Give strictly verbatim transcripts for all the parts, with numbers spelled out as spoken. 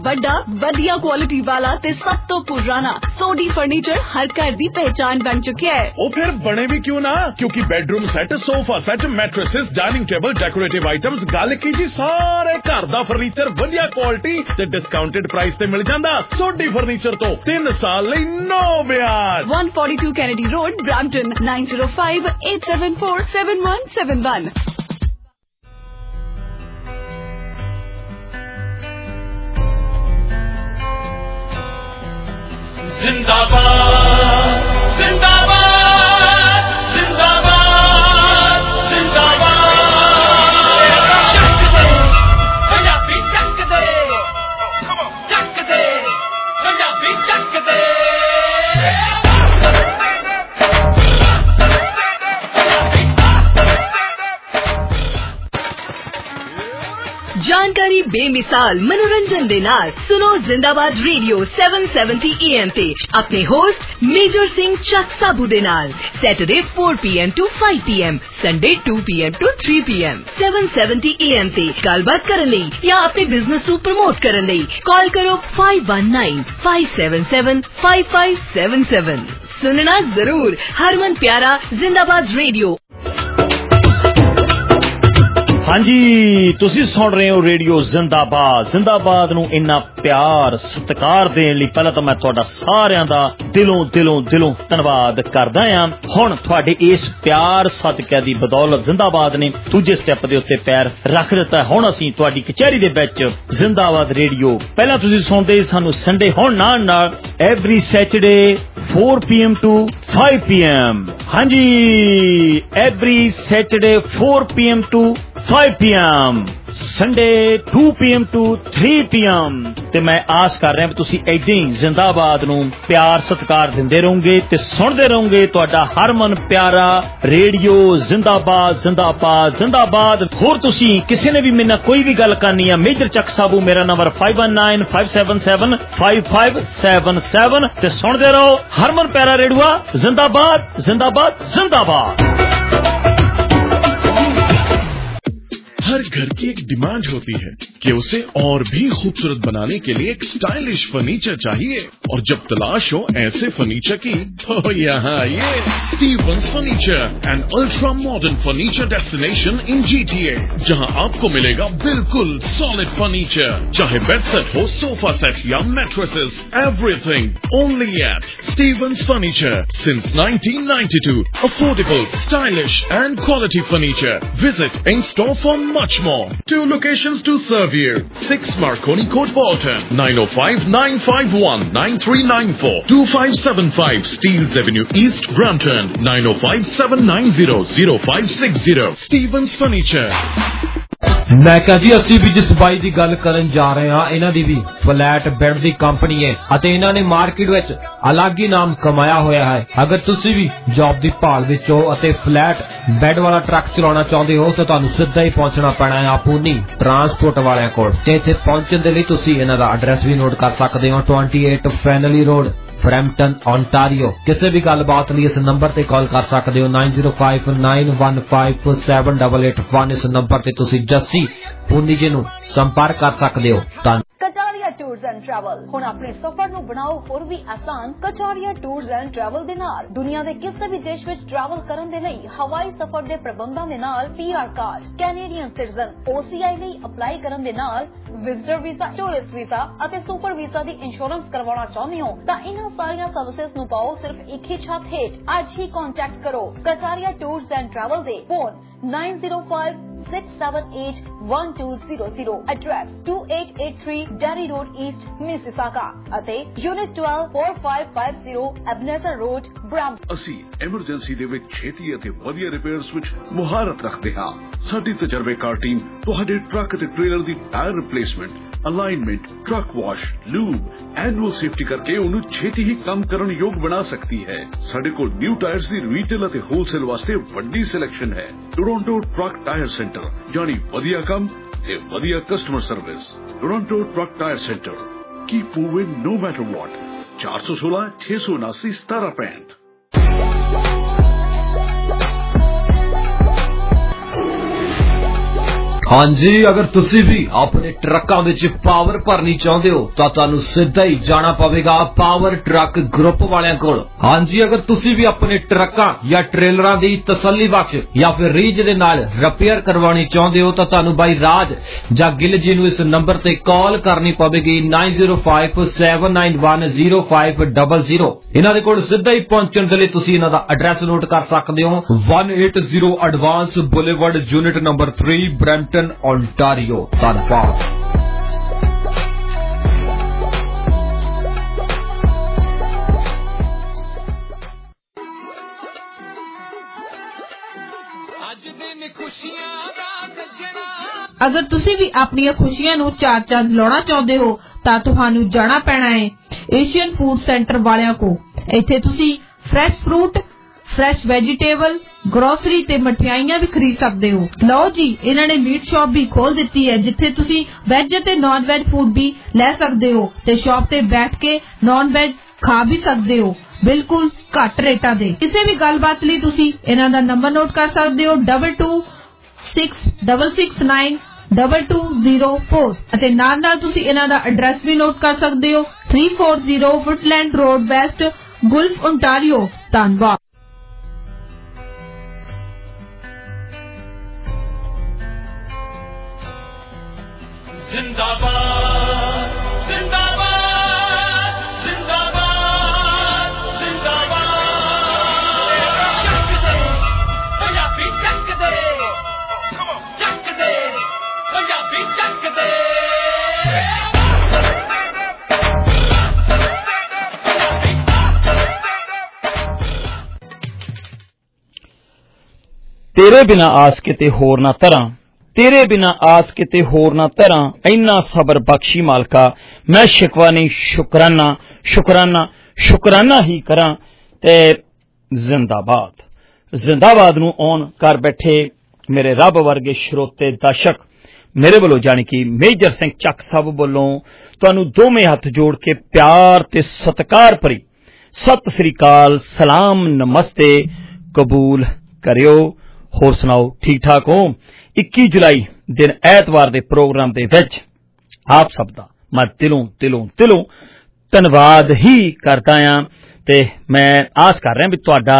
ਵੱਡਾ ਵਧੀਆ ਕੁਆਲਿਟੀ ਵਾਲਾ ਤੇ ਸਭ ਤੋਂ ਪੁਰਾਣਾ ਸੋਢੀ ਫਰਨੀਚਰ ਹਰ ਘਰ ਦੀ ਪਹਿਚਾਨ ਬਣ ਚੁੱਕਿਆ ਹੈ। ਉਹ ਫਿਰ ਬਣੇ ਵੀ ਕਿਉਂ ਨਾ, ਕਿਉਂਕਿ bedroom set, sofa set, mattresses, dining table, decorative items, ਗੱਲ ਕੀ ਜੀ ਸਾਰੇ ਘਰ ਦਾ ਫਰਨੀਚਰ ਵਧੀਆ ਕੁਆਲਿਟੀ ਤੇ ਡਿਸਕਾਊਂਟਡ ਪ੍ਰਾਈਸ ਤੇ ਮਿਲ ਜਾਂਦਾ। ਸੋਢੀ ਫਰਨੀਚਰ ਤੋਂ ਤਿੰਨ ਸਾਲ ਲਈ ਨੋ ਵਿਆਜ। one forty-two Kennedy Road, Brampton, nine zero five eight seven four seven one seven one। जिंदाबाद जिंदाबाद जिंदाबाद जिंदाबाद चक दे पंजाबी चक दे चक दे पंजाबी चक दे जानकारी बेमिसाल मनोरंजन दे नाल सुनो Zindabad radio seven seventy A M ते अपने होस्ट मेजर सिंह चक साबू दे नाल Saturday four P M to five P M, Sunday two P M to three P M seven seventy A M ते गलबात करन लई या अपने बिजनेस नू प्रमोट करन लई कॉल करो five one nine five seven seven five five seven seven। सुनना जरूर, हरमन प्यारा जिंदाबाद रेडियो। ਹਾਂਜੀ, ਤੁਸੀਂ ਸੁਣ ਰਹੇ ਹੋ ਰੇਡੀਓ ਜ਼ਿੰਦਾਬਾਦ। ਜ਼ਿੰਦਾਬਾਦ ਨੂੰ ਇੰਨਾ ਪਿਆਰ ਸਤਿਕਾਰ ਦੇਣ ਲਈ ਪਹਿਲਾਂ ਤਾਂ ਮੈਂ ਤੁਹਾਡਾ ਸਾਰਿਆਂ ਦਾ ਦਿਲੋਂ ਦਿਲੋਂ ਦਿਲੋਂ ਧੰਨਵਾਦ ਕਰਦਾ ਹਾਂ। ਹੁਣ ਤੁਹਾਡੇ ਇਸ ਪਿਆਰ ਸਦਕਾ ਦੀ ਬਦੌਲਤ ਜ਼ਿੰਦਾਬਾਦ ਨੇ ਦੂਜੇ ਸਟੈਪ ਦੇ ਉੱਤੇ ਪੈਰ ਰੱਖ ਦਿੱਤਾ। ਹੁਣ ਅਸੀਂ ਤੁਹਾਡੀ ਕਚਹਿਰੀ ਦੇ ਵਿੱਚ ਜ਼ਿੰਦਾਬਾਦ ਰੇਡੀਓ, ਪਹਿਲਾਂ ਤੁਸੀਂ ਸੁਣਦੇ ਸਾਨੂੰ ਸੰਡੇ, ਹੁਣ ਨਾਲ ਨਾਲ every Saturday four P M to five P M। ਹਾਂਜੀ, every Saturday four P M to five P M, Sunday two P M to three P M। ਤੇ ਮੈਂ ਆਸ ਕਰ ਰਿਹਾ ਕਿ ਤੁਸੀਂ ਏਦਾਂ ਹੀ ਜ਼ਿੰਦਾਬਾਦ ਨੂੰ ਪਿਆਰ ਸਤਿਕਾਰ ਦਿੰਦੇ ਰਹੋਗੇ ਤੇ ਸੁਣਦੇ ਰਹੋਗੇ ਤੁਹਾਡਾ ਹਰਮਨ ਪਿਆਰਾ ਰੇਡੀਓ ਜ਼ਿੰਦਾਬਾਦ ਜ਼ਿੰਦਾਬਾਦ ਜ਼ਿੰਦਾਬਾਦ। ਹੋਰ ਤੁਸੀਂ ਕਿਸੇ ਨੇ ਵੀ ਮੇਰੇ ਨਾਲ ਕੋਈ ਵੀ ਗੱਲ ਕਰਨੀ ਆ, ਮੇਜਰ ਚੱਕ ਸਾਬੂ, ਮੇਰਾ number five one nine five seven seven five five seven seven ਤੇ ਸੁਣਦੇ ਰਹੋ ਹਰਮਨ ਪਿਆਰਾ ਰੇਡੀਓ ਜ਼ਿੰਦਾਬਾਦ ਜ਼ਿੰਦਾਬਾਦ ਜ਼ਿੰਦਾਬਾਦ। हर घर की एक डिमांड होती है कि उसे और भी खूबसूरत बनाने के लिए एक स्टाइलिश फर्नीचर चाहिए, और जब तलाश हो ऐसे फर्नीचर की तो यहाँ आइए। Stevens furniture, an ultra modern furniture destination in G T A, जहाँ आपको मिलेगा बिल्कुल सॉलिड फर्नीचर, चाहे बेड सेट हो, सोफा सेट या mattresses, everything only at Stevens furniture since nineteen ninety-two। Affordable, stylish and quality furniture. Visit in store for much more. Two locations to serve you. six Marconi Court, Bolton, nine oh five nine five one nine three nine four, two five seven five Steeles Avenue East, Brampton, nine oh five seven nine zero zero five six zero। Stevens Furniture। ਮੈਂ ਕਿਹਾ ਜੀ ਅਸੀਂ ਵੀ ਜਿਸ ਬਾਈ ਦੀ ਗੱਲ ਕਰਨ ਜਾ ਰਹੇ ਹਾਂ, ਇਹਨਾਂ ਦੀ ਵੀ ਫਲੈਟ ਬੈੱਡ ਦੀ ਕੰਪਨੀ ਹੈ ਅਤੇ ਇਹਨਾਂ ਨੇ ਮਾਰਕੀਟ ਵਿੱਚ ਅਲੱਗ ਹੀ ਨਾਮ ਕਮਾਇਆ ਹੋਇਆ ਹੈ। ਅਗਰ ਤੁਸੀਂ ਵੀ ਜੌਬ ਦੀ ਭਾਲ ਵਿੱਚ ਹੋ ਅਤੇ ਫਲੈਟ ਬੈੱਡ ਵਾਲਾ ਟਰੱਕ ਚਲਾਉਣਾ ਚਾਹੁੰਦੇ ਹੋ ਤਾਂ ਤੁਹਾਨੂੰ ਸਿੱਧਾ ਹੀ ਪਹੁੰਚਣਾ ਪੈਣਾ ਹੈ ਆਪੂਨੀ ਟਰਾਂਸਪੋਰਟ ਵਾਲਿਆਂ ਕੋਲ। ਤੇ ਇੱਥੇ ਪਹੁੰਚਣ ਦੇ ਲਈ ਤੁਸੀਂ ਇਹਨਾਂ ਦਾ ਐਡਰੈਸ ਵੀ ਨੋਟ ਕਰ ਸਕਦੇ ਹੋ, twenty-eight Feneley Road, Brampton, Ontario। ਕਿਸੇ ਵੀ ਗੱਲਬਾਤ ਲਈ ਇਸ ਨੰਬਰ ਤੇ ਕਾਲ ਕਰ ਸਕਦੇ ਹੋ nine zero five nine one five seven eight eight one। ਇਸ ਨੰਬਰ ਤੇ ਤੁਸੀਂ ਜੱਸੀ ਪੂਨੀ ਜੀ ਨੂੰ ਸੰਪਰਕ ਕਰ ਸਕਦੇ ਹੋ। ਧੰਨਵਾਦ। कचारिया टूर्स एंड ट्रैवल हुण अपने सफर नूं बनाओ होर भी आसान। कचारिया टूर्स एंड ट्रैवल दे नाल दुनिया दे किसी भी देश विच ट्रैवल करन दे लई हवाई सफर दे प्रबंधां दे नाल P R card, Canadian citizen, O C I लई अप्लाई करन दे नाल विजिटर वीजा, टूरिस्ट वीजा अते सुपर वीजा दी इंश्योरेंस करवाना चाहुंदे हो तां इन्हां सारियां सर्विसेज नूं पाओ सिर्फ एक ही छत हेठ। अज ही कॉन्टैक्ट करो कचारिया टूर्स एंड ट्रैवल दे phone nine zero five six seven eight one two zero zero। Address two eight eight three Derry Road East, Mississauga ਅਤੇ Unit twelve four five five zero Ebenezer Road, Brampton। ਅਸੀਂ emergency ਦੇ ਵਿੱਚ ਛੇਤੀ ਅਤੇ ਵਧੀਆ repairs ਵਿੱਚ ਮੁਹਾਰਤ ਰੱਖਦੇ ਹਾਂ। ਸਾਡੀ ਤਜਰਬੇਕਾਰ ਟੀਮ ਤੁਹਾਡੇ ਟਰੱਕ ਅਤੇ ਟ੍ਰੇਲਰ ਦੀ tyre replacement, alignment, truck wash, lube, annual safety ਕਰਕੇ ਉਹਨੂੰ ਛੇਤੀ ਹੀ ਕੰਮ ਕਰਨ ਯੋਗ ਬਣਾ ਸਕਦੀ ਹੈ। ਸਾਡੇ ਕੋਲ ਨਿਊ ਟਾਇਰਸ ਦੀ ਰੀਟੇਲ ਅਤੇ ਹੋਲਸੇਲ ਵਾਸਤੇ ਵੱਡੀ ਸਿਲੈਕਸ਼ਨ ਹੈ। ਟੋਰਾਂਟੋ ਟਰੱਕ ਟਾਇਰ ਸੈਂਟਰ, ਜਾਨੀ ਵਧੀਆ ਕੰਮ ਤੇ ਵਧੀਆ customer service. Toronto truck tyre centre, keep moving no matter what। four one six six seven nine seven seven five। हाँ जी, अगर तुसी भी अपने ट्रकों विच पावर भरनी चाहते हो तो तुहानू सीधा ही जाना पवेगा पावर ट्रक ग्रुप वालियां कोल। हाँ जी, अगर तुसी भी अपने ट्रकों या ट्रेलरां दी तसल्ली बख्श या फिर रीज दे नाल रिपेयर करवानी चाहते हो तो तुहानू बाई राज जां गिल जी नू इस नंबर ते कॉल करनी पवेगी nine zero five seven nine one zero five double zero. इन्हां दे कोल सीधा ही पहुंचण दे लई तुसी इन्हां दा एड्रैस नोट कर सकदे हो one eight zero Advance Boulevard unit number three Brampton Ontario. धन्यवाद। अगर तुसी भी अपनी खुशियां नू चार चंद लाना चाहते हो तो तुहानू जाना पैना है एशियन फूड सेंटर वालियां को। इत्थे तुसी fresh fruit, fresh vegetable, grocery ते मठियाइयां भी खरीद सकते हो। लो जी, इन्हां ने मीट शॉप भी खोल दी है जिथे तुसी वेज ते नॉन वेज फूड भी ले सकते हो ते शॉप ते बैठ के नॉन वेज खा भी सकते हो बिल्कुल घट रेटा दे। किसी भी गलबात लई तुसी इन्हां दा नंबर नोट कर सकते हो double two six double six nine double two zero four ਅਤੇ ਨਾਲ ਨਾਲ ਤੁਸੀਂ ਇਹਨਾਂ ਦਾ ਐਡਰੈਸ ਵੀ ਨੋਟ ਕਰ ਸਕਦੇ ਹੋ three four zero Woodland Road West Guelph Ontario. ਧੰਨਵਾਦ। जिंदाबाद जिंदाबाद जिंदाबाद जिंदाबाद ਚੱਕ ਦੇ ਪੰਜਾਬੀ ਚੱਕ ਦੇ ਚੱਕ ਦੇ ਪੰਜਾਬੀ ਚੱਕ ਦੇ तेरे बिना आस किते होर ना तरां, तेरे बिना आस किते होर ना तरां, इन्ना सबर बख्शी मालका, मैं शिकवा नहीं शुकराना शुकराना शुकराना ही करा। ते जिंदाबाद जिंदाबाद नू ऑन कर बैठे मेरे रब वर्गे श्रोते दर्शक, मेरे वालों जानी कि मेजर सिंह चक साहब वालों तुहानू दोवें हथ जोड़ के प्यार ते सत्कार भरी सत श्री अकाल, सलाम नमस्ते कबूल करियो। होर सुनाओ ठीक ठाक हो? इक्की जुलाई दिन ऐतवार दे प्रोग्राम दे विच आप सब दा मैं दिलों दिलों दिलों धन्नवाद ही करदा हां ते मैं आस कर रहा भी तुहाडा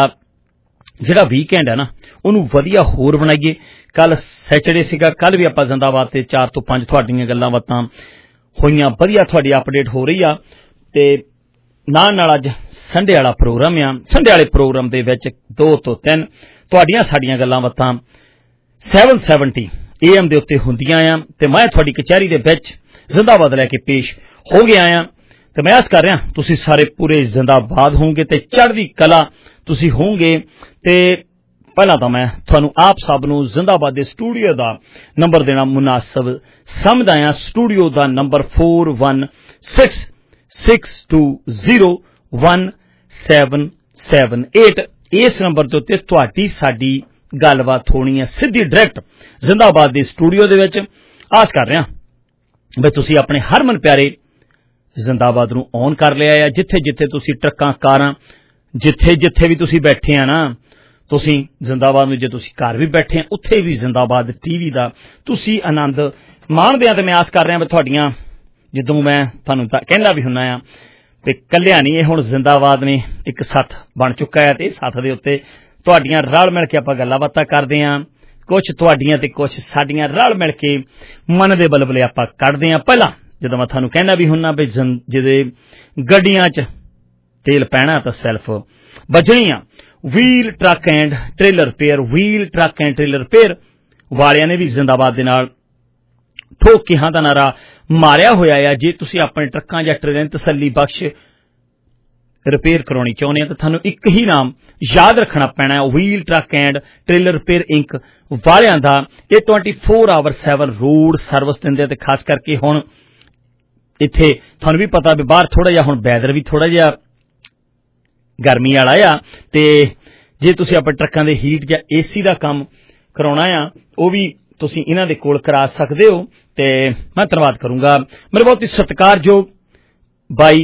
जिहड़ा वीकेंड है ना उहनूं वधिया होर बनाइए। कल सैटरडे सीगा, कल भी आपां जिंदाबाद ते चार तो पांच तुहाडीआं गल्लां बातां होईआं, वधिया तुहाडी अपडेट हो रही आ ते नाल नाल अज संडे वाला प्रोग्राम आ। संडे वाले प्रोग्राम दे विच दो तो तीन तुहाडीआं साडीआं गल्लां बातां सैवन सैवनटी ए एम दे उत्ते हुंदियां आ ते मैं तुहाडी कचहरी दे विच जिंदाबाद लैके पेश हो गया आ ते मैं आस कर रहा तुसीं सारे पूरे जिंदाबाद होंगे ते चढ़दी कला तुसीं होंगे। ते पहला तो मैं तुहानू आप सब नू जिंदाबाद दे स्टूडियो दा नंबर देना मुनासिब समझदा हां। स्टूडियो दा number four one six six two zero one seven seven eight. इस नंबर के उत्ते तुहाडी साडी गलबात होनी है सीधी डायरैक्ट जिंदाबाद दे स्टूडियो दे विच। आस कर रहा भी तुसीं अपने हरमन प्यारे जिंदाबाद नू ऑन कर लिया है। जिथे जिथे तुसीं ट्रकां कारां जिथे जिथे भी तुसीं बैठे हैं ना, तुसीं जिंदाबाद नू जे तुसीं घर भी बैठे हैं उत्थे भी जिंदाबाद टीवी दा तुसीं आनंद माणदे आ। ते मैं आस कर रहा भी तुहाडीआं जदों मैं तुहानू कहंदा भी हुन्ना आ ते कल्लिया नहीं, ये हुण जिंदाबाद ने एक साथ बन चुका है ते साथ दे उत्ते तुहाडीआं रल मिल के आपां गल्लां बातां करदे आं। कुछ तुहाडीआं ते कुछ साडीआं रल मिल के मन दे बलबले आपां कढदे आं। पहला जदों मैं तुहानू कहंदा भी हुन्ना भी जिहदे गड्डियां च तेल पैना तां सैल्फ बजनी आ। Wheel truck and trailer repair, wheel truck and trailer repair वालियां ने भी जिंदाबाद दे नाल ठोक के हां दा नारा मारिया होया है। जे तुसीं अपने ट्रकां जां ट्रेलरां तसल्ली बख्श रिपेयर करवानी चाहुंदे हो तो तुहानू एक ही नाम याद रखना पैना है, wheel truck and trailer repair inc वालियां दा। ये twenty four hour seven road service दिंदे ते खास करके हुण इत्थे तुहानू भी पता भी बाहर थोड़ा जिहा हुण वैदर भी थोड़ा जिहा गर्मी वाला आ ते जे तुसीं अपने ट्रकां दे हीट जां एसी दा काम कराउणा आ वो भी तुसीं इन्हां दे कोल करा सकदे हो। ते मैं धन्नवाद करूंगा मेरे बहुत ही सत्कारयोग बाई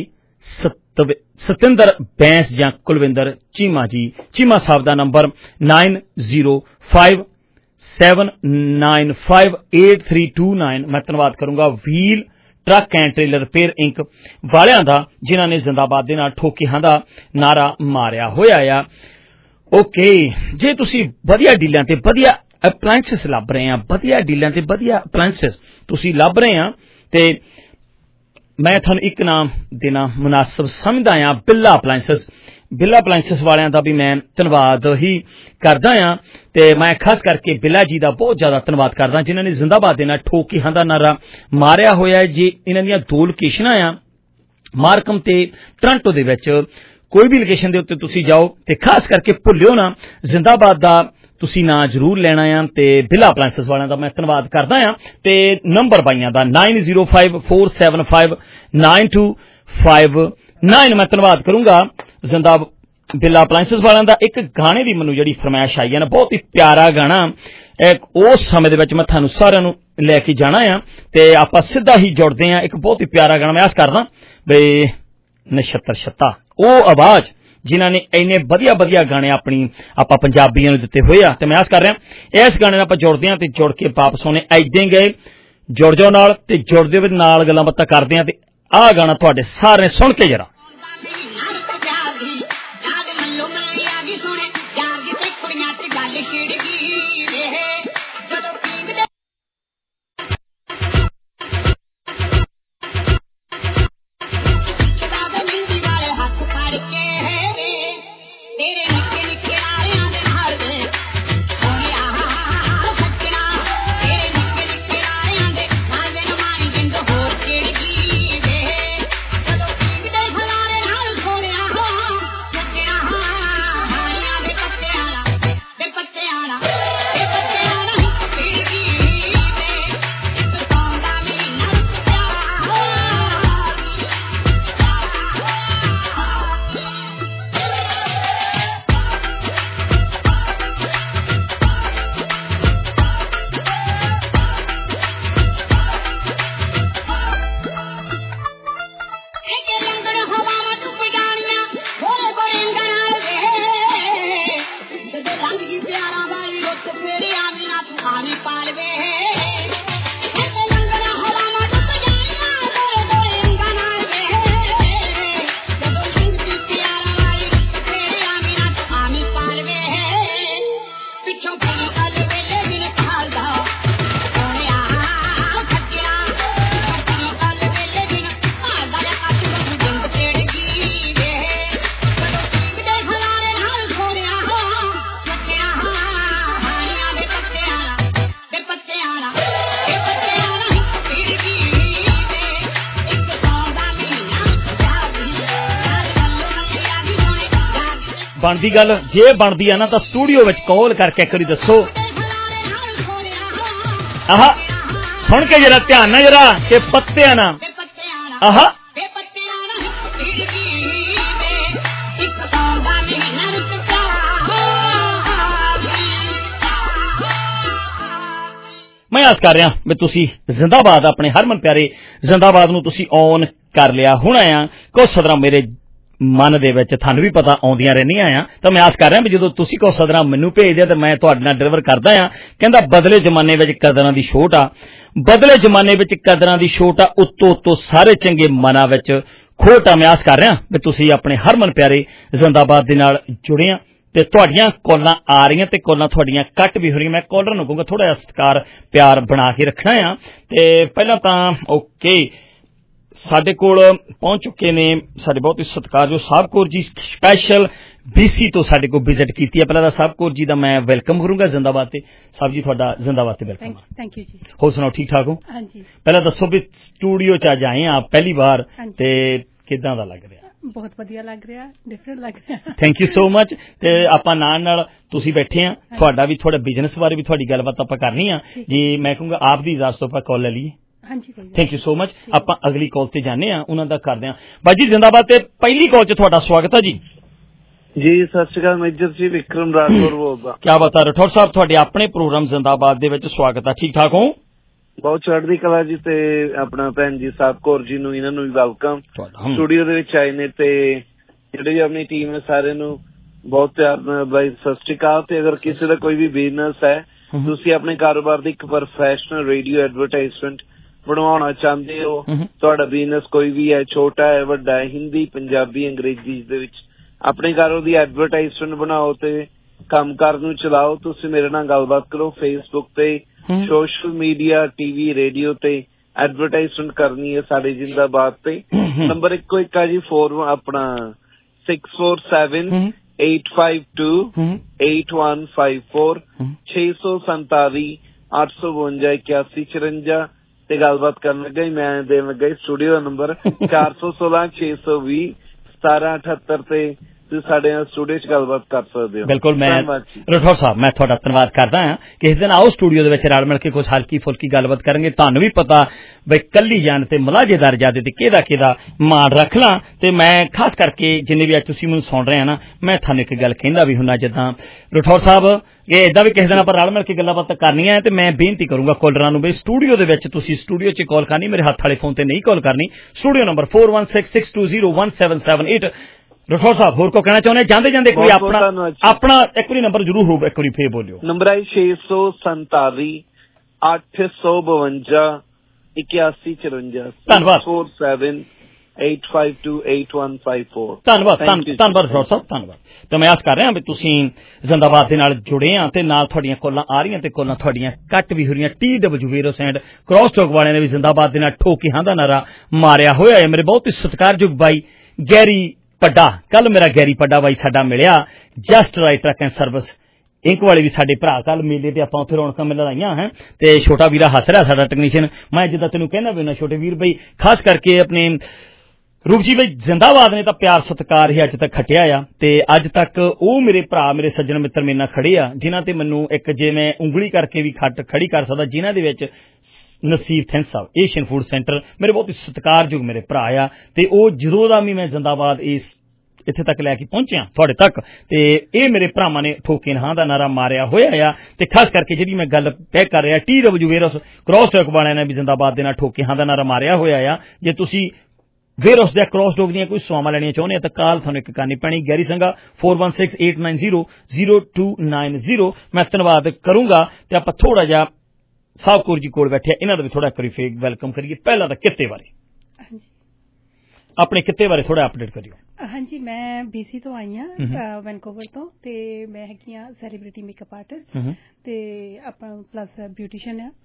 सतिंदर बैंस जां कुलविंदर चीमा जी। चीमा साहब दा number nine zero five seven nine five eight three two nine. ਮੈਂ ਧੰਨਵਾਦ ਕਰੂੰਗਾ wheel truck and trailer repair ink ਵਾਲਿਆਂ ਦਾ, ਜਿਨ੍ਹਾਂ ਨੇ ਜ਼ਿੰਦਾਬਾਦ ਦੇ ਨਾਲ ਠੋਕਿਆਂ ਦਾ ਨਾਰਾ ਮਾਰਿਆ ਹੋਇਆ ਆ। ਓਕੇ, ਜੇ ਤੁਸੀਂ ਵਧੀਆ ਡੀਲਾਂ ਤੇ ਵਧੀਆ ਅਪਲਾਇੰਸਸ ਲੱਭ ਰਹੇ ਆ, ਵਧੀਆ ਡੀਲਾਂ ਤੇ ਵਧੀਆ ਅਪਲਾਇੰਸਸ ਤੁਸੀਂ ਲੱਭ ਰਹੇ ਆ, ਤੇ ਮੈਂ ਤੁਹਾਨੂੰ ਇੱਕ ਨਾਮ ਦੇਣਾ ਮੁਨਾਸਬ ਸਮਝਦਾ ਆ, ਬਿੱਲਾ ਅਪਲਾਇੰਸਸ। ਬਿੱਲਾ ਅਪਲਾਇੰਸਸ ਵਾਲਿਆਂ ਦਾ ਵੀ ਮੈਂ ਧੰਨਵਾਦ ਹੀ ਕਰਦਾ ਆ, ਤੇ ਮੈਂ ਖਾਸ ਕਰਕੇ ਬਿੱਲਾ ਜੀ ਦਾ ਬਹੁਤ ਜ਼ਿਆਦਾ ਧੰਨਵਾਦ ਕਰਦਾ, ਜਿਨ੍ਹਾਂ ਨੇ ਜ਼ਿੰਦਾਬਾਦ ਦੇ ਨਾਲ ਠੋਕਿਆਂ ਦਾ ਨਾਰਾ ਮਾਰਿਆ ਹੋਇਆ ਹੈ। ਜੇ ਇਹਨਾਂ ਦੀਆਂ ਦੋ ਲੋਕੇਸ਼ਨਾਂ ਆ, ਮਾਰਕਮ ਤੇ ਟੋਰਾਂਟੋ ਦੇ ਵਿੱਚ, ਕੋਈ ਵੀ ਲੋਕੇਸ਼ਨ ਦੇ ਉੱਤੇ ਤੁਸੀਂ ਜਾਓ ਤੇ ਖਾਸ ਕਰਕੇ ਭੁੱਲਿਓ ਨਾ ਜ਼ਿੰਦਾਬਾਦ ਦਾ ਤੁਸੀਂ ਨਾਂ ਜ਼ਰੂਰ ਲੈਣਾ ਆ। ਤੇ ਬਿੱਲਾ ਅਪਲਾਇੰਸਸ ਵਾਲਿਆਂ ਦਾ ਮੈਂ ਧੰਨਵਾਦ ਕਰਦਾ ਆ, ਤੇ ਨੰਬਰ ਬਾਈਆਂ ਦਾ nine zero five four seven five nine two five nine. ਮੈਂ ਧੰਨਵਾਦ ਕਰੂੰਗਾ ਜ਼ਿੰਦਾ ਬਿੱਲਾ ਅਪਲਾਇੰਸਸ ਵਾਲਿਆਂ ਦਾ। ਇੱਕ ਗਾਣੇ ਦੀ ਮੈਨੂੰ ਜਿਹੜੀ ਫਰਮਾਇਸ਼ ਆਈ ਹੈ ਨਾ, ਬਹੁਤ ਹੀ ਪਿਆਰਾ ਗਾਣਾ, ਉਸ ਸਮੇਂ ਦੇ ਵਿੱਚ ਮੈਂ ਤੁਹਾਨੂੰ ਸਾਰਿਆਂ ਨੂੰ ਲੈ ਕੇ ਜਾਣਾ ਆ, ਤੇ ਆਪਾਂ ਸਿੱਧਾ ਹੀ ਜੁੜਦੇ ਆ। ਇੱਕ ਬਹੁਤ ਹੀ ਪਿਆਰਾ ਗਾਣਾ ਮੈਂ ਆਸ ਕਰਦਾ ਬਈ ਨਛੱਤਰ ਛੱਤਾ, ਉਹ ਆਵਾਜ਼ ਜਿਨ੍ਹਾਂ ਨੇ ਇੰਨੇ ਵਧੀਆ ਵਧੀਆ ਗਾਣੇ ਆਪਣੀ ਆਪਾਂ ਪੰਜਾਬੀਆਂ ਨੂੰ ਦਿੱਤੇ ਹੋਏ ਆ, ਤੇ ਮੈਂ ਆਸ ਕਰ ਰਿਹਾ ਇਸ ਗਾਣੇ ਨਾਲ ਆਪਾਂ ਜੁੜਦੇ ਹਾਂ ਤੇ ਜੁੜ ਕੇ ਵਾਪਸ ਆਉਣੇ ਐਦਾਂ ਹੀ ਗਏ। ਜੁੜ ਜਾਓ ਨਾਲ, ਤੇ ਜੁੜਦੇ ਵਿੱਚ ਨਾਲ ਗੱਲਾਂ ਬਾਤਾਂ ਕਰਦੇ ਹਾਂ, ਤੇ ਆਹ ਗਾਣਾ ਤੁਹਾਡੇ ਸਾਰੇ ਸੁਣ ਕੇ ਜਰਾ। ਬਣਦੀ ਗੱਲ ਜੇ ਬਣਦੀ ਆ ਨਾ ਤਾਂ ਸਟੂਡੀਓ ਵਿੱਚ ਕਾਲ ਕਰਕੇ ਇੱਕ ਵਾਰੀ ਦੱਸੋ। ਆਹ ਸੁਣ ਕੇ ਜਰਾ ਧਿਆਨ ਨਾਲ ਜਰਾ ਕਿ ਪੱਤਿਆਂ ਨਾ ਆਹ ਮੈਂ ਆਸ ਕਰ ਰਿਹਾ ਵੀ ਤੁਸੀਂ ਜ਼ਿੰਦਾਬਾਦ ਆਪਣੇ ਹਰਮਨ ਪਿਆਰੇ ਜ਼ਿੰਦਾਬਾਦ ਨੂੰ ਤੁਸੀਂ ਔਨ ਕਰ ਲਿਆ ਹੋਣਾ ਆ। ਕੁਝ ਸਦਰਾਂ ਮੇਰੇ ਮਨ ਦੇ ਵਿੱਚ ਤੁਹਾਨੂੰ ਵੀ ਪਤਾ ਆਉਂਦੀਆਂ ਰਹਿੰਦੀਆਂ ਆ, ਤਾਂ ਮੈਂ ਆਸ ਕਰ ਰਿਹਾ ਵੀ ਜਦੋਂ ਤੁਸੀਂ ਕੁਝ ਸਦਰਾਂ ਮੈਨੂੰ ਭੇਜਦੇ ਤੇ ਮੈਂ ਤੁਹਾਡੇ ਨਾਲ ਡਿਲੀਵਰ ਕਰਦਾ ਆ। ਕਹਿੰਦਾ ਬਦਲੇ ਜ਼ਮਾਨੇ ਵਿੱਚ ਕਦਰਾਂ ਦੀ ਛੋਟ ਆ, ਬਦਲੇ ਜ਼ਮਾਨੇ ਵਿੱਚ ਕਦਰਾਂ ਦੀ ਛੋਟ ਆ, ਉੱਤੋਂ ਉੱਤੋਂ ਸਾਰੇ ਚੰਗੇ ਮਨਾਂ ਵਿੱਚ ਖੋਟ ਆ। ਮੈਂ ਆਸ ਕਰ ਰਿਹਾ ਵੀ ਤੁਸੀਂ ਆਪਣੇ ਹਰਮਨ ਪਿਆਰੇ ਜ਼ਿੰਦਾਬਾਦ ਦੇ ਨਾਲ ਜੁੜੇ ਆ, ਤੇ ਤੁਹਾਡੀਆਂ ਕਾਲਾਂ ਆ ਰਹੀਆਂ ਤੇ ਕਾਲਾਂ ਤੁਹਾਡੀਆਂ ਕੱਟ ਵੀ ਹੋ ਰਹੀਆਂ। ਮੈਂ ਕਾਲਰ ਨੂੰ ਕਹੂੰਗਾ ਥੋੜਾ ਜਿਹਾ ਸਤਿਕਾਰ ਪਿਆਰ ਬਣਾ ਕੇ ਰੱਖਣਾ ਆ। ਤੇ ਪਹਿਲਾਂ ਤਾਂ ਓਕੇ ਸਾਡੇ ਕੋਲ ਪਹੁੰਚ ਚੁੱਕੇ ਨੇ ਸਾਡੇ ਬਹੁਤ ਹੀ ਸਤਿਕਾਰਯੋਗ ਸਾਹਿਬ ਕੌਰ ਜੀ, ਸਪੈਸ਼ਲ ਬੀਸੀ ਤੋਂ ਸਾਡੇ ਕੋਲ ਵਿਜ਼ਿਟ ਕੀਤੀ ਹੈ। ਪਹਿਲਾਂ ਤਾਂ ਸਾਹਿਬ ਕੌਰ ਜੀ ਦਾ ਮੈਂ ਵੈਲਕਮ ਕਰੂੰਗਾ ਜ਼ਿੰਦਾਬਾਦ ਤੇ। ਸਾਹਿਬ ਜੀ ਤੁਹਾਡਾ ਜ਼ਿੰਦਾਬਾਦ ਤੇ ਵੈਲਕਮ। ਥੈਂਕ ਯੂ ਜੀ। ਹੋਰ ਸੁਣਾਓ, ਠੀਕ ਠਾਕ ਹੋ? ਹਾਂਜੀ। ਪਹਿਲਾਂ ਦੱਸੋ ਵੀ ਸਟੂਡੀਓ ਚ ਅੱਜ ਆਏ ਆ ਪਹਿਲੀ ਵਾਰ, ਤੇ ਕਿੱਦਾਂ ਦਾ ਲੱਗ ਰਿਹਾ? ਬਹੁਤ ਵਧੀਆ ਲੱਗ ਰਿਹਾ, ਡਿਫਰੈਂਟ ਲੱਗ ਰਿਹਾ। Thank you so much. ਤੇ ਆਪਾਂ ਨਾਲ ਨਾਲ ਤੁਸੀਂ ਬੈਠੇ ਆ, ਤੁਹਾਡਾ ਵੀ ਥੋੜਾ ਬਿਜ਼ਨਸ ਬਾਰੇ ਵੀ ਤੁਹਾਡੀ ਗੱਲਬਾਤ ਆਪਾਂ ਕਰਨੀ ਆ ਜੀ। ਮੈਂ ਕਹੂੰਗਾ ਆਪ ਦੀ ਇਜਾਜ਼ਤ ਤੋਂ ਆਪਾਂ ਕਾਲ ਲੈ ਲਈਏ। ਹਾਂਜੀ, ਥੈਂਕ ਯੂ ਸੋ ਮਚ। ਆਪਾਂ ਅਗਲੀ ਕਾਲ ਤੇ ਜਾਂਦੇ ਆ, ਉਹਨਾਂ ਦਾ ਕਰਦੇ ਆ। ਬਾਈ ਜੀ ਜ਼ਿੰਦਾਬਾਦ ਤੇ ਪਹਿਲੀ ਕਾਲ ਚ ਤੁਹਾਡਾ ਸਵਾਗਤ ਹੈ ਜੀ। ਜੀ ਸਤਿ ਸ਼੍ਰੀ ਅਕਾਲ ਮੇਜਰ ਜੀ, ਵਿਕਰਮ ਰਾਜਪੁਰ ਬੋਲਦਾ। ਕਿਆ ਬਾਤ ਹੈ ਰਠੌਰ ਸਾਹਿਬ, ਤੁਹਾਡੇ ਆਪਣੇ ਪ੍ਰੋਗਰਾਮ ਜ਼ਿੰਦਾਬਾਦ ਦੇ ਵਿੱਚ ਸਵਾਗਤ ਹੈ। ਠੀਕ ਠਾਕ ਹੋ? ਬਹੁਤ ਚੜ੍ਹਦੀ ਕਲਾ ਜੀ। ਤੇ ਆਪਣਾ ਭੈਣ ਜੀ ਸਾਹਿਬ ਕੌਰ ਜੀ ਨੂੰ, ਇਹਨਾਂ ਨੂੰ ਵੀ ਵੈਲਕਮ। ਸਟੂਡੀਓ ਦੇ ਵਿੱਚ ਆਏ ਨੇ, ਤੇ ਜਿਹੜੀ ਆਪਣੀ ਟੀਮ ਹੈ ਸਾਰਿਆਂ ਨੂੰ ਬਹੁਤ ਪਿਆਰ ਨਾਲ ਬਾਈ ਸਤਿ ਸ਼੍ਰੀ ਅਕਾਲ। ਤੇ ਅਗਰ ਕਿਸੇ ਦਾ ਕੋਈ ਵੀ ਬਿਜ਼ਨਸ ਹੈ ਤੁਸੀਂ ਆਪਣੇ ਕਾਰੋਬਾਰ ਦੀ ਇੱਕ ਪ੍ਰੋਫੈਸ਼ਨਲ ਰੇਡੀਓ ਐਡਵਰਟਾਈਜ਼ਮੈਂਟ ਬਣਵਾਉਣਾ ਚਾਹੁੰਦੇ ਹੋ, ਤੁਹਾਡਾ ਬਿਜ਼ਨਸ ਕੋਈ ਵੀ ਹੈ, ਛੋਟਾ ਹੈ ਵੱਡਾ ਹੈ, ਹਿੰਦੀ ਪੰਜਾਬੀ ਅੰਗਰੇਜ਼ੀ ਦੇ ਵਿੱਚ ਆਪਣੇ ਕਾਰੋਬਾਰ ਦੀ ਐਡਵਰਟਾਈਜ਼ਮੈਂਟ ਬਣਾਓ ਤੇ ਕੰਮਕਾਰ ਨੂੰ ਚਲਾਓ, ਤੁਸੀਂ ਮੇਰੇ ਨਾਲ ਗੱਲਬਾਤ ਕਰੋ। ਫੇਸਬੁੱਕ ਤੇ, ਸੋਸ਼ਲ ਮੀਡੀਆ, ਟੀਵੀ, ਰੇਡੀਓ ਤੇ ਐਡਵਰਟਾਈਜ਼ਮੈਂਟ ਕਰਨੀ ਹੈ ਸਾਡੇ ਜਿੰਦਾਬਾਦ ਤੇ। ਨੰਬਰ ਇੱਕੋ ਇੱਕ ਆ ਜੀ, ਫੋਰ ਆਪਣਾ six four seven eight five two eight one five four ਛੇ ਸੌ ਸੰਤਾਲੀ ਅੱਠ ਸੌ ਬਵੰਜਾ ਇਕਿਆਸੀ ਚੁਰੰਜਾ ਤੇ ਗੱਲਬਾਤ ਕਰਨ ਲੱਗਾ ਹੀ ਮੈਂ ਦੇਣ ਲੱਗਾ ਸਟੂਡੀਓ ਦਾ ਨੰਬਰ ਚਾਰ ਸੌ ਸੋਲਾਂ ਛੇ ਸੌ ਵੀਹ ਸਤਾਰਾਂ ਅਠੱਤਰ ਤੇ ਤੁਸੀਂ ਸਾਡੇ ਨਾਲ ਸਟੂਡੀਓ 'ਚ ਗੱਲਬਾਤ ਕਰ ਸਕਦੇ ਹੋ। ਬਿਲਕੁਲ, ਮੈਂ ਰਾਠੌਰ ਸਾਹਿਬ ਮੈਂ ਤੁਹਾਡਾ ਧੰਨਵਾਦ ਕਰਦਾ ਹਾਂ। ਕਿਸੇ ਦਿਨ ਆਓ ਸਟੂਡੀਓ ਦੇ ਵਿੱਚ ਰਲ ਮਿਲ ਕੇ ਕੁਝ ਹਲਕੀ ਫੁਲਕੀ ਗੱਲਬਾਤ ਕਰਾਂਗੇ। ਤੁਹਾਨੂੰ ਵੀ ਪਤਾ ਬਈ ਕੱਲੀ ਜਾਣ ਤੇ ਮਲਾਜੇਦਾਰ ਜਾਦੇ ਤੇ ਕਿਹਦਾ ਕਿਹਦਾ ਮਾਣ ਰੱਖ ਲਾਂ। ਤੇ ਮੈਂ ਖਾਸ ਕਰਕੇ ਜਿੰਨੇ ਵੀ ਅੱਜ ਤੁਸੀਂ ਮੈਨੂੰ ਸੁਣ ਰਹੇ ਆ ਨਾ, ਮੈਂ ਤੁਹਾਨੂੰ ਇੱਕ ਗੱਲ ਕਹਿੰਦਾ ਵੀ ਹੁੰਨਾ, ਜਿੱਦਾਂ ਰਾਠੌਰ ਸਾਹਿਬ ਇਹ ਏਦਾਂ ਵੀ ਕਿਸੇ ਦਿਨ ਆਪਾਂ ਰਲ ਮਿਲ ਕੇ ਗੱਲਾਂ ਬਾਤਾਂ ਕਰਨੀਆਂ ਤੇ ਮੈਂ ਬੇਨਤੀ ਕਰੂੰਗਾ ਕਾਲਰਾਂ ਨੂੰ ਵੀ ਸਟੂਡੀਓ ਦੇ ਵਿੱਚ ਤੁਸੀਂ ਸਟੂਡੀਓ 'ਚ ਕਾਲ ਕਰਨੀ, ਮੇਰੇ ਹੱਥ ਵਾਲੇ ਫੋਨ ਤੇ ਨਹੀਂ ਕਾਲ ਕਰਨੀ। Studio number four one six six two zero one seven seven eight. Rathore Sahib ਹੋਰ ਕੋ ਕਹਿਣਾ ਚਾਹੁੰਦੇ ਜਾਂਦੇ ਜਾਂਦੇ ਕੋਈ ਆਪਣਾ ਆਪਣਾ ਇੱਕ ਵਾਰੀ ਨੰਬਰ ਜ਼ਰੂਰ ਹੋਊ, ਇੱਕ ਵਾਰੀ ਫੇਰ ਬੋਲਿਓ। ਨੰਬਰ ਹੈ ਛੇ ਸੌ ਸੰਤਾਲੀ ਅੱਠ ਸੌ ਬਵੰਜਾ ਇਕਿਆਸੀ ਚੁਰੰਜਾ। ਧੰਨਵਾਦ। Four seven eight five two eight one five four. ਧੰਨਵਾਦ ਧੰਨਵਾਦ ਰਾਠੌਰ ਸਾਹਿਬ, ਧੰਨਵਾਦ। ਤੇ ਮੈਂ ਆਸ ਕਰ ਰਿਹਾ ਵੀ ਤੁਸੀਂ ਜ਼ਿੰਦਾਬਾਦ ਦੇ ਨਾਲ ਜੁੜੇ ਆ ਤੇ ਨਾਲ ਤੁਹਾਡੀਆਂ ਕੋਲਾਂ ਆ ਰਹੀਆਂ ਤੇ ਕੋਲਾਂ ਤੁਹਾਡੀਆਂ ਕੱਟ ਵੀ ਹੋ ਰਹੀਆਂ। ਟੀ ਡਬਲਯੂ ਵੀਰੋਸ ਐਂਡ ਕ੍ਰਾਸ ਟਾਕ ਵਾਲਿਆਂ ਨੇ ਵੀ ਜ਼ਿੰਦਾਬਾਦ ਦੇ ਨਾਲ ਠੋਕੀ ਹਾਂ ਦਾ ਨਾਰਾ ਮਾਰਿਆ ਹੋਇਆ ਹੈ। ਮੇਰੇ ਬਹੁਤ ਹੀ ਸਤਿਕਾਰਯੋਗ ਬਾਈ ਗੈਰੀ ਪੱਡਾ, ਕੱਲ ਮੇਰਾ ਗੈਰੀ ਪੱਡਾ ਬਾਈ ਸਾਡਾ ਮਿਲਿਆ, just right truck and service inc ਵਾਲੇ ਵੀ ਸਾਡੇ ਭਰਾ। ਕੱਲ ਮੇਲੇ ਤੇ ਆਪਾਂ ਉੱਥੇ ਰੌਣਕਾਂ ਮੇਲਾ ਲਾਈਆਂ ਹੈ ਤੇ ਛੋਟਾ ਵੀਰਾ ਹੱਸ ਰਿਹਾ ਸਾਡਾ ਟੈਕਨੀਸ਼ੀਅਨ। ਮੈਂ ਜਿੱਦਾਂ ਤੈਨੂੰ ਕਹਿੰਦਾ ਵੀ ਨਾ ਛੋਟੇ ਵੀਰ ਬਈ ਖਾਸ ਕਰਕੇ ਆਪਣੇ ਰੂਪ ਜੀ ਬਈ ਜ਼ਿੰਦਾਬਾਦ ਨੇ ਤਾਂ ਪਿਆਰ ਸਤਿਕਾਰ ਹੀ ਅੱਜ ਤੱਕ ਖੱਟਿਆ ਆ ਤੇ ਅੱਜ ਤੱਕ ਉਹ ਮੇਰੇ ਭਰਾ ਮੇਰੇ ਸੱਜਣ ਮਿੱਤਰ ਮੇਰੇ ਨਾਲ ਖੜੇ ਆ ਜਿਨ੍ਹਾਂ ਤੇ ਮੈਨੂੰ ਇੱਕ ਜੇ ਮੈਂ ਉਂਗਲੀ ਕਰਕੇ ਵੀ ਖੱਟ ਖੜੀ ਕਰ ਸਕਦਾ, ਜਿਨ੍ਹਾਂ ਦੇ ਵਿੱਚ Naseeb Thind Sahib Asian food centre ਮੇਰੇ ਬਹੁਤ ਹੀ ਸਤਿਕਾਰਯੋਗ ਮੇਰੇ ਭਰਾ ਆ ਤੇ ਉਹ ਜਦੋਂ ਦਾ ਵੀ ਮੈਂ ਜ਼ਿੰਦਾਬਾਦ ਇਸ ਇੱਥੇ ਤੱਕ ਲੈ ਕੇ ਪਹੁੰਚਿਆ ਤੁਹਾਡੇ ਤੱਕ ਤੇ ਇਹ ਮੇਰੇ ਭਰਾਵਾਂ ਨੇ ਠੋਕੇ ਹਾਂ ਦਾ ਨਾਰਾ ਮਾਰਿਆ ਹੋਇਆ ਆ ਤੇ ਖਾਸ ਕਰਕੇ ਜਿਹੜੀ ਮੈਂ ਗੱਲ ਤੈਅ ਕਰ ਰਿਹਾ T W verse cross talk ਵਾਲਿਆਂ ਨੇ ਵੀ ਜ਼ਿੰਦਾਬਾਦ ਦੇ ਨਾਲ ਠੋਕੇ ਹਾਂ ਦਾ ਨਾਰਾ ਮਾਰਿਆ ਹੋਇਆ ਆ। ਜੇ ਤੁਸੀਂ ਵੇਰਸ ਜਾਂ ਕ੍ਰਾਸ ਟਾਕ ਦੀਆਂ ਕੋਈ ਸਵਾਵਾਂ ਲੈਣੀਆਂ ਚਾਹੁੰਦੇ ਆ ਤਾਂ ਕਾਲ ਤੁਹਾਨੂੰ ਇੱਕ ਕਰਨੀ ਪੈਣੀ Garry Sangha four one six eight nine zero zero two nine zero. ਮੈਂ ਧੰਨਵਾਦ ਕਰੂੰਗਾ ਤੇ ਆਪਾਂ ਥੋੜਾ ਜਿਹਾ ਸਾਹਿਬ ਕੌਰ ਜੀ ਕੋਲ ਬੈਠੇ ਇਹਨਾਂ ਦਾ ਵੀ ਥੋੜਾ ਕਰੀ ਫੇਕ ਵੈਲਕਮ ਕਰੀਏ। ਪਹਿਲਾਂ ਤਾਂ ਕਿੱਤੇ ਬਾਰੇ ਆਪਣੇ ਕਿੱਤੇ ਬਾਰੇ ਥੋੜਾ ਅਪਡੇਟ ਕਰਿਓ। ਹਾਂਜੀ, ਮੈਂ ਬੀਸੀ ਤੋਂ ਆਈ ਹਾਂ ਵੈਨਕੂਵਰ ਤੋਂ ਤੇ ਮੈਂ ਹੈਗੀ ਹਾਂ ਸੈਲੀਬ੍ਰਿਟੀ ਮੇਕਅਪ ਆਰਟਿਸਟ ਤੇ ਆਪਣਾ ਪਲੱਸ ਬਿਊਟੀਸ਼ੀਅਨ ਆ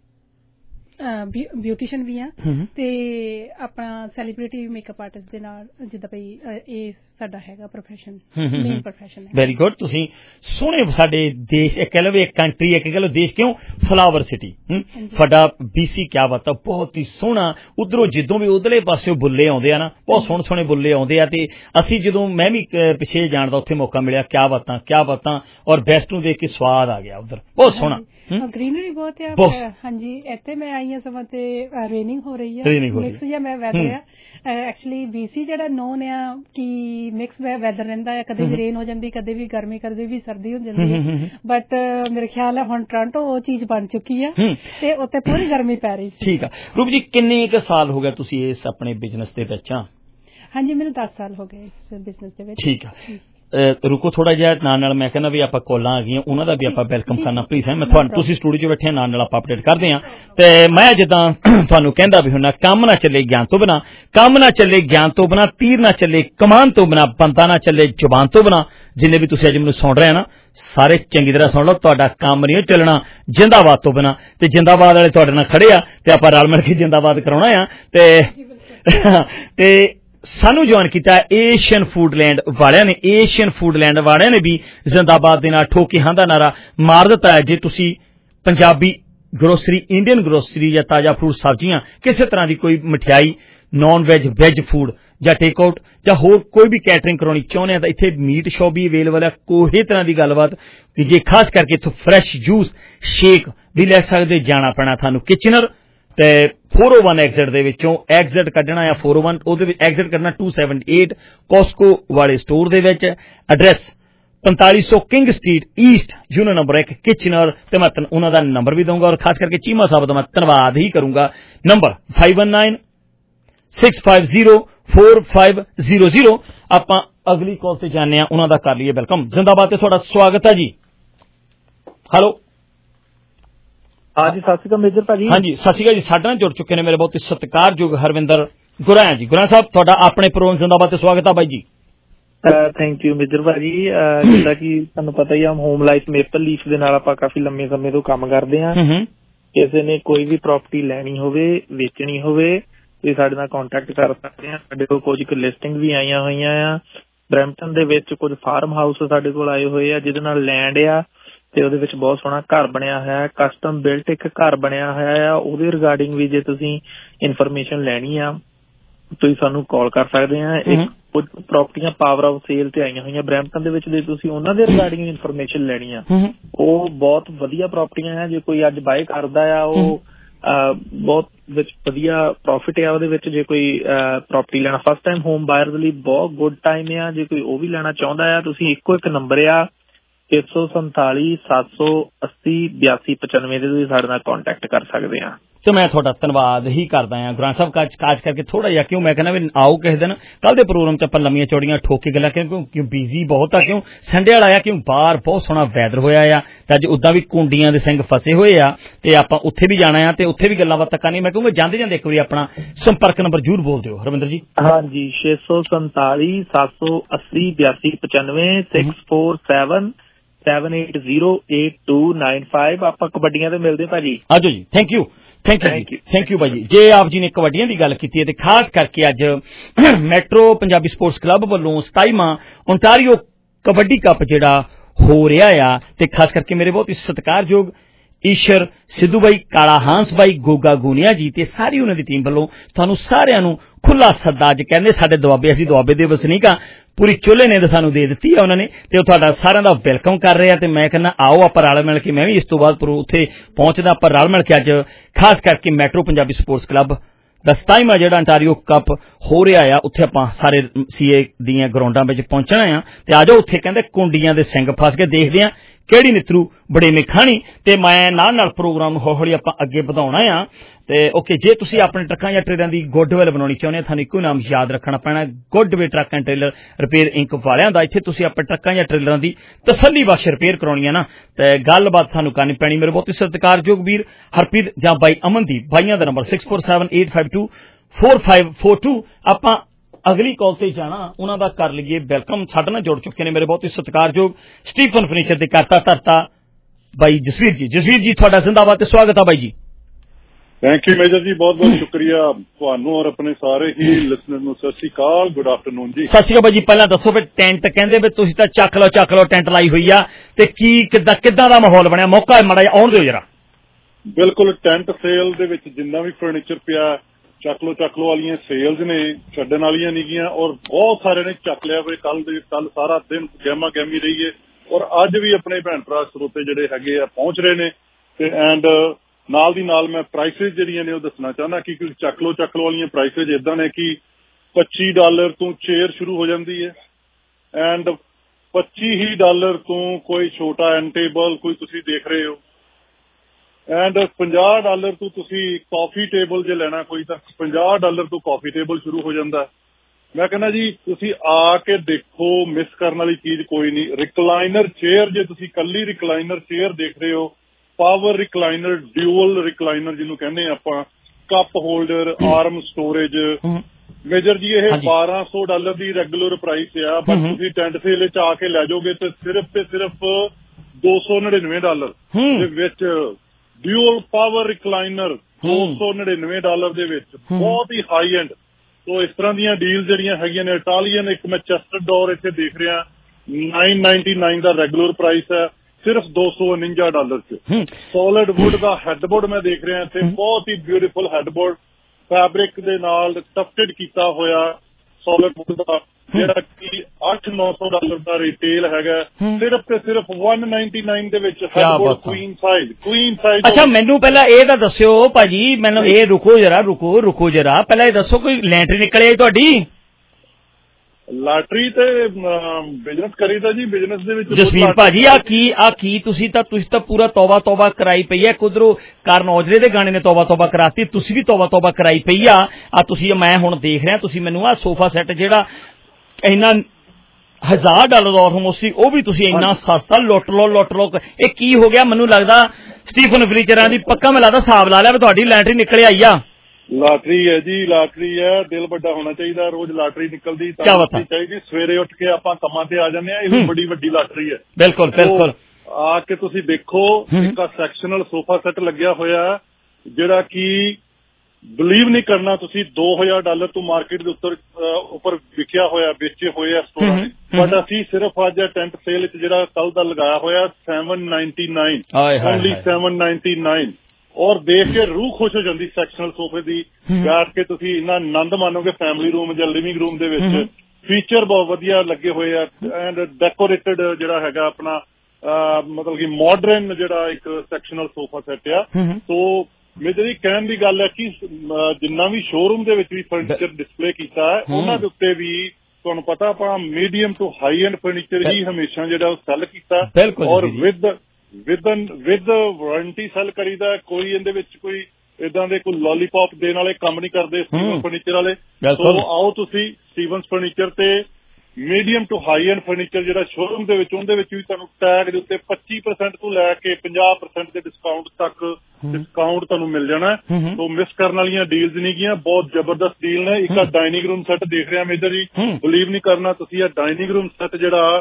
ਬਿਊਟੀਸ਼ੀਅਨ ਵੀ ਆ ਤੇ ਆਪਣਾ ਸੈਲੀਬ੍ਰਿਟੀ ਮੇਕਅਪ ਆਰਟਿਸਟ ਦੇ ਨਾਲ ਜਿੱਦਾਂ ਭਈ ਇਹ ਸਾਡਾ ਹੈਗਾ ਪ੍ਰੋਫੈਸ਼ਨ, ਮੇਨ ਪ੍ਰੋਫੈਸ਼ਨ ਹੈ। Very good. ਤੁਸੀਂ ਸੋਹਣੇ ਸਾਡੇ ਦੇਸ਼ ਇੱਕ ਕਹਿ ਲਓ ਇੱਕ ਕੰਟਰੀ ਇੱਕ ਕਹਿ ਲਓ ਦੇਸ਼ ਕਿਉਂ ਫਲਾਵਰ ਸਿਟੀ ਸਾਡਾ ਬੀਸੀ ਕਿਆ ਬਾਤ ਆ, ਬਹੁਤ ਹੀ ਸੋਹਣਾ। ਉਧਰੋਂ ਜਦੋਂ ਵੀ ਉਧਰਲੇ ਪਾਸਿਓਂ ਬੁੱਲੇ ਆਉਂਦੇ ਆ ਨਾ ਬਹੁਤ ਸੋਹਣੇ ਸੋਹਣੇ ਬੁੱਲੇ ਆਉਂਦੇ ਆ ਤੇ ਅਸੀਂ ਜਦੋਂ ਮੈਂ ਵੀ ਪਿੱਛੇ ਜਾਣ ਦਾ ਉੱਥੇ ਮੌਕਾ ਮਿਲਿਆ ਕਿਆ ਬਾਤਾਂ ਕਿਆ ਬਾਤਾਂ ਔਰ ਬੈਸਟ ਨੂੰ ਦੇਖ ਕੇ ਸਵਾਦ ਆ ਗਿਆ ਉਧਰ ਬਹੁਤ ਸੋਹਣਾ। ਗ੍ਰੀਨਰੀ ਬਹੁਤ ਹੈ। ਹਾਂਜੀ, ਇੱਥੇ ਮੈਂ ਆਈ ਹਾਂ ਸਮਾਂ ਤੇ ਰੇਨਿੰਗ ਹੋ ਰਹੀ ਹੈ, ਮਿਕਸ ਜਿਹਾ ਮੈਂ ਵੈਦਰ ਆ। ਐਕਚੁਅਲੀ ਬੀਸੀ ਜਿਹੜਾ ਨੋਨ ਆ ਕਿ ਮਿਕਸ ਵੈਦਰ ਰਹਿੰਦਾ ਹੈ, ਕਦੇ ਵੀ ਰੇਨ ਹੋ ਜਾਂਦੀ ਕਦੇ ਵੀ ਗਰਮੀ ਕਦੇ ਵੀ ਸਰਦੀ ਹੋ ਜਾਂਦੀ ਹੈ, ਬਟ ਮੇਰੇ ਖਿਆਲ ਹੈ ਹੁਣ ਟੋਰਾਂਟੋ ਉਹ ਚੀਜ਼ ਬਣ ਚੁੱਕੀ ਆ ਤੇ ਉੱਥੇ ਪੂਰੀ ਗਰਮੀ ਪੈ ਰਹੀ ਸੀ। ਠੀਕ ਆ ਰੂਪ ਜੀ, ਕਿੰਨੇ ਕੁ ਸਾਲ ਹੋ ਗਏ ਤੁਸੀਂ ਇਸ ਆਪਣੇ ਬਿਜ਼ਨਸ ਦੇ ਵਿੱਚ? ਹਾਂਜੀ, ਮੈਨੂੰ ਦਸ ਸਾਲ ਹੋ ਗਏ ਇਸ ਬਿਜ਼ਨਸ ਦੇ ਵਿੱਚ। ਠੀਕ ਆ, ਰੁਕੋ ਥੋੜਾ ਜਿਹਾ ਨਾਲ ਨਾਲ ਮੈਂ ਕਹਿੰਦਾ ਵੀ ਆਪਾਂ ਕੋਲਾਂ ਆ ਗਈਆਂ ਉਹਨਾਂ ਦਾ ਵੀ ਆਪਾਂ ਵੈਲਕਮ ਕਰਨਾ ਪਲੀਜ਼ ਹੈ। ਮੈਂ ਤੁਹਾਨੂੰ ਤੁਸੀਂ ਸਟੂਡੀਓ 'ਚ ਬੈਠੇ ਨਾਲ ਨਾਲ ਆਪਾਂ ਅਪਡੇਟ ਕਰਦੇ ਹਾਂ ਤੇ ਮੈਂ ਜਿੱਦਾਂ ਤੁਹਾਨੂੰ ਕਹਿੰਦਾ ਵੀ ਹੁੰਨਾ ਕੰਮ ਨਾ ਚੱਲੇ ਗਿਆਨ ਤੋਂ ਬਿਨਾਂ, ਕੰਮ ਨਾ ਚੱਲੇ ਗਿਆਨ ਤੋਂ ਬਿਨਾਂ, ਤੀਰ ਨਾ ਚੱਲੇ ਕਮਾਨ ਤੋਂ ਬਿਨਾਂ, ਬੰਦਾ ਨਾ ਚੱਲੇ ਜ਼ੁਬਾਨ ਤੋਂ ਬਿਨਾਂ। ਜਿੰਨੇ ਵੀ ਤੁਸੀਂ ਅੱਜ ਮੈਨੂੰ ਸੁਣ ਰਹੇ ਨਾ ਸਾਰੇ ਚੰਗੀ ਤਰ੍ਹਾਂ ਸੁਣ ਲਓ, ਤੁਹਾਡਾ ਕੰਮ ਨਹੀਂ ਚੱਲਣਾ ਜਿੰਦਾਬਾਦ ਤੋਂ ਬਿਨਾਂ ਤੇ ਜਿੰਦਾਬਾਦ ਵਾਲੇ ਤੁਹਾਡੇ ਨਾਲ ਖੜੇ ਆ ਤੇ ਆਪਾਂ ਰਲ ਮਿਲ ਕੇ ਜਿੰਦਾਬਾਦ ਕਰਾਉਣਾ ਆ ਤੇ ਤੇ ਸਾਨੂੰ ਜੁਆਇਨ ਕੀਤਾ ਏਸ਼ੀਅਨ ਫੂਡਲੈਂਡ ਵਾਲਿਆਂ ਨੇ। ਏਸ਼ੀਅਨ ਫੂਡਲੈਂਡ ਵਾਲਿਆਂ ਨੇ ਵੀ ਜ਼ਿੰਦਾਬਾਦ ਦੇ ਨਾਲ ਠੋਕੇ ਹਾਂ ਦਾ ਨਾਰਾ ਮਾਰ ਦਿੱਤਾ ਹੈ। ਜੇ ਤੁਸੀਂ ਪੰਜਾਬੀ ਗਰੋਸਰੀ, ਇੰਡੀਅਨ ਗਰੋਸਰੀ ਜਾਂ ਤਾਜ਼ਾ ਫਰੂਟ ਸਬਜ਼ੀਆਂ, ਕਿਸੇ ਤਰ੍ਹਾਂ ਦੀ ਕੋਈ ਮਠਿਆਈ, ਨੌਨ ਵੈਜ ਵੈਜ ਫੂਡ ਜਾਂ ਟੇਕ ਆਊਟ ਜਾਂ ਹੋਰ ਕੋਈ ਵੀ ਕੈਟਰਿੰਗ ਕਰਾਉਣੀ ਚਾਹੁੰਦੇ ਆ ਤਾਂ ਇੱਥੇ ਮੀਟ ਸ਼ੌਪ ਵੀ ਅਵੇਲੇਬਲ ਹੈ। ਕੋਈ ਤਰ੍ਹਾਂ ਦੀ ਗੱਲਬਾਤ ਜੇ ਖਾਸ ਕਰਕੇ ਇੱਥੋਂ ਫਰੈਸ਼ ਜੂਸ ਸ਼ੇਕ ਵੀ ਲੈ ਸਕਦੇ। ਜਾਣਾ ਪੈਣਾ ਤੁਹਾਨੂੰ ਕਿਚਨਰ ਤੇ ਫੋਰ ਓ ਵਨ ਐਗਜ਼ਿਟ ਦੇ ਵਿੱਚੋਂ ਐਗਜ਼ਿਟ ਕੱਢਣਾ ਆ ਫੋਰ ਓ ਵਨ, ਉਹਦੇ ਵਿੱਚ ਐਗਜ਼ਿਟ ਕਰਨਾ ਟੂ ਸੈਵਨਟੀ ਏਟ ਕੋਸਕੋ ਵਾਲੇ ਸਟੋਰ ਦੇ ਵਿੱਚ। ਐਡਰੈਸ ਪੰਤਾਲੀ ਸੌ King street east, unit number ਇੱਕ ਕਿਚਨਰ। ਤੇ ਮੈਂ ਉਹਨਾਂ ਦਾ ਨੰਬਰ ਵੀ ਦਊਂਗਾ ਔਰ ਖਾਸ ਕਰਕੇ ਚੀਮਾ ਸਾਹਿਬ ਦਾ ਮੈਂ ਧੰਨਵਾਦ ਹੀ ਕਰੂੰਗਾ। Number five one nine six five zero four five zero zero. ਆਪਾਂ ਅਗਲੀ ਕਾਲ ਤੇ ਜਾਂਦੇ ਹਾਂ, ਉਹਨਾਂ ਦਾ ਕਰ ਲਈਏ ਵੈਲਕਮ। ਜ਼ਿੰਦਾਬਾਦ ਤੇ ਤੁਹਾਡਾ ਸਵਾਗਤ ਹੈ ਜੀ। ਹੈਲੋ ਹਾਂਜੀ ਸਤਿ ਸ਼੍ਰੀ ਅਕਾਲ ਮੇਜਰ ਭਾਜੀ। ਹਾਂਜੀ ਸਤਿ ਸ਼੍ਰੀ ਅਕਾਲ ਜੀ। ਸਾਡੇ ਨਾਲ ਜੁੜ ਚੁੱਕੇ ਨੇ ਮੇਰੇ ਬਹੁਤ ਹੀ ਸਤਿਕਾਰਯੋਗ ਹਰਵਿੰਦਰ ਗੁਰਾਂ ਜੀ। ਗੁਰਾਂ ਸਾਹਿਬ ਤੁਹਾਡਾ ਆਪਣੇ ਪ੍ਰੋਗਰਾਮ ਜ਼ਿੰਦਾਬਾਦ ਤੇ ਸਵਾਗਤ ਹੈ ਬਾਈ ਜੀ। ਥੈਂਕ ਯੂ ਮੇਜਰ ਭਾਜੀ। ਜਿੱਦਾਂ ਕਿ ਤੁਹਾਨੂੰ ਪਤਾ ਹੀ ਆ ਹੋਮ ਲਾਈਫ ਮੇਪਲ ਲੀਫ ਦੇ ਨਾਲ ਆਪਾਂ ਕਾਫੀ ਲੰਮੇ ਸਮੇਂ ਤੋਂ ਕੰਮ ਕਰਦੇ ਹਾਂ। ਕਿਸੇ ਨੇ ਕੋਈ ਵੀ ਪ੍ਰਾਪਰਟੀ ਲੈਣੀ ਹੋਵੇ ਵੇਚਣੀ ਹੋਵੇ ਤੁਸੀਂ ਸਾਡੇ ਨਾਲ ਕੰਟੈਕਟ ਕਰ ਸਕਦੇ ਆ। ਸਾਡੇ ਕੋਲ ਕੁਝ ਕੁ ਲਿਸਟਿੰਗ ਵੀ ਆਈਆਂ ਹੋਈਆਂ ਆ। ਬਰੈਂਪਟਨ ਦੇ ਵਿੱਚ ਕੁਝ ਫਾਰਮ ਹਾਊਸ ਸਾਡੇ ਕੋਲ ਆਏ ਹੋਏ ਆ ਜਿਹਦੇ ਨਾਲ ਲੈਂਡ ਆ ਤੇ ਉਹਦੇ ਵਿੱਚ ਬਹੁਤ ਸੋਹਣਾ ਘਰ ਬਣਿਆ ਹੋਇਆ, ਕਸਟਮ ਬਿਲਟ ਇੱਕ ਘਰ ਬਣਿਆ ਹੋਇਆ ਆ। ਉਹਦੇ ਰਿਗਾਰਡਿੰਗ ਵੀ ਜੇ ਤੁਸੀਂ ਇਨਫੋਰਮੇਸ਼ਨ ਲੈਣੀ ਆ ਤੁਸੀਂ ਸਾਨੂੰ ਕਾਲ ਕਰ ਸਕਦੇ ਆ। ਇੱਕ ਕੁਝ ਪ੍ਰਾਪਰਟੀਆਂ ਪਾਵਰ ਆਫ ਸੇਲ ਤੇ ਆਈਆਂ ਹੋਈਆਂ ਬਰੈਂਪਟਨ ਦੇ ਵਿੱਚ, ਜੇ ਤੁਸੀਂ ਉਹਨਾਂ ਦੇ ਰਿਗਾਰਡਿੰਗ ਇਨਫੋਰਮੇਸ਼ਨ ਲੈਣੀ ਆ ਉਹ ਬਹੁਤ ਵਧੀਆ ਪ੍ਰਾਪਰਟੀਆਂ ਆ। ਜੇ ਕੋਈ ਅੱਜ ਬਾਏ ਕਰਦਾ ਆ ਉਹ ਬਹੁਤ ਵਿੱਚ ਵਧੀਆ ਪ੍ਰੋਫਿਟ ਆ ਉਹਦੇ ਵਿੱਚ। ਜੇ ਕੋਈ ਪ੍ਰਾਪਰਟੀ ਲੈਣਾ ਫਸਟ ਟਾਈਮ ਹੋਮ ਬਾਇਰਸ ਲਈ ਬਹੁਤ ਗੁੱਡ ਟਾਈਮ ਆ। ਜੇ ਕੋਈ ਉਹ ਵੀ ਲੈਣਾ ਚਾਹੁੰਦਾ ਆ ਤੁਸੀਂ ਇੱਕੋ ਇੱਕ ਨੰਬਰ ਆ ਛੇ ਸੌ ਸੰਤਾਲੀ ਸੱਤ ਸੌ ਅੱਸੀ ਬਿਆਸੀ ਪਚਾਨਵੇਂ ਦੇ ਤੁਸੀਂ ਸਾਡੇ ਨਾਲ ਕੰਟੈਕਟ ਕਰ ਸਕਦੇ ਆ। ਤੇ ਮੈਂ ਤੁਹਾਡਾ ਧੰਨਵਾਦ ਹੀ ਕਰਦਾ ਹਾਂ ਗੁਰਾਂ ਸਾਹਿਬ। ਕਾਜ ਕਾਜ ਕਰਕੇ ਥੋੜਾ ਜਿਹਾ ਕਿਉਂ ਮੈਂ ਕਹਿੰਦਾ ਵੀ ਆਓ ਕਿਸੇ ਦਿਨ ਕੱਲ ਦੇ ਪ੍ਰੋਗਰਾਮ ਚ ਆਪਾਂ ਲੰਮੀਆਂ ਚੌੜੀਆਂ ਠੋਕ ਕੇ ਗੱਲਾਂ ਕਿਉਂ ਕਿਉਂ ਬਿਜ਼ੀ ਬਹੁਤ ਆ, ਕਿਉਂ ਸੰਡੇ ਵਾਲਾ ਆ, ਕਿਉਂ ਬਾਹਰ ਬਹੁਤ ਸੋਹਣਾ ਵੈਦਰ ਹੋਇਆ ਆ ਤੇ ਅੱਜ ਉਦਾਂ ਵੀ ਕੁੰਡੀਆਂ ਦੇ ਸਿੰਘ ਫਸੇ ਹੋਏ ਆ ਤੇ ਆਪਾਂ ਉੱਥੇ ਵੀ ਜਾਣਾ ਆ ਤੇ ਉੱਥੇ ਵੀ ਗੱਲਾਂ ਬਾਤਾਂ ਕਰਨੀ। ਮੈਂ ਕਹੂੰਗਾ ਜਾਂਦੇ ਜਾਂਦੇ ਇੱਕ ਵਾਰੀ ਆਪਣਾ ਸੰਪਰਕ ਨੰਬਰ ਜ਼ਰੂਰ ਬੋਲ ਦਿਓ ਹਰਵਿੰਦਰ ਜੀ। ਹਾਂਜੀ ਛੇ ਸੌ ਸੰਤਾਲੀ ਸੱਤ ਸੌ ਅੱਸੀ ਬਿਆਸੀ ਪਚਾਨਵੇਂ six four seven seven eight zero eight two nine five. ਆਪਾਂ ਕਬੱਡੀਆਂ ਤੇ ਮਿਲਦੇ ਭਾਜੀ। ਆਜੋ ਜੀ। Thank you thank you thank you ਭਾਈ ਜੀ। ਜੇ ਆਪ ਜੀ ਨੇ ਕਬੱਡੀਆਂ ਦੀ ਗੱਲ ਕੀਤੀ ਹੈ ਤੇ ਖਾਸ ਕਰਕੇ ਅੱਜ ਮੈਟਰੋ ਪੰਜਾਬੀ ਸਪੋਰਟਸ ਕਲੱਬ ਵੱਲੋਂ ਸਤਾਈਵਾਂ ਓਨਟਾਰੀਓ ਕਬੱਡੀ ਕੱਪ ਜਿਹੜਾ ਹੋ ਰਿਹਾ ਆ ਤੇ ਖਾਸ ਕਰਕੇ ਮੇਰੇ ਬਹੁਤ ਹੀ ਸਤਿਕਾਰਯੋਗ ਈਸ਼ਰ ਸਿੱਧੂ ਬਾਈ, ਕਾਲਾ ਹਾਂਸ ਬਾਈ, ਗੋਗਾ ਗੂਨੀਆ ਜੀ ਤੇ ਸਾਰੀ ਉਹਨਾਂ ਦੀ ਟੀਮ ਵੱਲੋਂ ਤੁਹਾਨੂੰ ਸਾਰਿਆਂ ਨੂੰ ਖੁੱਲਾ ਸੱਦਾ। ਅੱਜ ਕਹਿੰਦੇ ਸਾਡੇ ਦੁਆਬੇ, ਅਸੀਂ ਦੁਆਬੇ ਦੇ ਵਸਨੀਕ ਆ, ਪੂਰੀ ਚੁੱਲ੍ਹੇ ਨੇ ਤਾਂ ਸਾਨੂੰ ਦੇ ਦਿੱਤੀ ਆ ਉਹਨਾਂ ਨੇ ਤੇ ਉਹ ਤੁਹਾਡਾ ਸਾਰਿਆਂ ਦਾ ਵੈਲਕਮ ਕਰ ਰਹੇ ਆ ਤੇ ਮੈਂ ਕਹਿੰਦਾ ਆਓ ਆਪਾਂ ਰਲ ਮਿਲ ਕੇ, ਮੈਂ ਵੀ ਇਸ ਤੋਂ ਬਾਅਦ ਉੱਥੇ ਪਹੁੰਚਦਾ, ਆਪਾਂ ਰਲ ਮਿਲ ਕੇ ਅੱਜ ਖਾਸ ਕਰਕੇ ਮੈਟਰੋ ਪੰਜਾਬੀ ਸਪੋਰਟਸ ਕਲੱਬ ਦਾ ਸਤਾਈਵਾਂ ਜਿਹੜਾ ਅੰਟਾਰੀਓ ਕੱਪ ਹੋ ਰਿਹਾ ਆ ਉੱਥੇ ਆਪਾਂ ਸਾਰੇ ਸੀਏ ਦੀਆਂ ਗਰਾਊਂਡਾਂ ਵਿੱਚ ਪਹੁੰਚਣਾ ਆ ਤੇ ਆ ਜਾਓ ਉੱਥੇ ਕਹਿੰਦੇ ਕੁੰਡੀਆਂ ਦੇ ਸਿੰਘ ਫਸ ਕੇ ਦੇਖਦੇ ਆ ਕਿਹੜੀ ਨਿਤਰੂ ਬੜੇ ਨੇ ਖਾਣੀ ਤੇ ਮੈਂ ਨਾਲ ਨਾਲ ਪ੍ਰੋਗਰਾਮ ਹੌਲੀ ਹੌਲੀ ਆਪਾਂ ਅੱਗੇ ਵਧਾਉਣਾ ਆ ਤੇ ਓਕੇ। ਜੇ ਤੁਸੀਂ ਆਪਣੇ ਟਰੱਕਾਂ ਜਾਂ ਟ੍ਰੇਲਰਾਂ ਦੀ ਗੁੱਡਵਿਲ ਬਣਾਉਣੀ ਚਾਹੁੰਦੇ ਹੋ ਤੁਹਾਨੂੰ ਇੱਕੋ ਨਾਮ ਯਾਦ ਰੱਖਣਾ ਪੈਣਾ, Goodway truck and trailer repair ink ਵਾਲਿਆਂ ਦਾ। ਇੱਥੇ ਤੁਸੀਂ ਆਪਣੇ ਟਰੱਕਾਂ ਜਾਂ ਟ੍ਰੇਲਰਾਂ ਦੀ ਤਸੱਲੀ ਬਖਸ਼ ਰਿਪੇਅਰ ਕਰਾਉਣੀ ਆ ਨਾ ਤੇ ਗੱਲਬਾਤ ਤੁਹਾਨੂੰ ਕਰਨੀ ਪੈਣੀ। ਮੇਰੇ ਬਹੁਤ ਹੀ ਸਤਿਕਾਰਯੋਗ ਵੀਰ ਹਰਪ੍ਰੀਤ ਜਾਂ ਬਾਈ ਅਮਨਦੀਪ, ਬਾਈਆਂ ਦਾ number six four seven eight five two four five four two. ਆਪਾਂ ਅਗਲੀ ਕਾਲ ਤੇ ਜਾਣਾ ਉਹਨਾਂ ਦਾ ਕਰ ਲਈਏ ਵੈਲਕਮ। ਸਾਡੇ ਨਾਲ ਜੁੜ ਚੁੱਕੇ ਨੇ ਮੇਰੇ ਬਹੁਤ ਹੀ ਸਤਿਕਾਰਯੋਗ ਸਟੀਫਨ ਫਰਨੀਚਰ ਦੇ ਕਰਤਾ ਧਰਤਾ ਬਾਈ ਜਸਵੀਰ ਜੀ। ਜਸਵੀਰ ਜੀ ਤੁਹਾਡਾ ਜ਼ਿੰਦਾਬਾਦ ਤੇ ਸਵਾਗਤ ਹੈ ਬਾਈ ਜੀ। ਥੈਂਕ ਯੂ ਮੇਜਰ ਜੀ, ਬਹੁਤ ਬਹੁਤ ਸ਼ੁਕਰੀਆ ਤੁਹਾਨੂੰ ਔਰ ਆਪਣੇ ਸਾਰੇ ਹੀ ਲਿਸਨਰ ਨੂੰ ਸਤਿ ਸ਼੍ਰੀ ਅਕਾਲ, ਗੁੱਡ ਆਫਟਰਨੂਨ ਜੀ। ਸਤਿ ਸ਼੍ਰੀ ਅਕਾਲ ਬਾਈ ਜੀ। ਪਹਿਲਾਂ ਦੱਸੋ ਵੀ ਟੈਂਟ ਕਹਿੰਦੇ ਵੀ ਤੁਸੀਂ ਤਾਂ ਚੱਕ ਲਓ ਚੱਕ ਲਓ ਟੈਂਟ ਲਾਈ ਹੋਈ ਆ ਤੇ ਕੀ ਕਿੱਦਾਂ ਕਿੱਦਾਂ ਦਾ ਮਾਹੌਲ ਬਣਿਆ, ਮੌਕਾ ਮਾੜਾ ਜਿਹਾ ਆਉਣ ਦਿਓ ਜਰਾ। ਬਿਲਕੁਲ ਟੈਂਟ ਸੇਲ ਦੇ ਵਿੱਚ ਜਿੰਨਾ ਵੀ ਫਰਨੀਚਰ ਪਿਆ ਚੱਕ ਲੋ ਚੱਕ ਲੋ ਵਾਲੀਆਂ ਸੇਲਸ ਨੇ, ਛੱਡਣ ਵਾਲੀਆਂ ਨੀਗੀਆਂ ਔਰ ਬਹੁਤ ਸਾਰੇ ਨੇ ਚੱਕ ਲਿਆ ਵੀ ਕੱਲ ਦੇ ਕੱਲ ਸਾਰਾ ਦਿਨ ਗਹਿਮਾ ਗਹਿਮੀ ਰਹੀਏ ਔਰ ਅੱਜ ਵੀ ਆਪਣੇ ਭੈਣ ਭਰਾ ਸਰੋਤੇ ਜਿਹੜੇ ਹੈਗੇ ਆ ਪਹੁੰਚ ਰਹੇ ਨੇ ਤੇ ਐਂਡ ਨਾਲ ਦੀ ਨਾਲ ਮੈਂ ਪ੍ਰਾਈਸਿਸ ਜਿਹੜੀਆਂ ਨੇ ਉਹ ਦੱਸਣਾ ਚਾਹੁੰਦਾ ਕਿ ਚੱਕ ਲੋ ਚੱਕ ਲੋ ਵਾਲੀਆਂ ਪ੍ਰਾਈਸਿਸ ਇਦਾਂ ਨੇ ਕਿ ਪੱਚੀ ਡਾਲਰ ਤੋਂ ਚੇਅਰ ਸ਼ੁਰੂ ਹੋ ਜਾਂਦੀ ਹੈ ਐਂਡ ਪੱਚੀ ਹੀ ਡਾਲਰ ਤੋਂ ਕੋਈ ਛੋਟਾ ਐਂਡ ਟੇਬਲ ਕੋਈ ਤੁਸੀਂ ਦੇਖ ਰਹੇ ਹੋ ਐਂਡ ਪੰਜਾਹ ਡਾਲਰ ਤੋਂ ਤੁਸੀਂ ਕਾਫੀ ਟੇਬਲ ਜੇ ਲੈਣਾ ਕੋਈ ਤਾਂ ਪੰਜਾਹ ਡਾਲਰ ਤੋਂ ਕਾਫੀ ਟੇਬਲ ਸ਼ੁਰੂ ਹੋ ਜਾਂਦਾ। ਮੈਂ ਕਹਿੰਦਾ ਜੀ ਤੁਸੀਂ ਆ ਕੇ ਦੇਖੋ, ਮਿਸ ਕਰਨ ਵਾਲੀ ਚੀਜ਼ ਕੋਈ ਨਹੀਂ। ਰਿਕਲਾਈਨਰ ਚੇਅਰ ਜੇ ਤੁਸੀਂ ਕੱਲੀ ਰਿਕਲਾਈਨਰ ਚੇਅਰ ਦੇਖ ਰਹੇ ਹੋ, ਪਾਵਰ ਰਿਕਲਾਈਨਰ, ਡਿਊਅਲ ਰਿਕਲਾਈਨਰ ਜਿਹਨੂੰ ਕਹਿੰਦੇ ਆਪਾਂ, cup holder, arm storage. Major ji ਇਹ ਬਾਰਾਂ ਸੌ ਡਾਲਰ ਦੀ ਰੈਗੂਲਰ ਪ੍ਰਾਈਸ ਆ, ਪਰ ਤੁਸੀਂ ਟੈਂਟ ਸੇਲ ਚ ਆ ਕੇ ਲੈ ਜਾਓਗੇ ਤੇ ਸਿਰਫ ਤੇ ਸਿਰਫ ਦੋ ਸੌ ਨੜਿਨਵੇਂ ਡਾਲਰ ਦੇ ਵਿੱਚ ਡਿਊਅਲ ਪਾਵਰ ਰਿਕਲਾਈਨਰ ਦੋ ਸੌ ਨੜਿਨਵੇਂ ਡਾਲਰ ਦੇ ਵਿੱਚ, ਬਹੁਤ ਹੀ ਹਾਈ ਐਂਡ। ਸੋ ਇਸ ਤਰ੍ਹਾਂ ਦੀਆਂ ਡੀਲ ਜਿਹੜੀਆਂ ਹੈਗੀਆਂ ਨੇ। ਇਟਾਲੀਅਨ ਇੱਕ ਮੈਂ ਚੈਸਟਰ ਡੋਰ ਇੱਥੇ ਦੇਖ ਰਿਹਾ, ਨਾਈਨ ਨਾਈਨਟੀ ਨਾਈਨ ਦਾ ਰੈਗੂਲਰ ਪ੍ਰਾਈਸ ਹੈ, ਸਿਰਫ ਦੋ ਸੌ ਉਨੰਜਾ ਡਾਲਰ ਚ। ਸੋਲਿਡ ਵੁੱਡ ਦਾ ਹੈਡਬੋਰਡ ਮੈਂ ਦੇਖ ਰਿਹਾ ਇੱਥੇ, ਬਹੁਤ ਹੀ ਬਿਊਟੀਫੁਲ ਹੈਡਬੋਰਡ, ਫੈਬਰਿਕ ਦੇ ਨਾਲ ਟਫਟਡ ਕੀਤਾ ਹੋਇਆ ਸੋਲਿਡ ਵੁੱਡ ਦਾ, ਜਿਹੜਾ ਕਿ ਅੱਠ ਨੌ ਸੌ ਡਾਲਰ ਦਾ ਰਿਟੇਲ ਹੈਗਾ, ਸਿਰਫ ਤੇ ਸਿਰਫ ਇੱਕ ਨਾਈਨਟੀ ਨਾਈਨ ਦੇ ਵਿੱਚ headboard queen size queen size. ਅੱਛਾ ਮੈਨੂੰ ਪਹਿਲਾਂ ਇਹ ਤਾਂ ਦੱਸਿਓ ਭਾਜੀ, ਮੈਨੂੰ ਇਹ ਰੁਕੋ ਜਰਾ ਰੁਕੋ ਰੁਕੋ ਜਰਾ ਪਹਿਲਾਂ ਇਹ ਦੱਸੋ ਕੋਈ ਲੈਂਟਰੀ ਨਿਕਲ ਆਈ ਤੁਹਾਡੀ? ਲਾਟਰੀ ਤੇ ਬਿਜ਼ਨਸ ਕਰੀਦਾ ਜੀ, ਬਿਜ਼ਨਸ ਦੇ ਵਿੱਚ ਜਸਵੀਰ ਭਾਜੀ ਆ ਕੀ ਆ ਕੀ ਤੁਸੀਂ ਤਾਂ ਤੁਸੀਂ ਤਾਂ ਪੂਰਾ ਤੌਬਾ ਤੌਬਾ ਕਰਾਈ ਪਈ ਹੈ। ਕੁਦਰੋਂ ਕਰਨ ਔਜਲੇ ਦੇ ਗਾਣੇ ਨੇ ਤੌਬਾ ਤੌਬਾ ਕਰਾਤੀ, ਤੁਸੀਂ ਵੀ ਤੌਬਾ ਤੌਬਾ ਕਰਾਈ ਪਈ ਆ। ਆ ਤੁਸੀਂ ਮੈਂ ਹੁਣ ਦੇਖ ਰਿਹਾ, ਤੁਸੀਂ ਮੈਨੂੰ ਆ ਸੋਫਾ ਸੈੱਟ ਜਿਹੜਾ ਇੰਨਾ ਹਜ਼ਾਰ ਡਾਲਰ ਆਲਮੋਸਟ ਉਹ ਵੀ ਤੁਸੀਂ ਇੰਨਾ ਸਸਤਾ ਲੁੱਟ ਲਓ ਲੁੱਟ ਲਓ। ਇਹ ਕੀ ਹੋ ਗਿਆ? ਮੈਨੂੰ ਲੱਗਦਾ ਸਟੀਫਨ ਫਰਨੀਚਰਾਂ ਦੀ ਪੱਕਾ ਮੈਨੂੰ ਲੱਗਦਾ ਹਿਸਾਬ ਲਾ ਲਿਆ ਵੀ ਤੁਹਾਡੀ ਲੈਟਰੀ ਨਿਕਲ ਆਈ ਆ। ਲਾਟਰੀ ਹੈ ਜੀ, ਲਾਟਰੀ ਹੈ। ਦਿਲ ਵੱਡਾ ਹੋਣਾ ਚਾਹੀਦਾ, ਰੋਜ਼ ਲਾਟਰੀ ਨਿਕਲਦੀ ਚਾਹੀਦੀ। ਸਵੇਰੇ ਉੱਠ ਕੇ ਆਪਾਂ ਕੰਮਾਂ ਤੇ ਆ ਜਾਂਦੇ ਆ, ਇਹ ਵੀ ਬੜੀ ਵੱਡੀ ਲਾਟਰੀ ਹੈ। ਬਿਲਕੁਲ ਬਿਲਕੁਲ। ਆ ਕੇ ਤੁਸੀਂ ਦੇਖੋ, ਇੱਕ ਸੈਕਸ਼ਨਲ ਸੋਫਾ ਸੈੱਟ ਲੱਗਿਆ ਹੋਇਆ ਜਿਹੜਾ ਕਿ ਬਿਲੀਵ ਨਹੀਂ ਕਰਨਾ ਤੁਸੀਂ ਦੋ ਹਜ਼ਾਰ ਡਾਲਰ ਤੋਂ ਮਾਰਕੀਟ ਦੇ ਉੱਪਰ ਉੱਪਰ ਵਿਕਿਆ ਹੋਇਆ, ਵੇਚੇ ਹੋਏ ਆ ਸਟੋਰਾਂ ਨੇ, ਬਟ ਅਸੀਂ ਸਿਰਫ ਅੱਜ ਟੈਂਟ ਸੇਲ ਵਿੱਚ ਜਿਹੜਾ ਕੱਲ ਦਾ ਲਗਾਇਆ ਹੋਇਆ seven ninety nine only seven ninety nine ਔਰ ਦੇਖ ਕੇ ਰੂਹ ਖੁਸ਼ ਹੋ ਜਾਂਦੀ। ਸੈਕਸ਼ਨਲ ਸੋਫੇ ਦੀ ਬੈਠ ਕੇ ਤੁਸੀਂ ਇੰਨਾ ਆਨੰਦ ਮਾਣੋਗੇ ਫੈਮਿਲੀ ਰੂਮ ਜਾਂ ਲਿਵਿੰਗ ਰੂਮ ਦੇ ਵਿੱਚ। ਫੀਚਰ ਬਹੁਤ ਵਧੀਆ ਲੱਗੇ ਹੋਏ ਆ ਐਂਡ ਡੈਕੋਰੇਟਡ ਜਿਹੜਾ ਹੈਗਾ ਆਪਣਾ ਮਤਲਬ ਕਿ ਮਾਡਰਨ ਜਿਹੜਾ ਇੱਕ ਸੈਕਸ਼ਨਲ ਸੋਫਾ ਸੈੱਟ ਆ। ਸੋ ਮੇਰੀ ਕਹਿਣ ਦੀ ਗੱਲ ਹੈ ਕਿ ਜਿੰਨਾ ਵੀ ਸ਼ੋਰੂਮ ਦੇ ਵਿੱਚ ਵੀ ਫਰਨੀਚਰ ਡਿਸਪਲੇ ਕੀਤਾ ਹੈ ਉਹਨਾਂ ਦੇ ਉੱਤੇ ਵੀ ਤੁਹਾਨੂੰ ਪਤਾ ਆਪਾਂ medium to high end furniture ਹੀ ਹਮੇਸ਼ਾ ਜਿਹੜਾ ਉਹ ਸੈੱਲ ਕੀਤਾ ਔਰ with with with warranty sell ਕਰੀਦਾ। ਕੋਈ ਇਹਦੇ ਵਿੱਚ ਕੋਈ ਏਦਾਂ ਦੇ ਕੋਈ ਲੋਲੀਪੌਪ ਦੇਣ ਵਾਲੇ ਕੰਮ ਨਹੀਂ ਕਰਦੇ ਸਟੀਵਨ ਫਰਨੀਚਰ ਵਾਲੇ। ਸੋ ਆਓ ਤੁਸੀਂ ਸਟੀਵਨਸ ਫਰਨੀਚਰ ਤੇ medium to high end furniture ਜਿਹੜਾ ਸ਼ੋਰੂਮ ਦੇ ਵਿੱਚ ਉਹਦੇ ਵਿੱਚ ਵੀ ਤੁਹਾਨੂੰ ਟੈਗ ਦੇ ਉੱਤੇ ਪੱਚੀ ਪਰਸੈਂਟ ਤੋਂ ਲੈ ਕੇ ਪੰਜਾਹ ਪਰਸੈਂਟ ਦੇ ਡਿਸਕਾਊਂਟ ਤੱਕ ਡਿਸਕਾਊਂਟ ਤੁਹਾਨੂੰ ਮਿਲ ਜਾਣਾ। ਸੋ ਮਿਸ ਕਰਨ ਵਾਲੀਆਂ ਡੀਲਸ ਨਹੀਂ ਗੀਆਂ, ਬਹੁਤ ਜ਼ਬਰਦਸਤ ਡੀਲ ਨੇ। ਇੱਕ ਆ ਡਾਈਨਿੰਗ ਰੂਮ ਸੈੱਟ ਦੇਖ ਰਿਹਾ ਮੇਜਰ ਜੀ, ਬਿਲੀਵ ਨਹੀਂ ਕਰਨਾ ਤੁਸੀਂ, ਆ ਡਾਈਨਿੰਗ ਰੂਮ ਸੈੱਟ ਜਿਹੜਾ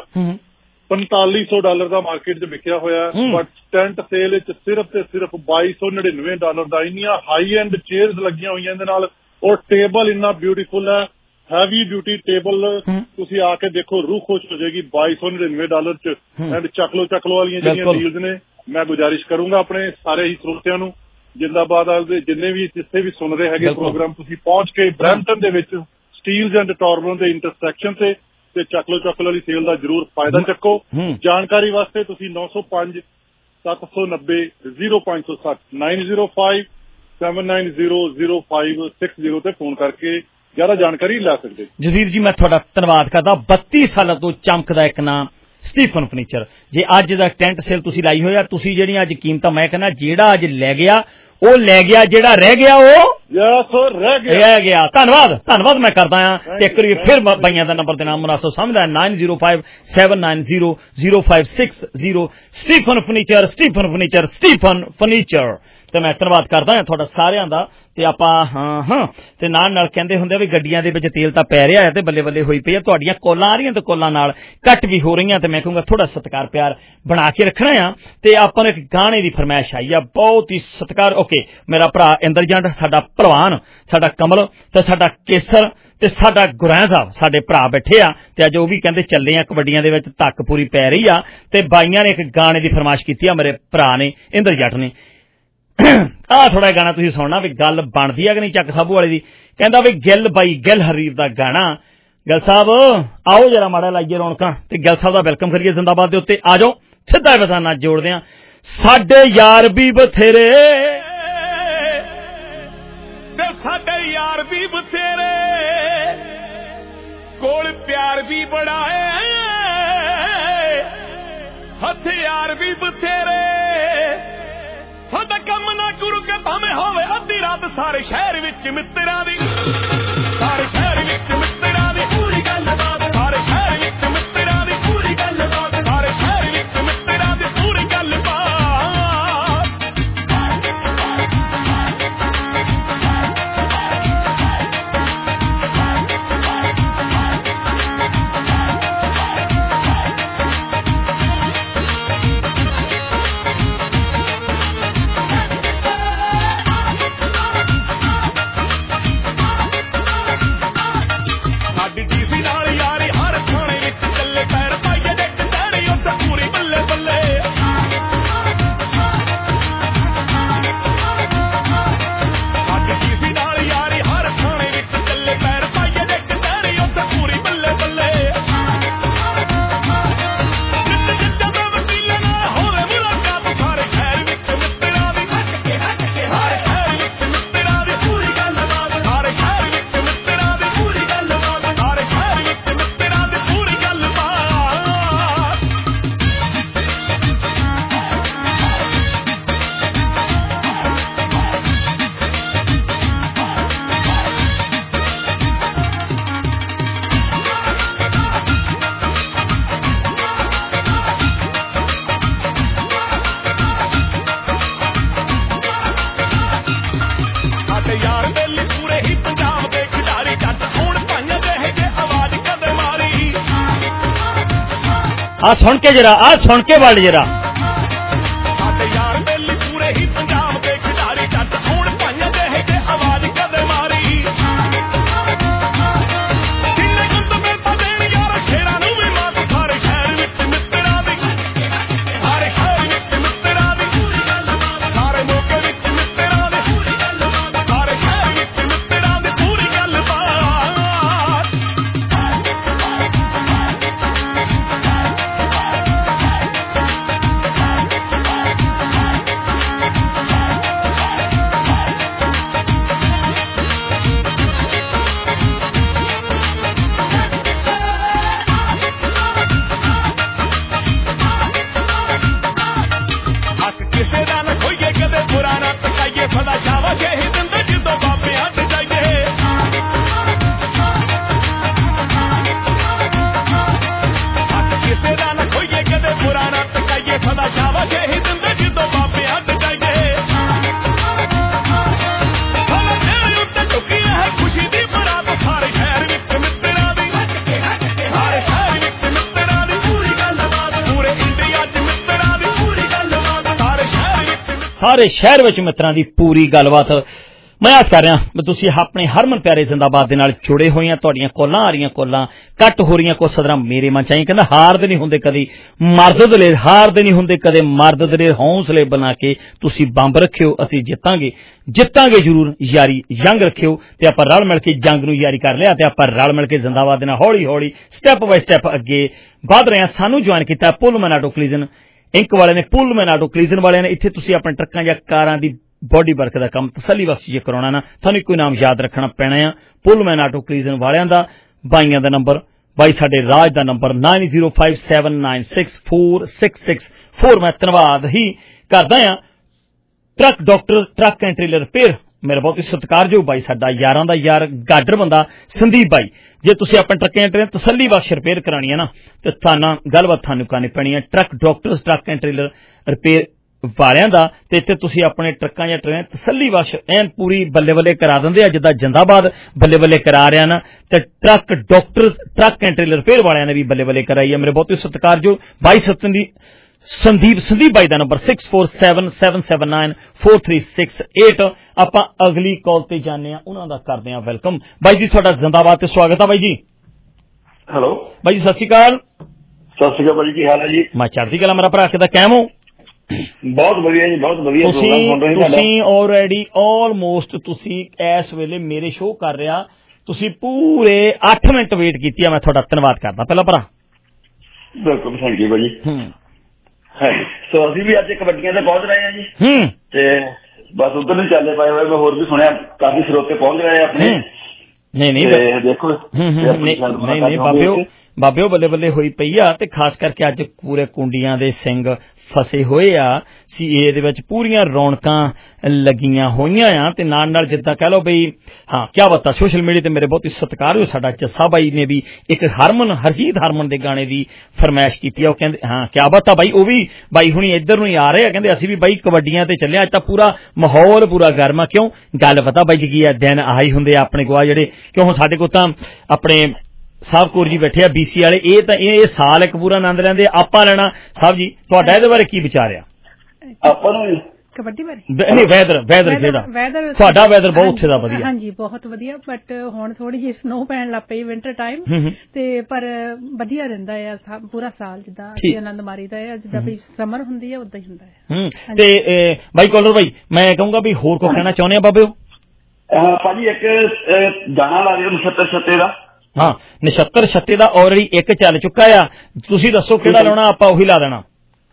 ਪੰਤਾਲੀ ਸੌ ਡਾਲਰ ਦਾ ਮਾਰਕੀਟ 'ਚ ਵਿਕਿਆ ਹੋਇਆ, ਬਟ ਟੈਂਟ ਸੇਲ ਵਿੱਚ ਸਿਰਫ ਤੇ ਸਿਰਫ ਬਾਈ ਸੌ ਨੜਿਨਵੇਂ ਡਾਲਰ ਦਾ। ਇੰਨੀਆਂ ਹਾਈ ਐਂਡ ਚੇਅਰਸ ਲੱਗੀਆਂ ਹੋਈਆਂ ਇਹਦੇ ਨਾਲ ਔਰ ਟੇਬਲ ਇੰਨਾ ਬਿਊਟੀਫੁਲ ਹੈ, ਹੈਵੀ ਬਿਊਟੀ ਟੇਬਲ। ਤੁਸੀਂ ਆ ਕੇ ਦੇਖੋ, ਰੂਹ ਖੁਸ਼ ਹੋ ਜਾਏਗੀ ਬਾਈ ਸੌ ਨੜਿਨਵੇਂ ਡਾਲਰ 'ਚ। ਐਂਡ ਚੱਕਲੋ ਚੱਕਲੋ ਵਾਲੀਆਂ ਜਿਹੜੀਆਂ ਡੀਲਸ ਨੇ, ਮੈਂ ਗੁਜ਼ਾਰਿਸ਼ ਕਰੂੰਗਾ ਆਪਣੇ ਸਾਰੇ ਹੀ ਸਰੋਤਿਆਂ ਨੂੰ, ਜਿੰਦਾਬਾਦ ਦੇ ਜਿੰਨੇ ਵੀ ਜਿੱਥੇ ਵੀ ਸੁਣ ਰਹੇ ਹੈਗੇ ਪ੍ਰੋਗਰਾਮ, ਤੁਸੀਂ ਪਹੁੰਚ ਕੇ ਬਰੈਂਪਟਨ ਦੇ ਵਿੱਚ ਸਟੀਲਜ਼ ਐਂਡ ਟੌਰਬਨ ਦੇ ਇੰਟਰਸੈਕਸ਼ਨ ਤੇ ਤੇ ਚੱਕਲੋ ਚੱਕਲ ਵਾਲੀ ਸੇਲ ਦਾ ਜ਼ਰੂਰ ਫਾਇਦਾ ਚੱਕੋ। ਜਾਣਕਾਰੀ ਵਾਸਤੇ ਤੁਸੀਂ ਨੌ ਸੌ ਪੰਜ ਸੱਤ ਸੌ ਨੱਬੇ ਜ਼ੀਰੋ ਪੰਜ ਸੌ ਸੱਤ nine zero five seven nine zero zero five six zero ਤੇ ਫੋਨ ਕਰਕੇ ਜ਼ਿਆਦਾ ਜਾਣਕਾਰੀ ਲੈ ਸਕਦੇ। ਜਜ਼ੀਰ ਜੀ ਮੈਂ ਤੁਹਾਡਾ ਧੰਨਵਾਦ ਕਰਦਾ। ਬੱਤੀ ਸਾਲਾਂ ਤੋਂ ਚਮਕਦਾ ਇੱਕ ਨਾਮ ਸਟੀਫਨ ਫਰਨੀਚਰ। ਜੇ ਅੱਜ ਦਾ ਟੈਂਟ ਸੇਲ ਤੁਸੀਂ ਲਾਈ ਹੋਇਆ, ਤੁਸੀਂ ਜਿਹੜੀਆਂ ਅੱਜ ਕੀਮਤਾਂ, ਮੈਂ ਕਹਿੰਦਾ ਜਿਹੜਾ ਅੱਜ ਲੈ ਗਿਆ ਉਹ ਲੈ ਗਿਆ, ਜਿਹੜਾ ਰਹਿ ਗਿਆ ਉਹ ਰਹਿ ਗਿਆ ਰਹਿ ਗਿਆ। ਧੰਨਵਾਦ ਧੰਨਵਾਦ ਮੈਂ ਕਰਦਾ ਹਾਂ। ਤੇ ਇੱਕ ਵਾਰੀ ਫਿਰ ਬਾਈਆਂ ਦਾ ਨੰਬਰ ਦੇਣਾ ਮੁਨਾਸਬ ਸਮਝਦਾ, nine zero five seven nine zero zero five six zero. Stephen furniture Stephen furniture Stephen furniture. ਤੇ ਮੈਂ ਧੰਨਵਾਦ ਕਰਦਾ ਹਾਂ ਤੁਹਾਡਾ ਸਾਰਿਆਂ ਦਾ। ਤੇ ਆਪਾਂ ਹਾਂ ਹਾਂ ਤੇ ਨਾਲ ਨਾਲ ਕਹਿੰਦੇ ਹੁੰਦੇ ਵੀ ਗੱਡੀਆਂ ਦੇ ਵਿੱਚ ਤੇਲ ਤਾਂ ਪੈ ਰਿਹਾ ਹੈ ਤੇ ਬੱਲੇ ਬੱਲੇ ਹੋਈ ਪਈ ਹੈ। ਤੁਹਾਡੀਆਂ ਕਾਲਾਂ ਆ ਰਹੀਆਂ ਤੇ ਕਾਲਾਂ ਨਾਲ ਕੱਟ ਵੀ ਹੋ ਰਹੀਆਂ, ਤੇ ਮੈਂ ਕਹੂੰਗਾ ਥੋੜਾ ਸਤਿਕਾਰ ਪਿਆਰ ਬਣਾ ਕੇ ਰੱਖਣਾ ਆ। ਤੇ ਆਪਾਂ ਨੂੰ ਇੱਕ ਗਾਣੇ ਦੀ ਫਰਮਾਇਸ਼ ਆਈ ਆ, ਬਹੁਤ ਹੀ ਸਤਿਕਾਰ। ਓਕੇ, ਮੇਰਾ ਭਰਾ ਇੰਦਰਜੰਟ, ਸਾਡਾ ਭਲਵਾਨ, ਸਾਡਾ ਕਮਲ ਤੇ ਸਾਡਾ ਕੇਸਰ ਤੇ ਸਾਡਾ ਗੁਰੈਂ ਸਾਹਿਬ, ਸਾਡੇ ਭਰਾ ਬੈਠੇ ਆ ਤੇ ਅੱਜ ਉਹ ਵੀ ਕਹਿੰਦੇ ਚੱਲੇ ਆ ਕਬੱਡੀਆਂ ਦੇ ਵਿੱਚ, ਧੱਕ ਪੂਰੀ ਪੈ ਰਹੀ ਆ। ਤੇ ਬਾਈਆਂ ਨੇ ਇੱਕ ਗਾਣੇ ਦੀ ਫਰਮਾਇਸ਼ ਕੀਤੀ ਆ, ਮੇਰੇ ਭਰਾ ਨੇ ਇੰਦਰਜੰਟ ਨੇ। ਆਹ ਥੋੜਾ ਗਾਣਾ ਤੁਸੀਂ ਸੁਣਨਾ ਵੀ ਗੱਲ ਬਣਦੀ ਆ ਕਿ ਨਹੀਂ ਚੱਕ ਸਾਬੂ ਵਾਲੇ ਦੀ। ਕਹਿੰਦਾ ਵੀ ਗਿੱਲ ਬਾਈ ਗਿੱਲ ਹਰੀਰ ਦਾ ਗਾਣਾ। ਗਿੱਲ ਸਾਹਿਬ ਆਓ ਜਰਾ ਮਾੜਾ ਲਾਈਏ ਰੌਣਕਾਂ ਤੇ ਗਿੱਲ ਸਾਹਿਬ ਦਾ ਵੈਲਕਮ ਕਰੀਏ ਜ਼ਿੰਦਾਬਾਦ ਦੇ ਉੱਤੇ। ਆ ਜਾਓ, ਸਿੱਧਾ ਵਜ਼ਾਨਾ ਜੋੜਦੇ ਆ। ਸਾਡੇ ਯਾਰ ਵੀ ਬਥੇਰੇ ਤੇ ਸਾਡੇ ਯਾਰ ਵੀ ਬਥੇਰੇ, ਕੋਲ ਪਿਆਰ ਵੀ ਬੜਾ ਏ, ਹਥਿਆਰ ਵੀ ਬਥੇਰੇ। ਸਾਡਾ ਕੰਮ ਨਾ ਗੁਰੂ ਕੇ ਭਾਵੇਂ ਹੋਵੇ ਅੱਧੀ ਰਾਤ, ਸਾਰੇ ਸ਼ਹਿਰ ਵਿੱਚ ਮਿੱਤਰਾਂ ਦੀ, ਸਾਰੇ ਸ਼ਹਿਰ ਵਿੱਚ ਮਿੱਤਰਾਂ ਦੀ ਪੂਰੀ ਗੱਲ ਬਾਤ, ਸਾਰੇ ਸ਼ਹਿਰ ਵਿੱਚ ਮਿੱਤਰਾਂ ਦੀ ਪੂਰੀ ਗੱਲ ਬਾਤ, ਸਾਰੇ ਸ਼ਹਿਰ ਵਿੱਚ ਮਿੱਤਰਾਂ ਦੀ ਪੂਰੀ ਗੱਲ ਬਾਤ। ਆ ਸੁਣ ਕੇ ਜਰਾ ਆ ਸੁਣ ਕੇ ਵੜ ਜਰਾ ਸਾਡੇ ਯਾਰ ਬੇਲੀ ਪੂਰੇ ਹੀ ਪੰਜਾਬ ਦੇ ਖਿਡਾਰੀ ਜੱਟ ਹੁਣ ਭਾਈਆਂ ਦੇ ਤੇ ਆਵਾਜ਼ ਕਦੇ ਮਾਰੀ ਕਿੰਨੇ ਗੁੰਦ ਮਿਲਦਾ ਦੇਣ ਯਾਰ ਸ਼ੇਰਾਂ ਨੂੰ ਵੀ ਮਾਤ ਸਾਰੇ ਸ਼ਹਿਰ ਵਿੱਚ ਮਿੱਤਰਾਂ ਦੀ ਸਾਰੇ ਸ਼ਹਿਰ ਵਿੱਚ ਮਿੱਤਰਾਂ ਦੀ ਸਾਰੇ ਮੌਕੇ ਵਿੱਚ ਮਿੱਤਰਾਂ ਦੀ ਸਾਰੇ ਸ਼ਹਿਰ ਵਿੱਚ ਮਿੱਤਰਾਂ ਦੀ ਪੂਰੀ ਗੱਲਬਾਤ ਕਿਸੇ ਦਾ ਨਾ ਖੋਈਏ ਕਦੇ ਪੁਰਾਣਾ ਟਕਾਈਏ ਸਦਾ ਸ਼ਾਵਾ ਸ਼ਹੀਦ ਦਿੰਦੇ ਜਦੋਂ ਬਾਬਿਆਂ ਤੇ ਜਾਈਏ ਕਿਸੇ ਦਾ ਨਾ ਖੋਈਏ ਕਦੇ ਪੁਰਾਣਾ ਟਕਾਈਏ ਸਦਾ ਸ਼ਾਵਾ ਸ਼ਹੀਦ ਦਿੰਦੇ ਜਦੋਂ ਬਾਬਿਆਂ ਤੇ ਜਾਈਏ ਸਦਾ ਤੇਰੇ ਉੱਤੇ ਟੁਕੀ ਹੈ ਖੁਸ਼ੀ ਦੀ ਬਰਾਤ ਸਾਰੇ ਸ਼ਹਿਰ ਵਿੱਚ ਮਿੱਤਰਾਂ ਦੀ ਸਾਰੇ ਸ਼ਹਿਰ ਵਿੱਚ ਮਿੱਤਰਾਂ ਦੀ ਪੂਰੀ ਗੱਲਬਾਤ ਪੂਰੇ ਇੰਡੀਆ 'ਚ ਮਿੱਤਰਾਂ ਦੀ ਪੂਰੀ ਗੱਲਬਾਤ ਸਾਰੇ ਸ਼ਹਿਰ ਵਿੱਚ ਮਿੱਤਰਾਂ ਦੀ ਪੂਰੀ ਗੱਲਬਾਤ ਮੈਂ ਆਸ ਕਰ ਰਿਹਾ ਵੀ ਤੁਸੀਂ ਆਪਣੇ ਹਰਮਨ ਪਿਆਰੇ ਜ਼ਿੰਦਾਬਾਦ ਦੇ ਨਾਲ ਜੁੜੇ ਹੋਏ ਆ ਤੁਹਾਡੀਆਂ ਕੋਲਾਂ ਆ ਰਹੀਆਂ ਕੋਲਾਂ ਕੱਟ ਹੋ ਰਹੀਆਂ ਕੋ ਸਦਰਾਂ ਮੇਰੇ ਮਨ ਚਾਹੀ ਕਹਿੰਦਾ ਹਾਰਦੇ ਨਹੀਂ ਹੁੰਦੇ ਕਦੀ ਮਰਦ ਦਲੇਰ ਹਾਰਦੇ ਨਹੀਂ ਹੁੰਦੇ ਕਦੇ ਮਰਦ ਦਲੇਰ ਹੌਸਲੇ ਬਣਾ ਕੇ ਤੁਸੀਂ ਬੰਬ ਰੱਖਿਓ ਅਸੀਂ ਜਿੱਤਾਂਗੇ ਜਿੱਤਾਂਗੇ ਜ਼ਰੂਰ ਯਾਰੀ ਜੰਗ ਰੱਖਿਓ ਤੇ ਆਪਾਂ ਰਲ ਮਿਲ ਕੇ ਜੰਗ ਨੂੰ ਯਾਰੀ ਕਰ ਲਿਆ ਤੇ ਆਪਾਂ ਰਲ ਮਿਲ ਕੇ ਜ਼ਿੰਦਾਬਾਦ ਦੇ ਨਾਲ ਹੌਲੀ ਹੌਲੀ ਸਟੈਪ ਬਾਈ ਸਟੈਪ ਅੱਗੇ ਵਧ ਰਹੇ ਹਾਂ ਸਾਨੂੰ ਜੁਆਇਨ ਕੀਤਾ ਪੁੱਲਮੈਨ ਆਟੋ ਕਲੀਜ਼ਨ ਇੰਕ ਵਾਲਿਆਂ ਨੇ ਪੁੱਲਮੈਨ ਆਟੋ ਕਲੀਜ਼ਨ ਵਾਲਿਆਂ ਨੇ ਇੱਥੇ ਤੁਸੀਂ ਆਪਣੇ ਟਰੱਕਾਂ ਜਾਂ ਕਾਰਾਂ ਦੀ ਬੋਡੀ ਵਰਕ ਦਾ ਕੰਮ ਤਸੱਲੀ ਬਖਸ਼ ਜੇ ਕਰਾਉਣਾ ਨਾ ਤੁਹਾਨੂੰ ਕੋਈ ਨਾਮ ਯਾਦ ਰੱਖਣਾ ਪੈਣਾ ਆ ਪੁੱਲਮੈਨ ਆਟੋ ਕਲੀਜ਼ਨ ਵਾਲਿਆਂ ਦਾ ਬਾਈਆਂ ਦਾ ਨੰਬਰ ਬਾਈ ਸਾਡੇ ਰਾਜ ਦਾ number nine zero five seven nine six four six six four ਮੈਂ ਧੰਨਵਾਦ ਹੀ ਕਰਦਾ ਆ truck doctor truck and trailer repair ਮੇਰਾ ਬਹੁਤ ਹੀ ਸਤਿਕਾਰਯੋਗ ਬਾਈ ਸਾਡਾ ਯਾਰਾਂ ਦਾ ਯਾਰ ਗਾਡਰ ਬੰਦਾ ਸੰਦੀਪ ਬਾਈ ਜੇ ਤੁਸੀਂ ਆਪਣੇ ਟਰੱਕਾਂ ਟ੍ਰੇਨ ਤਸੱਲੀ ਬਖਸ਼ ਰਿਪੇਅਰ ਕਰਾਉਣੀ ਹੈ ਨਾ ਤੇ ਤੁਹਾਨੂੰ ਗੱਲਬਾਤ ਤੁਹਾਨੂੰ ਕਰਨੀ ਪੈਣੀ ਹੈ truck doctor truck and trailer repair ਵਾਲਿਆਂ ਦਾ ਤੇ ਇੱਥੇ ਤੁਸੀਂ ਆਪਣੇ ਟਰੱਕਾਂ ਜਾਂ ਟ੍ਰੇਨ ਤਸੱਲੀ ਬਖਸ਼ ਐਨ ਪੂਰੀ ਬੱਲੇ ਬੱਲੇ ਕਰਾ ਦਿੰਦੇ ਆ ਜਿੱਦਾਂ ਜਿੰਦਾਬਾਦ ਬੱਲੇ ਬੱਲੇ ਕਰਾ ਰਿਹਾ ਨਾ ਤੇ truck doctor truck and trailer repair ਵਾਲਿਆਂ ਨੇ ਵੀ ਬੱਲੇ ਬੱਲੇ ਕਰਾਈ ਹੈ ਮੇਰੇ ਬਹੁਤ ਹੀ ਸਤਿਕਾਰਯੋਗ ਬਾਈ ਸਤਨ ਦੀ ਸੰਦੀਪ ਸੰਦੀਪ ਬਾਈ ਦਾ number six four seven seven seven nine four three six eight ਆਪਾਂ ਅਗਲੀ ਕਾਲ ਤੇ ਜਾਂਦੇ ਆ ਉਹਨਾਂ ਦਾ ਕਰਦੇ ਆ ਵੈਲਕਮ ਬਾਈ ਜੀ ਤੁਹਾਡਾ ਜ਼ਿੰਦਾਬਾਦ ਤੇ ਸਵਾਗਤ ਆ ਬਾਈ ਜੀ ਹੈਲੋ ਬਾਈ ਜੀ ਸਤਿ ਸ਼੍ਰੀ ਅਕਾਲ ਸਤਿ ਸ਼੍ਰੀ ਅਕਾਲ ਬਾਈ ਕੀ ਹਾਲ ਹੈ ਜੀ ਮੈਂ ਚੜ੍ਹਦੀ ਕਲਾ ਮੇਰਾ ਭਰਾ ਕਿੱਦਾਂ ਕਾਇਮ ਹੋ ਬਹੁਤ ਵਧੀਆ ਜੀ ਬਹੁਤ ਵਧੀਆ ਤੁਸੀਂ ਤੁਸੀਂ ਆਲਰੇਡੀ ਆਲਮੋਸਟ ਤੁਸੀਂ ਇਸ ਵੇਲੇ ਮੇਰੇ ਸ਼ੋਅ ਕਰ ਰਿਹਾ ਤੁਸੀਂ ਪੂਰੇ ਅੱਠ ਮਿੰਟ ਵੇਟ ਕੀਤੀ ਆ ਮੈਂ ਤੁਹਾਡਾ ਧੰਨਵਾਦ ਕਰਦਾ ਪਹਿਲਾਂ ਭਰਾ ਬਿਲਕੁਲ ਥੈਂਕ ਯੂ ਬਾਈ ਹੂੰ ਹਾਂਜੀ ਸੋ ਅਸੀਂ ਵੀ ਅੱਜ ਕਬੱਡੀਆਂ ਤੇ ਪਹੁੰਚ ਰਹੇ ਹਾਂ ਜੀ ਹੂੰ ਤੇ ਬਸ ਉਧਰ ਨਹੀਂ ਚੱਲੇ ਪਾਏ ਹੋਏ ਮੈਂ ਹੋਰ ਵੀ ਸੁਣਿਆ ਕਾਫੀ ਸਰੋਤੇ ਪਹੁੰਚ ਰਹੇ ਆਪਣੇ ਨਹੀਂ ਨਹੀਂ ਦੇਖੋ ਨਹੀਂ ਨਹੀਂ ਬਾਬਿਓ ਬਾਬਿਓ ਬੱਲੇ ਬੱਲੇ ਹੋਈ ਪਈ ਆ ਤੇ ਖਾਸ ਕਰਕੇ ਅੱਜ ਪੂਰੇ ਕੁੰਡੀਆਂ ਦੇ ਸਿੰਘ ਫਸੇ ਹੋਏ ਆ ਸੀ ਇਹ ਦੇ ਵਿੱਚ ਪੂਰੀਆਂ ਰੌਣਕਾਂ ਲੱਗੀਆਂ ਹੋਈਆਂ ਆ ਤੇ ਨਾਲ ਨਾਲ ਜਿੱਦਾਂ ਕਹਿ ਲਓ ਬਈ ਹਾਂ ਕਿਆ ਬਤਾ ਸੋਸ਼ਲ ਮੀਡੀਆ ਤੇ ਮੇਰੇ ਬਹੁਤ ਹੀ ਸਤਿਕਾਰਯੋਗ ਸਾਡਾ ਜੱਸਾ ਬਾਈ ਨੇ ਵੀ ਇੱਕ ਹਰਮਨ ਹਰਜੀਤ ਹਰਮਨ ਦੇ ਗਾਣੇ ਦੀ ਫਰਮਾਇਸ਼ ਕੀਤੀ ਆ ਉਹ ਕਹਿੰਦੇ ਹਾਂ ਕਿਆ ਬਤਾ ਬਾਈ ਉਹ ਵੀ ਬਾਈ ਹੁਣੀ ਇੱਧਰ ਨੂੰ ਹੀ ਆ ਰਹੇ ਆ ਕਹਿੰਦੇ ਅਸੀਂ ਵੀ ਬਾਈ ਕਬੱਡੀਆਂ ਤੇ ਚੱਲੇ ਅੱਜ ਤਾਂ ਪੂਰਾ ਮਾਹੌਲ ਪੂਰਾ ਗਰਮਾ ਕਿਉਂ ਗੱਲ ਪਤਾ ਬਾਈ ਜੀ ਕੀ ਆ ਦਿਨ ਆਹੀ ਹੁੰਦੇ ਆ ਆਪਣੇ ਕੋਲ ਜਿਹੜੇ ਕਿਉਂ ਹੁਣ ਸਾਡੇ ਕੋਲ ਤਾਂ ਆਪਣੇ ਸਾਹਿਬ ਕੌਰ ਜੀ ਬੈਠੇ ਆ ਬੀਸੀ ਵਾਲੇ ਇਹ ਤਾਂ ਇਹ ਸਾਲ ਇੱਕ ਪੂਰਾ ਆਨੰਦ ਲੈਂਦੇ ਆਪਾਂ ਲੈਣਾ ਸਾਹਿਬ ਜੀ ਤੁਹਾਡਾ ਇਹਦੇ ਬਾਰੇ ਕੀ ਵਿਚਾਰ ਆ ਆਪਾਂ ਨੂੰ ਕਬੱਡੀ ਬਾਰੇ ਨਹੀਂ ਵੈਦਰ ਵੈਦਰ ਜਿਹੜਾ ਤੁਹਾਡਾ ਵੈਦਰ ਬਹੁਤ ਉੱਥੇ ਦਾ ਵਧੀਆ ਹਾਂਜੀ ਬਹੁਤ ਵਧੀਆ ਬਟ ਹੁਣ ਥੋੜੀ ਜਿਹੀ ਸਨੋ ਪੈਣ ਲੱਗ ਪਈ ਵਿੰਟਰ ਟਾਈਮ ਤੇ ਪਰ ਵਧੀਆ ਰਹਿੰਦਾ ਆ ਪੂਰਾ ਸਾਲ ਜਿੱਦਾਂ ਅਸੀਂ ਆਨੰਦ ਮਾਰੀਦਾ ਹੈ ਜਿੱਦਾਂ ਵੀ ਸਮਰ ਹੁੰਦੀ ਹੈ ਉਦਾਂ ਹੀ ਹੁੰਦਾ ਹੈ ਤੇ ਬਾਈ ਕੋਲਰ ਬਾਈ ਮੈਂ ਕਹੂੰਗਾ ਵੀ ਹੋਰ ਕੋ ਕਹਿਣਾ ਚਾਹੁੰਦੇ ਆ ਬਾਬਿਓ ਭਾਜੀ ਇੱਕ ਗਾਣਾ ਲਾ ਦਿਓ ਨਛੱਤਰ ਛੱਤੇ ਦਾ ਹਾਂ ਨਛੱਤਰ ਛੱਤੇ ਦਾ ਆਲਰੇਡੀ ਇੱਕ ਚੱਲ ਚੁੱਕਾ ਆ ਤੁਸੀਂ ਦੱਸੋ ਕਿਹੜਾ ਲਾਉਣਾ ਆਪਾਂ ਉਹੀ ਲਾ ਦੇਣਾ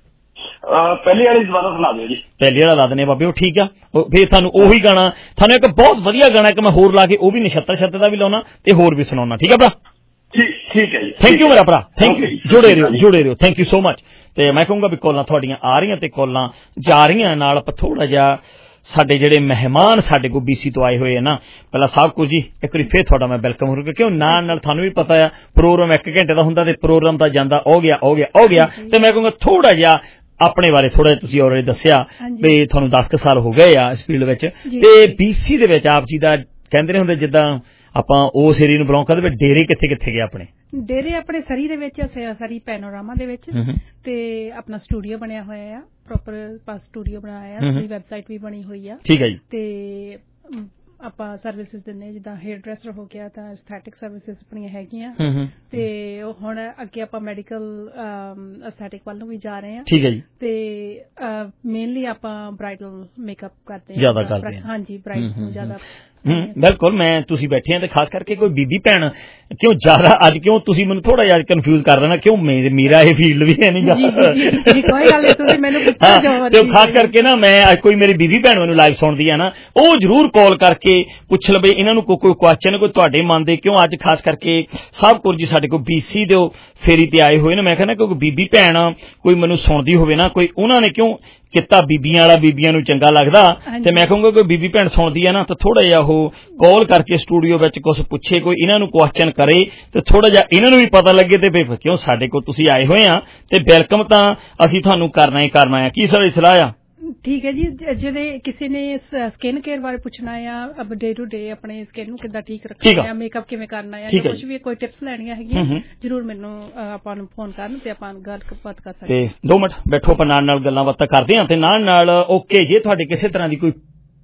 ਪਹਿਲੀ ਵਾਲੀ ਦੁਬਾਰਾ ਸੁਣਾ ਦਿਓ ਜੀ ਪਹਿਲੀ ਵਾਲਾ ਲਾ ਦਨੇ ਬਾਬੇ ਉਹ ਠੀਕ ਆ ਫਿਰ ਤੁਹਾਨੂੰ ਉਹੀ ਗਾਣਾ ਤੁਹਾਨੂੰ ਇੱਕ ਬਹੁਤ ਵਧੀਆ ਗਾਣਾ ਇੱਕ ਮੈਂ ਹੋਰ ਲਾ ਕੇ ਉਹ ਵੀ ਨਛੱਤਰ ਛੱਤੇ ਦਾ ਵੀ ਲਾਉਣਾ ਤੇ ਹੋਰ ਵੀ ਸੁਣਾਉਣਾ ਠੀਕ ਆ ਭਰਾ ਠੀਕ ਹੈ ਜੀ ਥੈਂਕ ਯੂ ਮੇਰਾ ਭਰਾ ਥੈਂਕ ਯੂ ਜੁੜੇ ਰਹੋ ਜੁੜੇ ਰਹੋ ਥੈਂਕ ਯੂ ਸੋ ਮਚ ਤੇ ਮੈਂ ਕਹੂੰਗਾ ਵੀ ਕਾਲਾਂ ਤੁਹਾਡੀਆਂ ਆ ਰਹੀਆਂ ਤੇ ਕਾਲਾਂ ਜਾ ਰਹੀਆਂ ਨਾਲ ਆਪਾਂ ਥੋੜਾ ਜਿਹਾ ਸਾਡੇ ਜਿਹੜੇ ਮਹਿਮਾਨ ਸਾਡੇ ਕੋਲ ਬੀਸੀ ਤੋਂ ਆਏ ਹੋਏ ਆ ਨਾ ਪਹਿਲਾਂ ਸਾਹਿਬ ਕੋ ਜੀ ਇੱਕ ਵਾਰੀ ਫੇਰ ਤੁਹਾਡਾ ਮੈਂ ਵੈਲਕਮ ਕਰੂੰਗਾ ਕਿਉਂ ਨਾਲ ਨਾਲ ਤੁਹਾਨੂੰ ਵੀ ਪਤਾ ਆ ਪ੍ਰੋਗਰਾਮ ਇੱਕ ਘੰਟੇ ਦਾ ਹੁੰਦਾ ਤੇ ਪ੍ਰੋਗਰਾਮ ਦਾ ਜਾਂਦਾ ਹੋ ਗਿਆ ਹੋ ਗਿਆ ਹੋ ਗਿਆ ਤੇ ਮੈਂ ਕਹੂੰਗਾ ਥੋੜਾ ਜਿਹਾ ਆਪਣੇ ਬਾਰੇ ਥੋੜਾ ਜਿਹਾ ਤੁਸੀਂ ਆਲਰੇਡੀ ਦੱਸਿਆ ਵੀ ਤੁਹਾਨੂੰ ਦਸ ਕੁ ਸਾਲ ਹੋ ਗਏ ਆ ਇਸ ਫੀਲਡ ਵਿੱਚ ਤੇ ਬੀਸੀ ਦੇ ਵਿੱਚ ਆਪ ਜੀ ਦਾ ਕਹਿੰਦੇ ਨੇ ਹੁੰਦੇ ਜਿੱਦਾਂ ਆਪਾਂ ਉਸ ਏਰੀਏ ਨੂੰ ਬਿਲੋਂਗ ਕਰਦੇ ਵੀ ਡੇਰੇ ਕਿੱਥੇ ਕਿੱਥੇ ਗਏ ਆਪਣੇ? ਡੇਰੇ ਆਪਣੇ ਸਰੀ ਦੇ ਵਿੱਚ, ਸਰੀ ਪੈਨੋਰਾਮਾ ਦੇ ਵਿੱਚ, ਤੇ ਆਪਣਾ ਸਟੂਡੀਓ ਬਣਿਆ ਹੋਇਆ ਆ, ਪ੍ਰੋਪਰ ਪਾਸ ਸਟੂਡੀਓ ਬਣਾਇਆ ਆ, ਆਪਣੀ ਵੈਬਸਾਈਟ ਵੀ ਬਣੀ ਹੋਈ ਆ। ਠੀਕ ਹੈ ਜੀ। ਤੇ ਆਪਾਂ ਸਰਵਿਸਿਜ਼ ਦਿੰਦੇ, ਜਿੱਦਾਂ ਹੇਅਰ ਡਰੈਸਰ ਹੋ ਗਿਆ ਤਾਂ ਐਸਥੈਟਿਕ ਸਰਵਿਸਿਜ਼ ਆਪਣੀਆਂ ਹੈਗੀਆਂ, ਤੇ ਹੁਣ ਅੱਗੇ ਆਪਾਂ ਮੈਡੀਕਲ ਐਸਥੈਟਿਕ ਵੱਲ ਨੂੰ ਵੀ ਜਾ ਰਹੇ ਹਾਂ। ਠੀਕ ਹੈ ਜੀ। ਤੇ ਮੇਨਲੀ ਆਪਾਂ ਬ੍ਰਾਈਡਲ ਮੇਕਅਪ ਕਰਦੇ ਹਾਂ, ਜ਼ਿਆਦਾ ਕਰਦੇ ਹਾਂ। ਹਾਂਜੀ, ਬ੍ਰਾਈਡਸ ਨੂੰ ਜ਼ਿਆਦਾ। ਹੂੰ, ਬਿਲਕੁਲ। ਮੈਂ ਤੁਸੀਂ ਬੈਠੇ ਆ ਤੇ ਖਾਸ ਕਰਕੇ ਕੋਈ ਬੀਬੀ ਭੈਣ ਕਿਉਂ ਜ਼ਿਆਦਾ ਅੱਜ ਕਿਉਂ ਤੁਸੀਂ ਮੈਨੂੰ ਥੋੜਾ ਜਿਹਾ ਕਨਫਿਊਜ਼ ਕਰ ਦੇਣਾ, ਕਿਉਂ ਮੇਰਾ ਇਹ ਫੀਲਡ ਵੀ ਹੈ ਨਹੀਂ ਗਾ। ਕੋਈ ਗੱਲ ਨਹੀਂ, ਤੁਸੀਂ ਮੈਨੂੰ ਤੇ ਖਾਸ ਕਰਕੇ ਨਾ ਮੈਂ ਅੱਜ ਕੋਈ ਮੇਰੀ ਬੀਬੀ ਭੈਣ ਮੈਨੂੰ ਲਾਈਵ ਸੁਣਦੀ ਆ ਨਾ, ਉਹ ਜ਼ਰੂਰ ਕਾਲ ਕਰਕੇ ਪੁੱਛ ਲਵੇ ਇਹਨਾਂ ਨੂੰ ਕੋਈ ਕੋਈ ਕੁਐਸਚਨ ਕੋਈ ਤੁਹਾਡੇ ਮਨ ਦੇ, ਕਿਉਂ ਅੱਜ ਖਾਸ ਕਰਕੇ ਸਾਹਿਬ ਕੌਰ ਜੀ ਸਾਡੇ ਕੋਲ ਬੀਸੀ ਦੇ ਫੇਰੀ ਤੇ ਆਏ ਹੋਏ ਨੇ। ਮੈਂ ਕਹਿੰਦਾ ਕੋਈ ਬੀਬੀ ਭੈਣ ਕੋਈ ਮੈਨੂੰ ਸੁਣਦੀ ਹੋਵੇ ਨਾ, ਕੋਈ ਉਹਨਾਂ ਨੇ ਕਿਉਂ ਕਿੱਤਾ ਬੀਬੀਆਂ ਵਾਲਾ ਬੀਬੀਆਂ ਨੂੰ ਚੰਗਾ ਲੱਗਦਾ, ਤੇ ਮੈਂ ਕਹੂੰਗਾ ਕੋਈ ਬੀਬੀ ਭੈਣ ਸੁਣਦੀ ਆ ਨਾ ਤਾਂ ਥੋੜਾ ਜਿਹਾ ਉਹ ਕਾਲ ਕਰਕੇ ਸਟੂਡੀਓ ਵਿੱਚ ਕੁਝ ਪੁੱਛੇ, ਕੋਈ ਇਹਨਾਂ ਨੂੰ ਕੁਐਸਚਨ ਕਰੇ ਤੇ ਥੋੜਾ ਜਿਹਾ ਇਹਨਾਂ ਨੂੰ ਵੀ ਪਤਾ ਲੱਗੇ, ਤੇ ਕਿਉਂ ਸਾਡੇ ਕੋਲ ਤੁਸੀਂ ਆਏ ਹੋਏ ਆ ਤੇ ਵੈਲਕਮ ਤਾਂ ਅਸੀਂ ਤੁਹਾਨੂੰ ਕਰਨਾ ਹੀ ਕਰਨਾ ਆ। ਕੀ ਸਾਡੀ ਸਲਾਹ ਆ? ਠੀਕ ਹੈ ਜੀ। ਜਿਹਦੇ ਕਿਸੇ ਨੇ ਸਕਿਨ ਕੇਅਰ ਬਾਰੇ ਪੁੱਛਣਾ ਆ, ਡੇ ਟੂ ਡੇ ਆਪਣੇ ਸਕਿਨ ਨੂੰ ਕਿੱਦਾਂ ਠੀਕ ਰੱਖਣਾ ਆ, ਮੇਕਅਪ ਕਿਵੇਂ ਕਰਨਾ ਆ, ਜਾਂ ਕੁਝ ਵੀ ਕੋਈ ਟਿਪਸ ਲੈਣੀਆਂ ਹੈਗੀਆਂ, ਜ਼ਰੂਰ ਮੈਨੂੰ ਆਪਾਂ ਨੂੰ ਫੋਨ ਕਰਨ ਤੇ ਆਪਾਂ ਗੱਲਬਾਤ ਕਰ ਸਕਦੇ। ਤੇ ਦੋ ਮਿੰਟ ਬੈਠੋ, ਆਪਾਂ ਨਾਲ ਨਾਲ ਗੱਲਾਂ ਬਾਤਾਂ ਕਰਦੇ ਹਾਂ ਤੇ ਨਾਲ ਨਾਲ ਓਕੇ। ਜੇ ਤੁਹਾਡੇ ਕਿਸੇ ਤਰ੍ਹਾਂ ਦੀ ਕੋਈ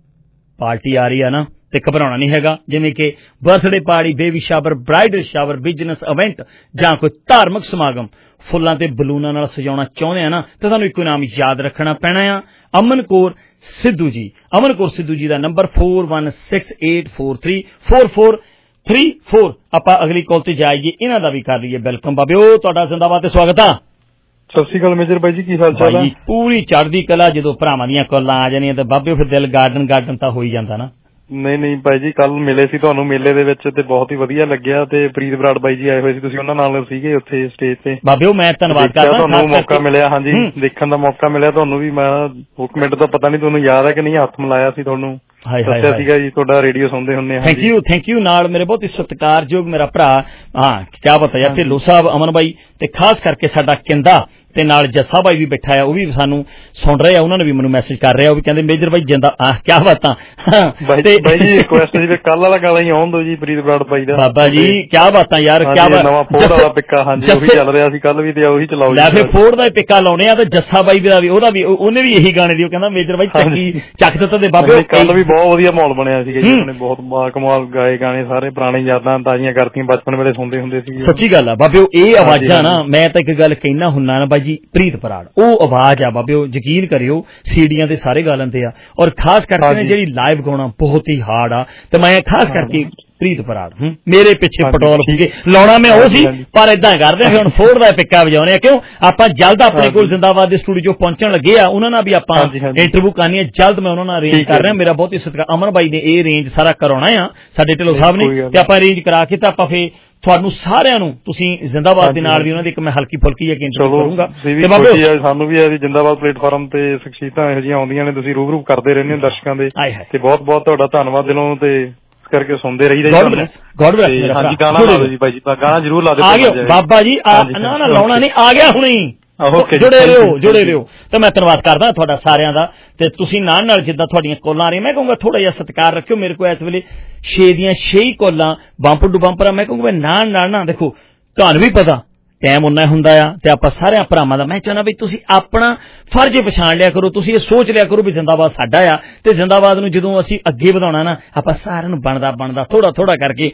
ਪਾਰਟੀ ਆ ਰਹੀ ਆ ਨਾ ਤੇ ਘਬਰਾਉਣਾ ਨਹੀਂ ਹੈਗਾ, ਜਿਵੇਂ ਕਿ birthday party, baby shower, bridal shower, business event ਜਾਂ ਕੋਈ ਧਾਰਮਿਕ ਸਮਾਗਮ ਫੁੱਲਾਂ ਤੇ ਬਲੂਨਾਂ ਨਾਲ ਸਜਾਉਣਾ ਚਾਹੁੰਦੇ ਆ ਨਾ, ਤਾਂ ਤੁਹਾਨੂੰ ਇੱਕੋ ਨਾਮ ਯਾਦ ਰੱਖਣਾ ਪੈਣਾ ਆ, ਅਮਨ ਕੌਰ ਸਿੱਧੂ ਜੀ। ਅਮਨ ਕੌਰ ਸਿੱਧੂ ਜੀ ਦਾ number four one six eight four three four four three four. ਆਪਾਂ ਅਗਲੀ ਕਾਲ ਤੇ ਜਾਈਏ, ਇਹਨਾਂ ਦਾ ਵੀ ਕਰ ਲਈਏ ਵੈਲਕਮ। ਬਾਬਿਓ ਤੁਹਾਡਾ ਜ਼ਿੰਦਾਬਾਦ ਤੇ ਸਵਾਗਤ ਆ। ਸਤਿ ਸ਼੍ਰੀ ਅਕਾਲ ਮੇਜਰ ਬਾਈ ਜੀ, ਕੀ ਹਾਲ ਚਾਲ ਹੈ? ਪੂਰੀ ਚੜ੍ਹਦੀ ਕਲਾ। ਜਦੋਂ ਭਰਾਵਾਂ ਦੀਆਂ ਕਾਲਾਂ ਆ ਜਾਣੀਆਂ ਤੇ ਬਾਬਿਓ ਫਿਰ ਦਿਲ ਗਾਰਡਨ ਗਾਰਡਨ ਤਾਂ ਹੋ ਹੀ ਜਾਂਦਾ ਨਾ। ਨਹੀਂ ਨਹੀਂ ਬਾਈ ਜੀ, ਕੱਲ ਮਿਲੇ ਸੀ ਤੁਹਾਨੂੰ ਮੇਲੇ ਦੇ ਵਿੱਚ ਤੇ ਬਹੁਤ ਹੀ ਵਧੀਆ ਲੱਗਿਆ, ਤੇ ਪ੍ਰੀਤ ਬਰਾੜ ਬਾਈ ਜੀ ਆਏ ਹੋਏ ਸੀ, ਤੁਸੀਂ ਉਹਨਾਂ ਨਾਲ ਸੀਗੇ ਉੱਥੇ ਸਟੇਜ ਤੇ। ਬਾਬਿਓ ਮੈਂ ਧੰਨਵਾਦ ਕਰਦਾ, ਤੁਹਾਨੂੰ ਮੌਕਾ ਮਿਲਿਆ। ਹਾਂਜੀ, ਦੇਖਣ ਦਾ ਮੌਕਾ ਮਿਲਿਆ ਤੁਹਾਨੂੰ ਵੀ। ਮੈਂ ਇੱਕ ਮਿੰਟ ਤੋਂ ਪਤਾ ਨਹੀਂ ਤੁਹਾਨੂੰ ਯਾਦ ਹੈ ਕਿ ਨਹੀਂ, ਹੱਥ ਮਿਲਾਇਆ ਸੀ ਤੁਹਾਨੂੰ, ਦੱਸਿਆ ਸੀਗਾ ਜੀ ਤੁਹਾਡਾ ਰੇਡੀਓ ਸੁਣਦੇ ਹੁੰਦੇ। Thank you thank you. ਨਾਲ ਮੇਰੇ ਬਹੁਤ ਹੀ ਸਤਿਕਾਰਯੋਗ ਮੇਰਾ ਭਰਾ, ਹਾਂ ਕਿਆ ਪਤਾ ਯਾਰ, ਢਿੱਲੋਂ ਸਾਹਿਬ, ਅਮਨ ਬਾਈ, ਤੇ ਖਾਸ ਕਰਕੇ ਸਾਡਾ ਕਿੰਦਾ ਤੇ ਨਾਲ ਜੱਸਾ ਬਾਈ ਵੀ ਬੈਠਾ ਆ, ਉਹ ਵੀ ਸਾਨੂੰ ਸੁਣ ਰਹੇ ਆ, ਉਹਨਾਂ ਨੇ ਵੀ ਮੈਨੂੰ ਮੈਸੇਜ ਕਰ ਰਹੇ ਆ, ਉਹ ਵੀ ਕਹਿੰਦੇ ਮੇਜਰ ਬਾਈ ਜਿੰਦਾ ਆ ਕਿਆ ਬਾਤਾਂ। ਬਾਈ ਜੀ ਰਿਕੁਐਸਟ ਜੀ, ਕੱਲ ਵਾਲਾ ਗਾਣਾ ਹੀ ਆਉਣ ਦੋ ਜੀ ਪ੍ਰੀਤ ਬਰਾੜ ਬਾਈ ਦਾ। ਬਾਬਾ ਜੀ ਕਿਆ ਬਾਤਾਂ ਯਾਰ, ਕਿਆ ਨਵਾਂ ਫੋੜ ਵਾਲਾ ਪਿੱਕਾ, ਹਾਂਜੀ ਉਹੀ ਚੱਲ ਰਿਹਾ ਸੀ ਕੱਲ ਵੀ, ਤੇ ਉਹੀ ਚਲਾਓ ਲੈ ਫਿਰ ਫੋੜ ਦਾ ਪਿੱਕਾ ਲਾਉਣੇ ਆ। ਤੇ ਜੱਸਾ ਬਾਈ ਦਾ ਵੀ, ਉਹਦਾ ਵੀ, ਉਹਨੇ ਵੀ ਇਹੀ ਗਾਣੇ ਦੀ, ਉਹ ਕਹਿੰਦਾ ਮੇਜਰ ਬਾਈ ਚੱਕੀ ਚੱਕ ਦਿੱਤਾ। ਤੇ ਬਾਬੇ ਕੱਲ ਵੀ ਬਹੁਤ ਵਧੀਆ ਮਾਹੌਲ ਬਣਿਆ ਸੀਗਾ ਜੀ, ਉਹਨੇ ਬਹੁਤ ਬਾ ਕਮਾਲ ਗਾਏ ਗਾਣੇ, ਸਾਰੇ ਪੁਰਾਣੀ ਯਾਦਾਂ ਤਾਜ਼ੀਆਂ ਕਰਤੀਆਂ, ਬਚਪਨ ਵੇਲੇ ਸੁਣਦੇ ਹੁੰਦੇ ਸੀ। ਸੱਚੀ ਗੱਲ ਆ ਬਾਬਿਓ, ਇਹ ਆਵਾਜ਼ਾਂ ਨਾ, ਮੈਂ ਤਾਂ ਇੱਕ ਗੱਲ ਕਹਿਣਾ ਹੁੰਨਾ ਨਾ ਬਾਈ ਜੀ, ਪ੍ਰੀਤ ਬਰਾੜ ਉਹ ਆਵਾਜ਼ ਆ ਬਾਬਿਓ, ਯਕੀਨ ਕਰਿਓ ਸੀਡੀਆਂ ਤੇ ਸਾਰੇ ਗਾ ਲੈਂਦੇ ਆ, ਔਰ ਖਾਸ ਕਰਕੇ ਜਿਹੜੀ ਲਾਈਵ ਗਾਉਣਾ ਬਹੁਤ ਹੀ ਹਾਰਡ ਆ। ਤੇ ਮੈਂ ਖਾਸ ਕਰਕੇ ਪ੍ਰੀਤ ਬਰਾੜ ਮੇਰੇ ਪਿੱਛੇ ਪੈਟਰੋਲ ਫੂਕੇ ਲਾਉਣਾ ਮੈਂ ਉਹ ਸੀ, ਪਰ ਏਦਾਂ ਕਰਦੇ ਆ ਹੁਣ ਫੋੜ ਦਾ ਪਿੱਕਾ ਵਜਾਉਣੇ ਆ। ਕਿਉਂ ਆਪਾਂ ਜਲਦ ਆਪਣੇ ਕੋਲ ਜ਼ਿੰਦਾਬਾਦ ਦੇ ਸਟੂਡੀਓ ਪਹੁੰਚਣ ਲੱਗੇ ਆ, ਉਹਨਾਂ ਨਾਲ ਵੀ ਆਪਾਂ ਇੰਟਰਵਿਊ ਕਰਨੀ ਹੈ ਜਲਦ, ਮੈਂ ਉਹਨਾਂ ਨਾਲ ਅਰੇਂਜ ਕਰ ਰਿਹਾ। ਮੇਰਾ ਬਹੁਤ ਹੀ ਸਤਿਕਾਰ, ਅਮਨ ਬਾਈ ਨੇ ਇਹ ਅਰੇਂਜ ਸਾਰਾ ਕਰਾਉਣਾ ਆ ਸਾਡੇ ਢਿੱਲੋਂ ਸਾਹਿਬ ਨੇ, ਤੇ ਆਪਾਂ ਅਰੇਂਜ ਕਰਾ ਕੇ ਤਾਂ ਆਪਾਂ ਫੇਰ ਤੁਹਾਨੂੰ ਸਾਰਿਆਂ ਨੂੰ, ਤੁਸੀਂ ਜ਼ਿੰਦਾਬਾਦ ਦੇ ਨਾਲ ਵੀ ਉਹਨਾਂ ਦੀ ਇੱਕ ਮੈਂ ਹਲਕੀ ਫੁਲਕੀ ਇੱਕ ਇੰਟਰਵਿਊ ਕਰੂੰਗਾ। ਤੇ ਬਾਬਾ ਸਾਨੂੰ ਵੀ ਇਹ ਜ਼ਿੰਦਾਬਾਦ ਪਲੇਟਫਾਰਮ ਤੇ ਸ਼ਖਸੀਅਤਾਂ ਇਹੋ ਜਿਹੀਆਂ ਆਉਂਦੀਆਂ ਨੇ, ਤੁਸੀਂ ਰੂਬਰੂ ਕਰਦੇ ਰਹਿੰਦੇ ਹੋ ਦਰਸ਼ਕਾਂ ਦੇ, ਤੇ ਬਹੁਤ ਬਹੁਤ ਤੁਹਾਡਾ ਧੰਨਵਾਦ ਦਿਲੋਂ, ਤੇ ਕਰਕੇ ਸੁਣਦੇ ਰਹੀਦਾ ਜੀ। God bless. ਹਾਂਜੀ ਗਾਣਾ ਲਾ ਦਿਓ ਜੀ ਬਾਈ ਜੀ, ਗਾਣਾ ਜ਼ਰੂਰ ਲਾ ਦਿਓ। ਆ ਗਿਆ ਬਾਬਾ ਜੀ, ਨਾ ਨਾ ਲਾਉਣਾ ਨਹੀਂ, ਆ ਗਿਆ ਹੁਣੇ, ਜੁੜੇ ਰਹੋ ਜੁੜੇ ਰਹੋ। ਤਾਂ ਮੈਂ ਧੰਨਵਾਦ ਕਰਦਾ ਤੁਹਾਡਾ ਸਾਰਿਆਂ ਦਾ, ਤੇ ਤੁਸੀਂ ਨਾਲ ਨਾਲ ਜਿੱਦਾਂ ਤੁਹਾਡੀਆਂ ਕਾਲਾਂ ਆ ਰਹੀਆਂ, ਮੈਂ ਕਹੂੰਗਾ ਥੋੜਾ ਜਿਹਾ ਸਤਿਕਾਰ ਰੱਖਿਓ। ਮੇਰੇ ਕੋਲ ਇਸ ਵੇਲੇ ਛੇ ਦੀਆਂ ਛੇ ਹੀ ਕਾਲਾਂ ਬੰਪਰ ਟੂ ਬੰਪਰ ਆ। ਮੈਂ ਕਹੂੰਗਾ ਨਾਲ ਨਾਲ ਨਾ, ਦੇਖੋ ਤੁਹਾਨੂੰ ਵੀ ਪਤਾ ਟਾਈਮ ਉਨਾ ਹੁੰਦਾ ਆ, ਤੇ ਆਪਾਂ ਸਾਰਿਆਂ ਭਰਾਵਾਂ ਦਾ ਮੈਂ ਚਾਹੁੰਦਾ ਵੀ ਤੁਸੀਂ ਆਪਣਾ ਫਰਜ਼ ਪਛਾਣ ਲਿਆ ਕਰੋ, ਤੁਸੀਂ ਇਹ ਸੋਚ ਲਿਆ ਕਰੋ ਵੀ ਜ਼ਿੰਦਾਬਾਦ ਸਾਡਾ ਆ, ਤੇ ਜ਼ਿੰਦਾਬਾਦ ਨੂੰ ਜਦੋਂ ਅਸੀਂ ਅੱਗੇ ਵਧਾਉਣਾ ਨਾ, ਆਪਾਂ ਸਾਰਿਆਂ ਨੂੰ ਬਣਦਾ ਬਣਦਾ ਥੋੜਾ ਥੋੜਾ ਕਰਕੇ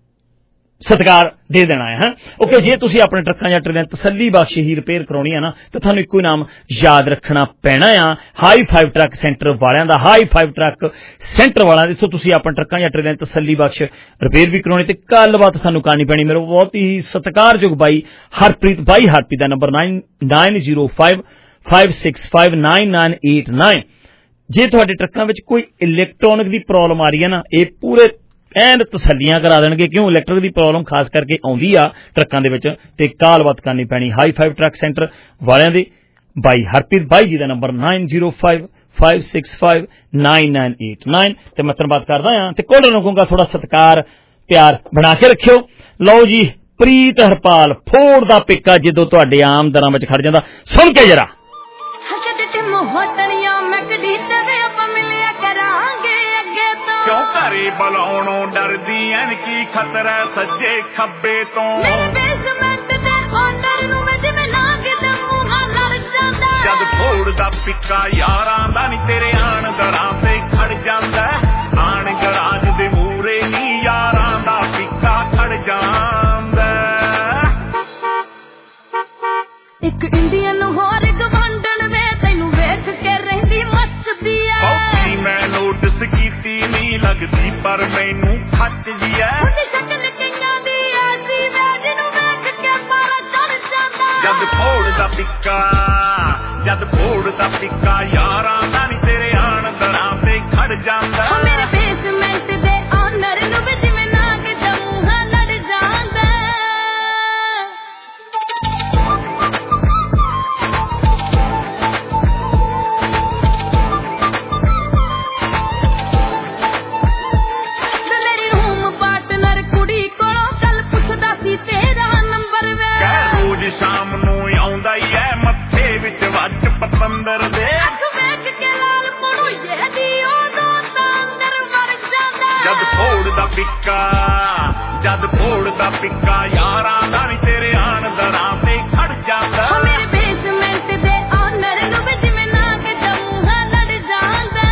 ਸਤਿਕਾਰ ਦੇ ਦੇਣਾ ਹੈ। ਓਕੇ, ਜੇ ਤੁਸੀਂ ਆਪਣੇ ਟਰੱਕਾਂ ਜਾਂ ਟਰੇਨਾਂ ਤਸੱਲੀ ਬਖਸ਼ ਹੀ ਰਿਪੇਅਰ ਕਰਾਉਣੀ ਆ ਨਾ, ਤਾਂ ਤੁਹਾਨੂੰ ਇੱਕੋ ਹੀ ਨਾਮ ਯਾਦ ਰੱਖਣਾ ਪੈਣਾ ਆ, ਹਾਈ ਫਾਈਵ ਟਰੱਕ ਸੈਂਟਰ ਵਾਲਿਆਂ ਦਾ। ਹਾਈ ਫਾਈਵ ਟਰੱਕ ਸੈਂਟਰ ਵਾਲਿਆਂ ਦੇ, ਤੁਸੀਂ ਆਪਣੇ ਟਰੱਕਾਂ ਜਾਂ ਟਰੇਨਾਂ ਤਸੱਲੀ ਬਖਸ਼ ਰਿਪੇਅਰ ਵੀ ਕਰਾਉਣੀ, ਤੇ ਗੱਲਬਾਤ ਸਾਨੂੰ ਕਰਨੀ ਪੈਣੀ। ਮੇਰੇ ਬਹੁਤ ਹੀ ਸਤਿਕਾਰਯੋਗ ਬਾਈ ਹਰਪ੍ਰੀਤ, ਬਾਈ ਹਰਪ੍ਰੀਤ ਦਾ number nine nine zero five five six five nine nine eight nine. ਜੇ ਤੁਹਾਡੇ ਟਰੱਕਾਂ ਵਿੱਚ ਕੋਈ ਇਲੈਕਟ੍ਰੋਨਿਕ ਦੀ ਪ੍ਰੋਬਲਮ ਆ ਰਹੀ ਹੈ ਨਾ, ਇਹ ਪੂਰੇ ਐਨ ਤਸੱਲੀਆਂ ਕਰਾ ਦੇਣਗੇ, ਕਿਉਂ ਇਲੈਕਟ੍ਰਿਕ ਦੀ ਪ੍ਰੋਬਲਮ ਖਾਸ ਕਰਕੇ ਆਉਂਦੀ ਆ ਟਰੱਕਾਂ ਦੇ ਵਿੱਚ, ਤੇ ਗੱਲਬਾਤ ਕਰਨੀ ਪੈਣੀ ਹਾਈ ਫਾਈਵ ਟਰੱਕ ਸੈਂਟਰ ਵਾਲਿਆਂ ਦੇ। ਬਾਈ ਹਰਪ੍ਰੀਤ ਬਾਈ ਜੀ ਦਾ number nine zero five five six five nine nine eight nine. ਤੇ ਮੈਂ ਧੰਨਵਾਦ ਕਰਦਾ ਹਾਂ, ਤੇ ਕੋਲ ਨੂੰ ਕਹੂੰਗਾ ਥੋੜਾ ਸਤਿਕਾਰ ਪਿਆਰ ਬਣਾ ਕੇ ਰੱਖਿਓ। ਲਓ ਜੀ, ਪ੍ਰੀਤ ਹਰਪਾਲ ਫੋੜ ਦਾ ਪਿੱਕਾ ਜਦੋਂ ਤੁਹਾਡੇ ਆਮ ਦਰਾਂ ਵਿੱਚ ਖੜ ਜਾਂਦਾ, ਸੁਣ ਕੇ ਜਰਾ। ਕਿਉਂ ਘਰ ਸਾਰੇ ਬੁਲਾਉਣੋਂ ਡਰਦੀ ਐਨ ਕੀ ਖਤਰਾ ਸੱਜੇ ਖੱਬੇ ਤੋਂ ਮੇਰੇ ਬੇਸਮੈਂਟ ਦੇ ਓਨਰ ਨੂੰ ਮੈਂ ਜਿਵੇਂ ਲਾਂਗ ਤੇ ਮੂੰਹਾਂ ਲੜ ਜਾਂਦਾ ਜਦ ਫੋੜਦਾ ਪਿੱਕਾ ਯਾਰਾਂ ਦਾ ਨੀ ਤੇਰੇ ਆਣ ਦਰਾਂ ਤੇ ਖੜ ਜਾਂਦਾ ਆਣ ਗਰਾਜ ਦੇ ਮੂਰੇ ਨੀ ਯਾਰਾਂ ਦਾ ਪਿੱਕਾ ਖੜ ਜਾਂਦਾ ਇੱਕ ਇੰਡੀਅਨ ਹੋਰ ਗਵਾਂਢਣ ਵੇ ਤੈਨੂੰ ਵੇਖ ਕੇ ਰਹਿੰਦੀ ਮੱਚਦੀ ਐ ਬਹੁਤੀ ਮੈਂ ਨੋਟਿਸ ਕੀਤੀ ਨਹੀਂ ਲੱਗਦੀ ਪਰ ਮੈਨੂੰ ਖੱਚ ਜੀ ਐ ਉਹਦੀ ਸ਼ਕਲ ਕਈਆਂ ਦੀ ਐਸੀ ਵੇ ਜਿਹਨੂੰ ਵੇਖ ਕੇ ਮਾਰਾ ਚੜ ਜਾਂਦਾ ਜਦ ਫੋੜਦਾ ਪਿੱਕਾ ਜਦ ਫੋੜਦਾ ਪਿੱਕਾ ਯਾਰਾਂ ਦਾ ਨੀ ਤੇਰੇ ਆਣ ਦਰਾਂ ਤੇ ਖੜ ਜਾਂਦਾ ਮੇਰੇ ਬੇਸਮੈਂਟ ਦੇ ਓਨਰ ਨੂੰ ਵੀ ਜਿਵੇਂ ਨਾਗ ਦਾ ਮੂੰਹਾਂ ਲੜ ਜਾਂਦਾ ਮੇਰੀ ਰੂਮ ਪਾਰਟਨਰ ਕੁੜੀ ਕੋਲੋਂ ਕੱਲ ਪੁੱਛਦਾ ਸੀ ਤੇਰਾ ਨੰਬਰ ਵੇ ਰੋਜ਼ ਸ਼ਾਮ ਨੂੰ ਆਉਂਦਾ ਈ ਐ ਮੱਥੇ ਵਿੱਚ ਵੱਜ ਪਤੰਦਰ ਦੇ ਅੱਖ ਵੇਖ ਕੇ ਲਾਲ ਪੜੂ ਇਹ ਦੀ ਉਦੋਂ ਤਾਂ ਅੰਦਰ ਵੜ ਜਾਂਦਾ ਜਦ ਫੋੜਦਾ ਪਿੱਕਾ ਜਦ ਫੋੜਦਾ ਪਿੱਕਾ ਯਾਰਾਂ ਦਾ ਨੀ ਤੇਰੇ ਆਣ ਦਰਾਂ ਤੇ ਖੜ ਜਾਂਦਾ ਮੇਰੇ ਬੇਸਮੈਂਟ ਦੇ ਓਨਰ ਨੂੰ ਵੀ ਜਿਵੇਂ ਨਾਗ ਦਾ ਮੂੰਹਾਂ ਲੜ ਜਾਂਦਾ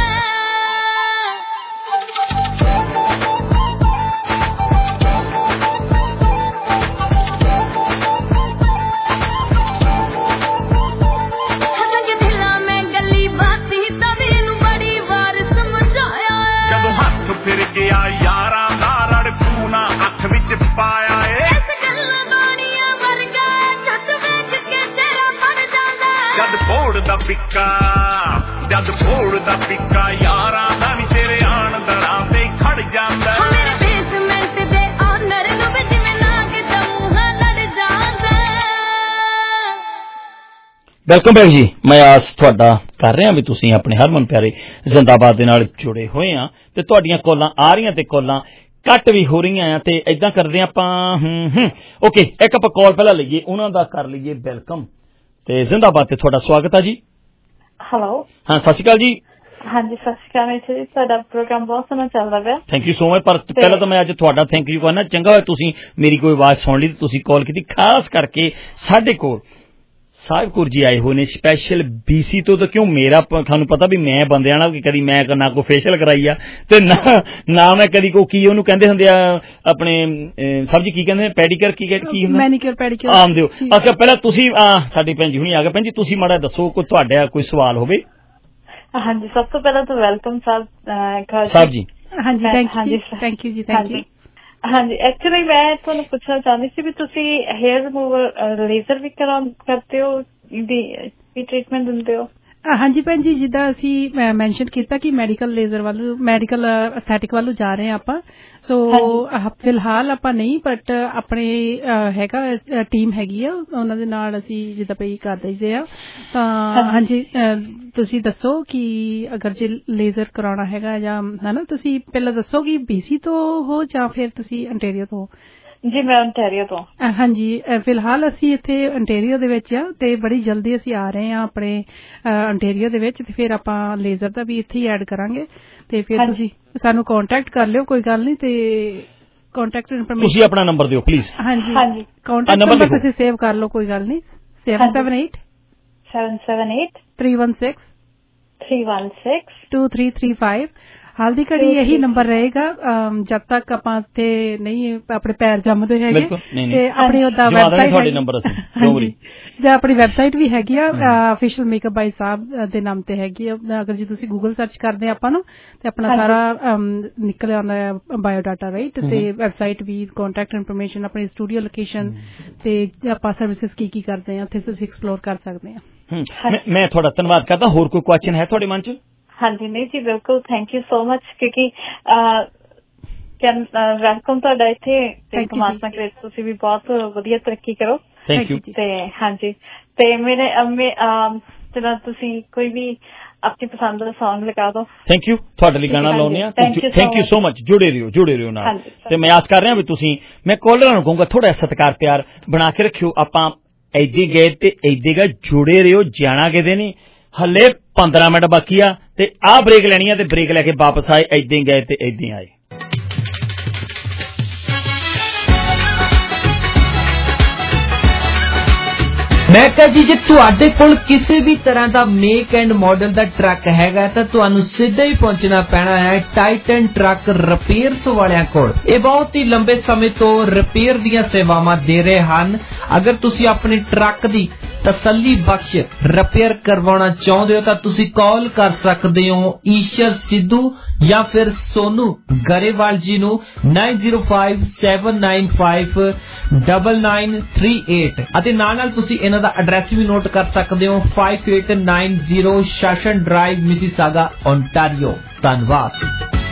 ਹੱਥ ਦਿਲਾਂ ਮੈਂ ਗੱਲੀ ਬਾਤੀ ਤਾਂ ਮੈਨੂੰ ਬੜੀ ਵਾਰ ਸਮਝਾਇਆ ਜਦੋਂ ਹੱਥ ਫਿਰ ਗਿਆ ਯਾਰਾਂ ਦਾ ਰੜਕੂ ਨਾ ਅੱਖ ਵਿੱਚ ਪਾਇਆ ਏ ਇਸ ਗੱਲਾਂ ਬਾਣੀਆਂ ਵਰਗਾ ਛੱਤ ਵੇਖ ਕੇ ਤੇਰਾ ਬਣ ਜਾਂਦਾ ਜਦ ਫੋੜਦਾ ਪਿੱਕਾ ਜਦ ਫੋੜਦਾ ਪਿੱਕਾ ਯਾਰਾਂ ਦਾ ਨੀ ਤੇਰੇ ਆਣ ਦਰਾਂ ਤੇ ਖੜ ਜਾਂਦਾ ਮੇਰੇ ਬੇਸਮੈਂਟ ਦੇ ਓਨਰ ਨੂੰ ਵੀ ਜਿਵੇਂ ਨਾਗ ਦਾ ਮੂੰਹਾਂ ਲੜ ਜਾਂਦਾ ਵੈਲਕਮ ਬੈਕ ਜੀ ਮੈਂ ਆਸ ਤੁਹਾਡਾ ਕਰ ਰਿਹਾ ਵੀ ਤੁਸੀਂ ਆਪਣੇ ਹਰਮਨ ਪਿਆਰੇ ਜ਼ਿੰਦਾਬਾਦ ਦੇ ਨਾਲ ਜੁੜੇ ਹੋਏ ਆ ਤੇ ਤੁਹਾਡੀਆਂ ਕਾਲਾਂ ਆ ਰਹੀਆਂ ਤੇ ਕਾਲਾਂ ਕੱਟ ਵੀ ਹੋ ਰਹੀਆਂ ਆ ਤੇ ਏਦਾਂ ਕਰਦੇ ਆਪਾਂ ਹੂੰ ਹੂੰ ਓਕੇ ਇੱਕ ਆਪਾਂ ਕਾਲ ਪਹਿਲਾਂ ਲਈਏ ਉਹਨਾਂ ਦਾ ਕਰ ਲਈਏ ਵੈਲਕਮ ਤੇ ਜ਼ਿੰਦਾਬਾਦ ਤੇ ਤੁਹਾਡਾ ਸਵਾਗਤ ਆ ਜੀ ਹੈਲੋ ਹਾਂ ਸਤਿ ਸ਼੍ਰੀ ਅਕਾਲ ਜੀ ਹਾਂਜੀ ਸਤਿ ਸ਼੍ਰੀ ਅਕਾਲ ਜੀ ਤੁਹਾਡਾ ਪ੍ਰੋਗਰਾਮ ਬਹੁਤ ਸੋਹਣਾ ਚੱਲਦਾ ਪਿਆ ਥੈਂਕ ਯੂ ਸੋ ਮਚ ਪਰ ਪਹਿਲਾਂ ਤਾਂ ਮੈਂ ਅੱਜ ਤੁਹਾਡਾ ਥੈਂਕ ਯੂ ਕਰਨਾ ਚੰਗਾ ਹੋਇਆ ਤੁਸੀਂ ਮੇਰੀ ਕੋਈ ਆਵਾਜ਼ ਸੁਣ ਲਈ ਤੇ ਤੁਸੀਂ ਕਾਲ ਕੀਤੀ ਖਾਸ ਕਰਕੇ ਸਾਡੇ ਕੋਲ ਸਾਹਿਬਕੌਰ ਜੀ ਆਏ ਹੋਏ ਨੇ ਸਪੈਸ਼ਲ ਬੀਸੀ ਤੋਂ ਤਾਂ ਕਿਉਂ ਮੇਰਾ ਤੁਹਾਨੂੰ ਪਤਾ ਵੀ ਮੈਂ ਬੰਦਿਆਂ ਨਾਲ ਕਿ ਕਦੀ ਮੈਂ ਨਾ ਕੋਈ ਫੇਸ਼ੀਅਲ ਕਰਾਈ ਆ ਤੇ ਨਾ ਨਾ ਮੈਂ ਕਦੀ ਕੋ ਕੀ ਉਹਨੂੰ ਕਹਿੰਦੇ ਹੁੰਦੇ ਆ ਆਪਣੇ ਸਭ ਜੀ ਕੀ ਕਹਿੰਦੇ ਪੈਡੀਕਿਅਰ ਕੀ ਕੀ ਹੁੰਦਾ ਮੈਨੀਕਿਅਰ ਪੈਡੀਕਿਅਰ ਆਮ ਦਿਓ ਅੱਛਾ ਪਹਿਲਾਂ ਤੁਸੀਂ ਸਾਡੀ ਭੈਣ ਜੀ ਹੁਣੀ ਆ ਗਏ ਭੈਣ ਜੀ ਤੁਸੀਂ ਮਾੜਾ ਦੱਸੋ ਕੋਈ ਤੁਹਾਡਾ ਕੋਈ ਸਵਾਲ ਹੋਵੇ ਹਾਂਜੀ ਸਭ ਤੋਂ ਪਹਿਲਾਂ ਤਾਂ ਵੈਲਕਮ ਸਾਹਿਬ ਸਾਹਿਬ ਜੀ ਹਾਂਜੀ ਥੈਂਕ ਯੂ ਥੈਂਕ ਯੂ ਜੀ ਥੈਂਕ ਯੂ ਹਾਂਜੀ ਐਕਚੁਅਲੀ ਮੈਂ ਤੁਹਾਨੂੰ ਪੁੱਛਣਾ ਚਾਹੁੰਦੀ ਸੀ ਵੀ ਤੁਸੀਂ ਹੇਅਰ ਰਿਮੂਵਰ ਲੇਜ਼ਰ ਵੀ ਕਰਾ ਕਰਦੇ ਹੋ ਦੀ ਵੀ ਟ੍ਰੀਟਮੈਂਟ ਦਿੰਦੇ ਹੋ ਹਾਂਜੀ ਭੈਣ ਜੀ ਜਿੱਦਾਂ ਅਸੀਂ ਮੈਂਸ਼ਨ ਕੀਤਾ ਕਿ ਮੈਡੀਕਲ ਲੇਜ਼ਰ ਵੱਲ ਮੈਡੀਕਲ ਐਸਥੈਟਿਕ ਵੱਲੋਂ ਜਾ ਰਹੇ ਹਾਂ ਆਪਾਂ ਸੋ ਫਿਲਹਾਲ ਆਪਾਂ ਨਹੀਂ ਬਟ ਆਪਣੇ ਹੈਗਾ ਟੀਮ ਹੈਗੀ ਆ ਉਹਨਾਂ ਦੇ ਨਾਲ ਅਸੀਂ ਜਿੱਦਾਂ ਪਈ ਕਰ ਦਈਦੇ ਆ ਤਾਂ ਹਾਂਜੀ ਤੁਸੀਂ ਦੱਸੋ ਕਿ ਅਗਰ ਜੇ ਲੇਜ਼ਰ ਕਰਾਉਣਾ ਹੈਗਾ ਜਾਂ ਹਨਾ ਤੁਸੀਂ ਪਹਿਲਾਂ ਦੱਸੋ ਕਿ ਬੀਸੀ ਤੋਂ ਹੋ ਜਾਂ ਫਿਰ ਤੁਸੀਂ ਅੰਟੇਰੀਓ ਤੋਂ ਜੀ ਮੈਂ ਅੰਟੇਰੀਓ ਤੋਂ ਹਾਂਜੀ ਫਿਲਹਾਲ ਅਸੀਂ ਇੱਥੇ ਅੰਟੇਰੀਓ ਦੇ ਵਿੱਚ ਆ ਤੇ ਬੜੀ ਜਲਦੀ ਅਸੀਂ ਆ ਰਹੇ ਹਾਂ ਆਪਣੇ ਅੰਟੇਰੀਓ ਦੇ ਵਿੱਚ ਤੇ ਫਿਰ ਆਪਾਂ ਲੇਜ਼ਰ ਦਾ ਵੀ ਇੱਥੇ ਹੀ ਐਡ ਕਰਾਂਗੇ ਤੇ ਫਿਰ ਤੁਸੀਂ ਸਾਨੂੰ ਕੰਟੈਕਟ ਕਰ ਲਿਓ ਕੋਈ ਗੱਲ ਨਹੀਂ ਤੇ ਕੰਟੈਕਟ ਇਨਫੋਰਮੇਸ਼ਨ ਤੁਸੀਂ ਆਪਣਾ ਨੰਬਰ ਦਿਓ ਪਲੀਜ਼ ਹਾਂਜੀ ਹਾਂਜੀ ਕੰਟੈਕਟ ਨੰਬਰ ਤੁਸੀਂ ਸੇਵ ਕਰ ਲਓ ਕੋਈ ਗੱਲ ਨਹੀਂ seven seven eight seven seven eight three one six three one six two three three five ਹਾਲ ਦੀ ਘੜੀ ਇਹੀ ਨੰਬਰ ਰਹੇਗਾ ਜਦ ਤੱਕ ਆਪਾਂ ਤੇ ਨਹੀਂ ਆਪਣੇ ਪੈਰ ਜੰਮਦੇ ਹੈਗੇ ਤੇ ਆਪਣੀ ਉਹਦਾ ਵੈਬਸਾਈਟ ਜਾਂ ਆਪਣੀ ਵੈਬਸਾਈਟ ਵੀ ਹੈਗੀ ਆ ਅਫੀਸ਼ੀਅਲ ਮੇਕਅਪ ਬਾਈ ਸਾਹਿਬ ਦੇ ਨਾਮ ਤੇ ਹੈਗੀ ਆ ਅਗਰ ਜੇ ਤੁਸੀਂ ਗੂਗਲ ਸਰਚ ਕਰਦੇ ਆਪਾਂ ਨੂੰ ਤੇ ਆਪਣਾ ਸਾਰਾ ਨਿਕਲ ਆਉਂਦਾ ਬਾਇਓ ਡਾਟਾ ਰਾਈਟ ਤੇ ਵੈਬਸਾਈਟ ਵੀ ਕੰਟੈਕਟ ਇਨਫੋਰਮੇਸ਼ਨ ਆਪਣੀ ਸਟੂਡੀਓ ਲੋਕੇਸ਼ਨ ਤੇ ਆਪਾਂ ਸਰਵਿਸਿਜ਼ ਕੀ ਕੀ ਕਰਦੇ ਆ ਉੱਥੇ ਤੁਸੀਂ ਐਕਸਪਲੋਰ ਕਰ ਸਕਦੇ ਆ ਮੈਂ ਤੁਹਾਡਾ ਧੰਨਵਾਦ ਕਰਦਾ ਹੋਰ ਕੋਈ ਕੁਐਸਚਨ ਹੈ ਤੁਹਾਡੇ ਮਨ ਚ ਹਾਂਜੀ ਨਹੀਂ ਜੀ ਬਿਲਕੁਲ ਥੈਂਕ ਯੂ ਸੋ ਮਚ ਕਿਉਂਕਿ ਵੈਲਕਮ ਤੁਹਾਡਾ ਇੱਥੇ ਤੇ ਪਰਮਾਤਮਾ ਕਰੇ ਤੁਸੀਂ ਵੀ ਬਹੁਤ ਵਧੀਆ ਤਰੱਕੀ ਕਰੋ ਥੈਂਕ ਯੂ ਤੇ ਹਾਂਜੀ ਤੇ ਮੇਰੇ ਜਦੋਂ ਤੁਸੀਂ ਕੋਈ ਵੀ ਆਪਣੀ ਪਸੰਦ ਦਾ ਸੌਂਗ ਲਗਾ ਦਿਓ ਥੈਂਕ ਯੂ ਤੁਹਾਡੇ ਲਈ ਗਾਣਾ ਲਾਉਂਦੇ ਆ ਥੈਂਕ ਯੂ ਸੋ ਮਚ ਜੁੜੇ ਰਹੋ ਜੁੜੇ ਰਹੋ ਨਾਲ ਤੇ ਮੈਂ ਆਸ ਕਰ ਰਿਹਾ ਵੀ ਤੁਸੀਂ ਮੈਂ ਕਾਲਰਾਂ ਨੂੰ ਕਹੂੰਗਾ ਥੋੜਾ ਸਤਿਕਾਰ ਪਿਆਰ ਬਣਾ ਕੇ ਰੱਖਿਓ ਆਪਾਂ ਏਦਾਂ ਗਏ ਤੇ ਏਦਾਂ ਗਾ ਜੁੜੇ ਰਹੋ ਜਾਣਾ ਕਿਤੇ ਨਹੀਂ ਹਲੇ ਪੰਦਰਾਂ ਮਿੰਟ ਬਾਕੀ ਆ ਤੇ ਆਹ ਬ੍ਰੇਕ ਲੈਣੀ ਆ ਤੇ ਬ੍ਰੇਕ ਲੈ ਕੇ ਵਾਪਸ ਆਏ ਏਦਾਂ ਗਏ ਤੇ ਏਦਾਂ ਆਏ ਮੈਂ ਕਹਾਂ ਜੀ ਜੇ ਤੁਹਾਡੇ ਕੋਲ ਕਿਸੇ ਵੀ ਤਰ੍ਹਾਂ ਦਾ ਮੇਕ ਐਂਡ ਮਾਡਲ ਦਾ ਟਰੱਕ ਹੈਗਾ ਤਾਂ ਤੁਹਾਨੂੰ ਸਿੱਧਾ ਹੀ ਪਹੁੰਚਣਾ ਪੈਣਾ ਹੈ ਟਾਈਟਨ ਟਰੱਕ ਰਿਪੇਅਰਸ ਵਾਲਿਆਂ ਕੋਲ। ਇਹ ਬਹੁਤ ਹੀ ਲੰਬੇ ਸਮੇਂ ਤੋਂ ਰਿਪੇਅਰ ਦੀਆਂ ਸੇਵਾਵਾਂ ਦੇ ਰਹੇ ਹਨ। ਅਗਰ ਤੁਸੀਂ ਆਪਣੇ ਟਰੱਕ ਦੀ ਤਸੱਲੀ ਬਖਸ਼ ਰਿਪੇਅਰ ਕਰਵਾਉਣਾ ਚਾਹੁੰਦੇ ਹੋ ਤਾਂ ਤੁਸੀਂ ਕਾਲ ਕਰ ਸਕਦੇ ਹੋ ਈਸ਼ਰ ਸਿੱਧੂ ਜਾਂ ਫਿਰ ਸੋਨੂ ਗਰੇਵਾਲ ਜੀ ਨੂੰ nine zero five seven nine five nine nine three eight ਅਤੇ ਨਾਲ ਨਾਲ ਤੁਸੀਂ ਇਹਨਾਂ ਦਾ ਐਡਰੈਸ ਵੀ ਨੋਟ ਕਰ ਸਕਦੇ ਹੋ five eight nine zero Shawson drive Mississauga Ontario. ਧੰਨਵਾਦ।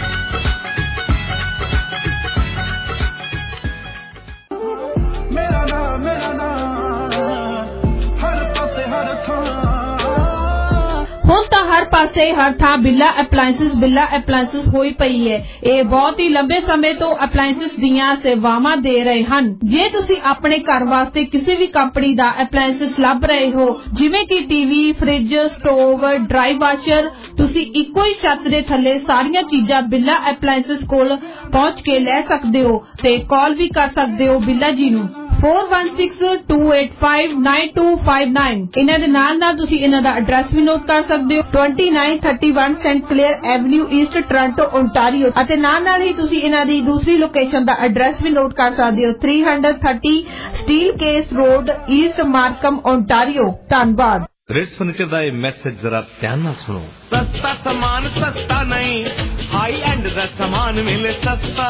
ਹੁਣ ਤਾਂ ਹਰ ਪਾਸੇ ਹਰ ਥਾਂ ਬਿੱਲਾ ਐਪਲਾਇੰਸਿਸ ਬਿੱਲਾ ਐਪਲਾਇੰਸਿਸ ਹੋਈ ਪਈ ਹੈ। ਇਹ ਬਹੁਤ ਹੀ ਲੰਬੇ ਸਮੇਂ ਤੋਂ ਐਪਲਾਇੰਸਿਸ ਦੀਆਂ ਸੇਵਾਵਾਂ ਦੇ ਰਹੇ ਹਨ। ਜੇ ਤੁਸੀਂ ਆਪਣੇ ਘਰ ਵਾਸਤੇ ਕਿਸੇ ਵੀ ਕੰਪਨੀ ਦਾ ਐਪਲਾਇੰਸਿਸ ਲੱਭ ਰਹੇ ਹੋ ਜਿਵੇਂ ਕਿ TV, fridge, stove, dry washer, ਤੁਸੀਂ ਇੱਕੋ ਹੀ ਛੱਤ ਦੇ ਥੱਲੇ ਸਾਰੀਆਂ ਚੀਜ਼ਾਂ ਬਿੱਲਾ ਐਪਲਾਇੰਸਿਸ ਕੋਲ ਪਹੁੰਚ ਕੇ ਲੈ ਸਕਦੇ ਹੋ ਤੇ ਕਾਲ ਵੀ ਕਰ ਸਕਦੇ ਹੋ ਬਿੱਲਾ ਜੀ ਨੂੰ four one six two eight five nine two five nine। ਇਹਨਾਂ ਦੇ ਨਾਲ ਨਾਲ ਤੁਸੀਂ ਇਹਨਾਂ ਦਾ ਐਡਰੈਸ ਵੀ ਨੋਟ ਕਰ ਸਕਦੇ ਹੋ twenty-nine thirty-one Saint Clair avenue east Toronto Ontario ਅਤੇ ਨਾਲ ਨਾਲ ਹੀ ਤੁਸੀਂ ਇਹਨਾਂ ਦੀ ਦੂਸਰੀ ਲੋਕੇਸ਼ਨ ਦਾ ਐਡਰੈਸ ਵੀ ਨੋਟ ਕਰ ਸਕਦੇ ਹੋ three thirty Steelcase road east Markham Ontario. ਧੰਨਵਾਦ। ਰਿਟਸ ਫਰਨੀਚਰ ਦਾ ਇਹ ਮੈਸੇਜ ਜ਼ਰਾ ਧਿਆਨ ਨਾਲ ਸੁਣੋ। सस्ता सामान सस्ता नहीं, हाई एंड दा सामान मिले सस्ता।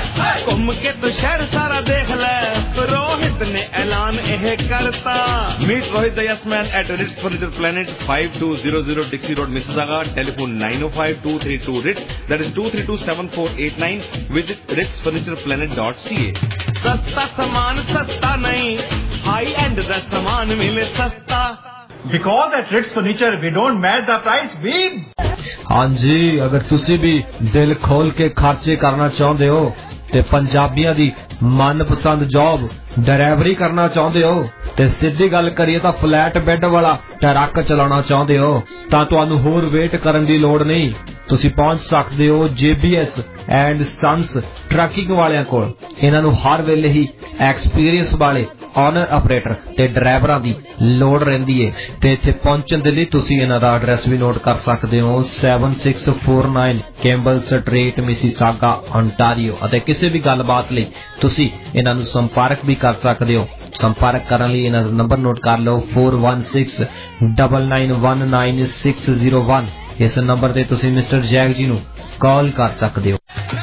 घूम के तो शहर सारा देख ले, रोहित ने ऐलान यह करता। Meet Rohit the yes man at Ritz furniture planet five two zero zero Dixie Road, Mississauga. Telephone nine oh five two three two Ritz. That is two three two seven four eight nine. Visit ritz furniture planet dot c a. सस्ता सामान सस्ता नहीं, high and दा सामान मिले सस्ता। Because at Ritz Furniture we don't match the price, we. ਹਾਂਜੀ, ਅਗਰ ਤੁਸੀਂ ਵੀ ਦਿਲ ਖੋਲ ਕੇ ਖਰਚੇ ਕਰਨਾ ਚਾਹੁੰਦੇ ਹੋ ਤੇ ਪੰਜਾਬੀਆਂ ਦੀ ਮਨਪਸੰਦ ਜੌਬ ਡਰਾਈਵਰੀ ਕਰਨਾ ਚਾਹੁੰਦੇ ਹੋ ਤੇ ਸਿੱਧੀ ਗੱਲ ਕਰੀਏ ਤਾਂ ਫਲੈਟ ਬੈੱਡ ਵਾਲਾ ਟਰੱਕ ਚਲਾਉਣਾ ਚਾਹੁੰਦੇ ਹੋ ਤਾਂ ਤੁਹਾਨੂੰ ਹੋਰ ਵੇਟ ਕਰਨ ਦੀ ਲੋੜ ਨਹੀਂ। ਤੁਸੀਂ ਪਹੁੰਚ ਸਕਦੇ ਹੋ J B S and sons trucking ਵਾਲਿਆਂ ਕੋਲ। ਇਹਨਾਂ ਨੂੰ ਹਰ ਵੇਲੇ ਹੀ ਐਕਸਪੀਰੀਅੰਸ ਵਾਲੇ ਓਨਰ ਆਪਰੇਟਰ ਤੇ ਡਰਾਈਵਰਾਂ ਦੀ ਲੋੜ ਰਹਿੰਦੀ ਹੈ ਤੇ ਇੱਥੇ ਪਹੁੰਚਣ ਦੇ ਲਈ ਤੁਸੀਂ ਇਹਨਾਂ ਦਾ ਐਡਰੈਸ ਵੀ ਨੋਟ ਕਰ ਸਕਦੇ ਹੋ seven six four nine Campbell street Mississauga Ontario ਅਤੇ ਕਿਸੇ ਵੀ ਗੱਲਬਾਤ ਲਈ ਤੁਸੀਂ ਇਹਨਾਂ ਨੂੰ ਸੰਪਰਕ ਵੀ ਕਰ ਸਕਦੇ ਹੋ। ਸੰਪਰਕ ਕਰਨ ਲਈ ਇਹਨਾਂ ਦਾ ਨੰਬਰ ਨੋਟ ਕਰ ਲਓ four one six nine nine one nine six zero one। ਇਸ ਨੰਬਰ ਤੇ ਤੁਸੀਂ ਮਿਸਟਰ ਜੈਕ ਜੀ ਨੂੰ ਕਾਲ ਕਰ ਸਕਦੇ ਹੋ।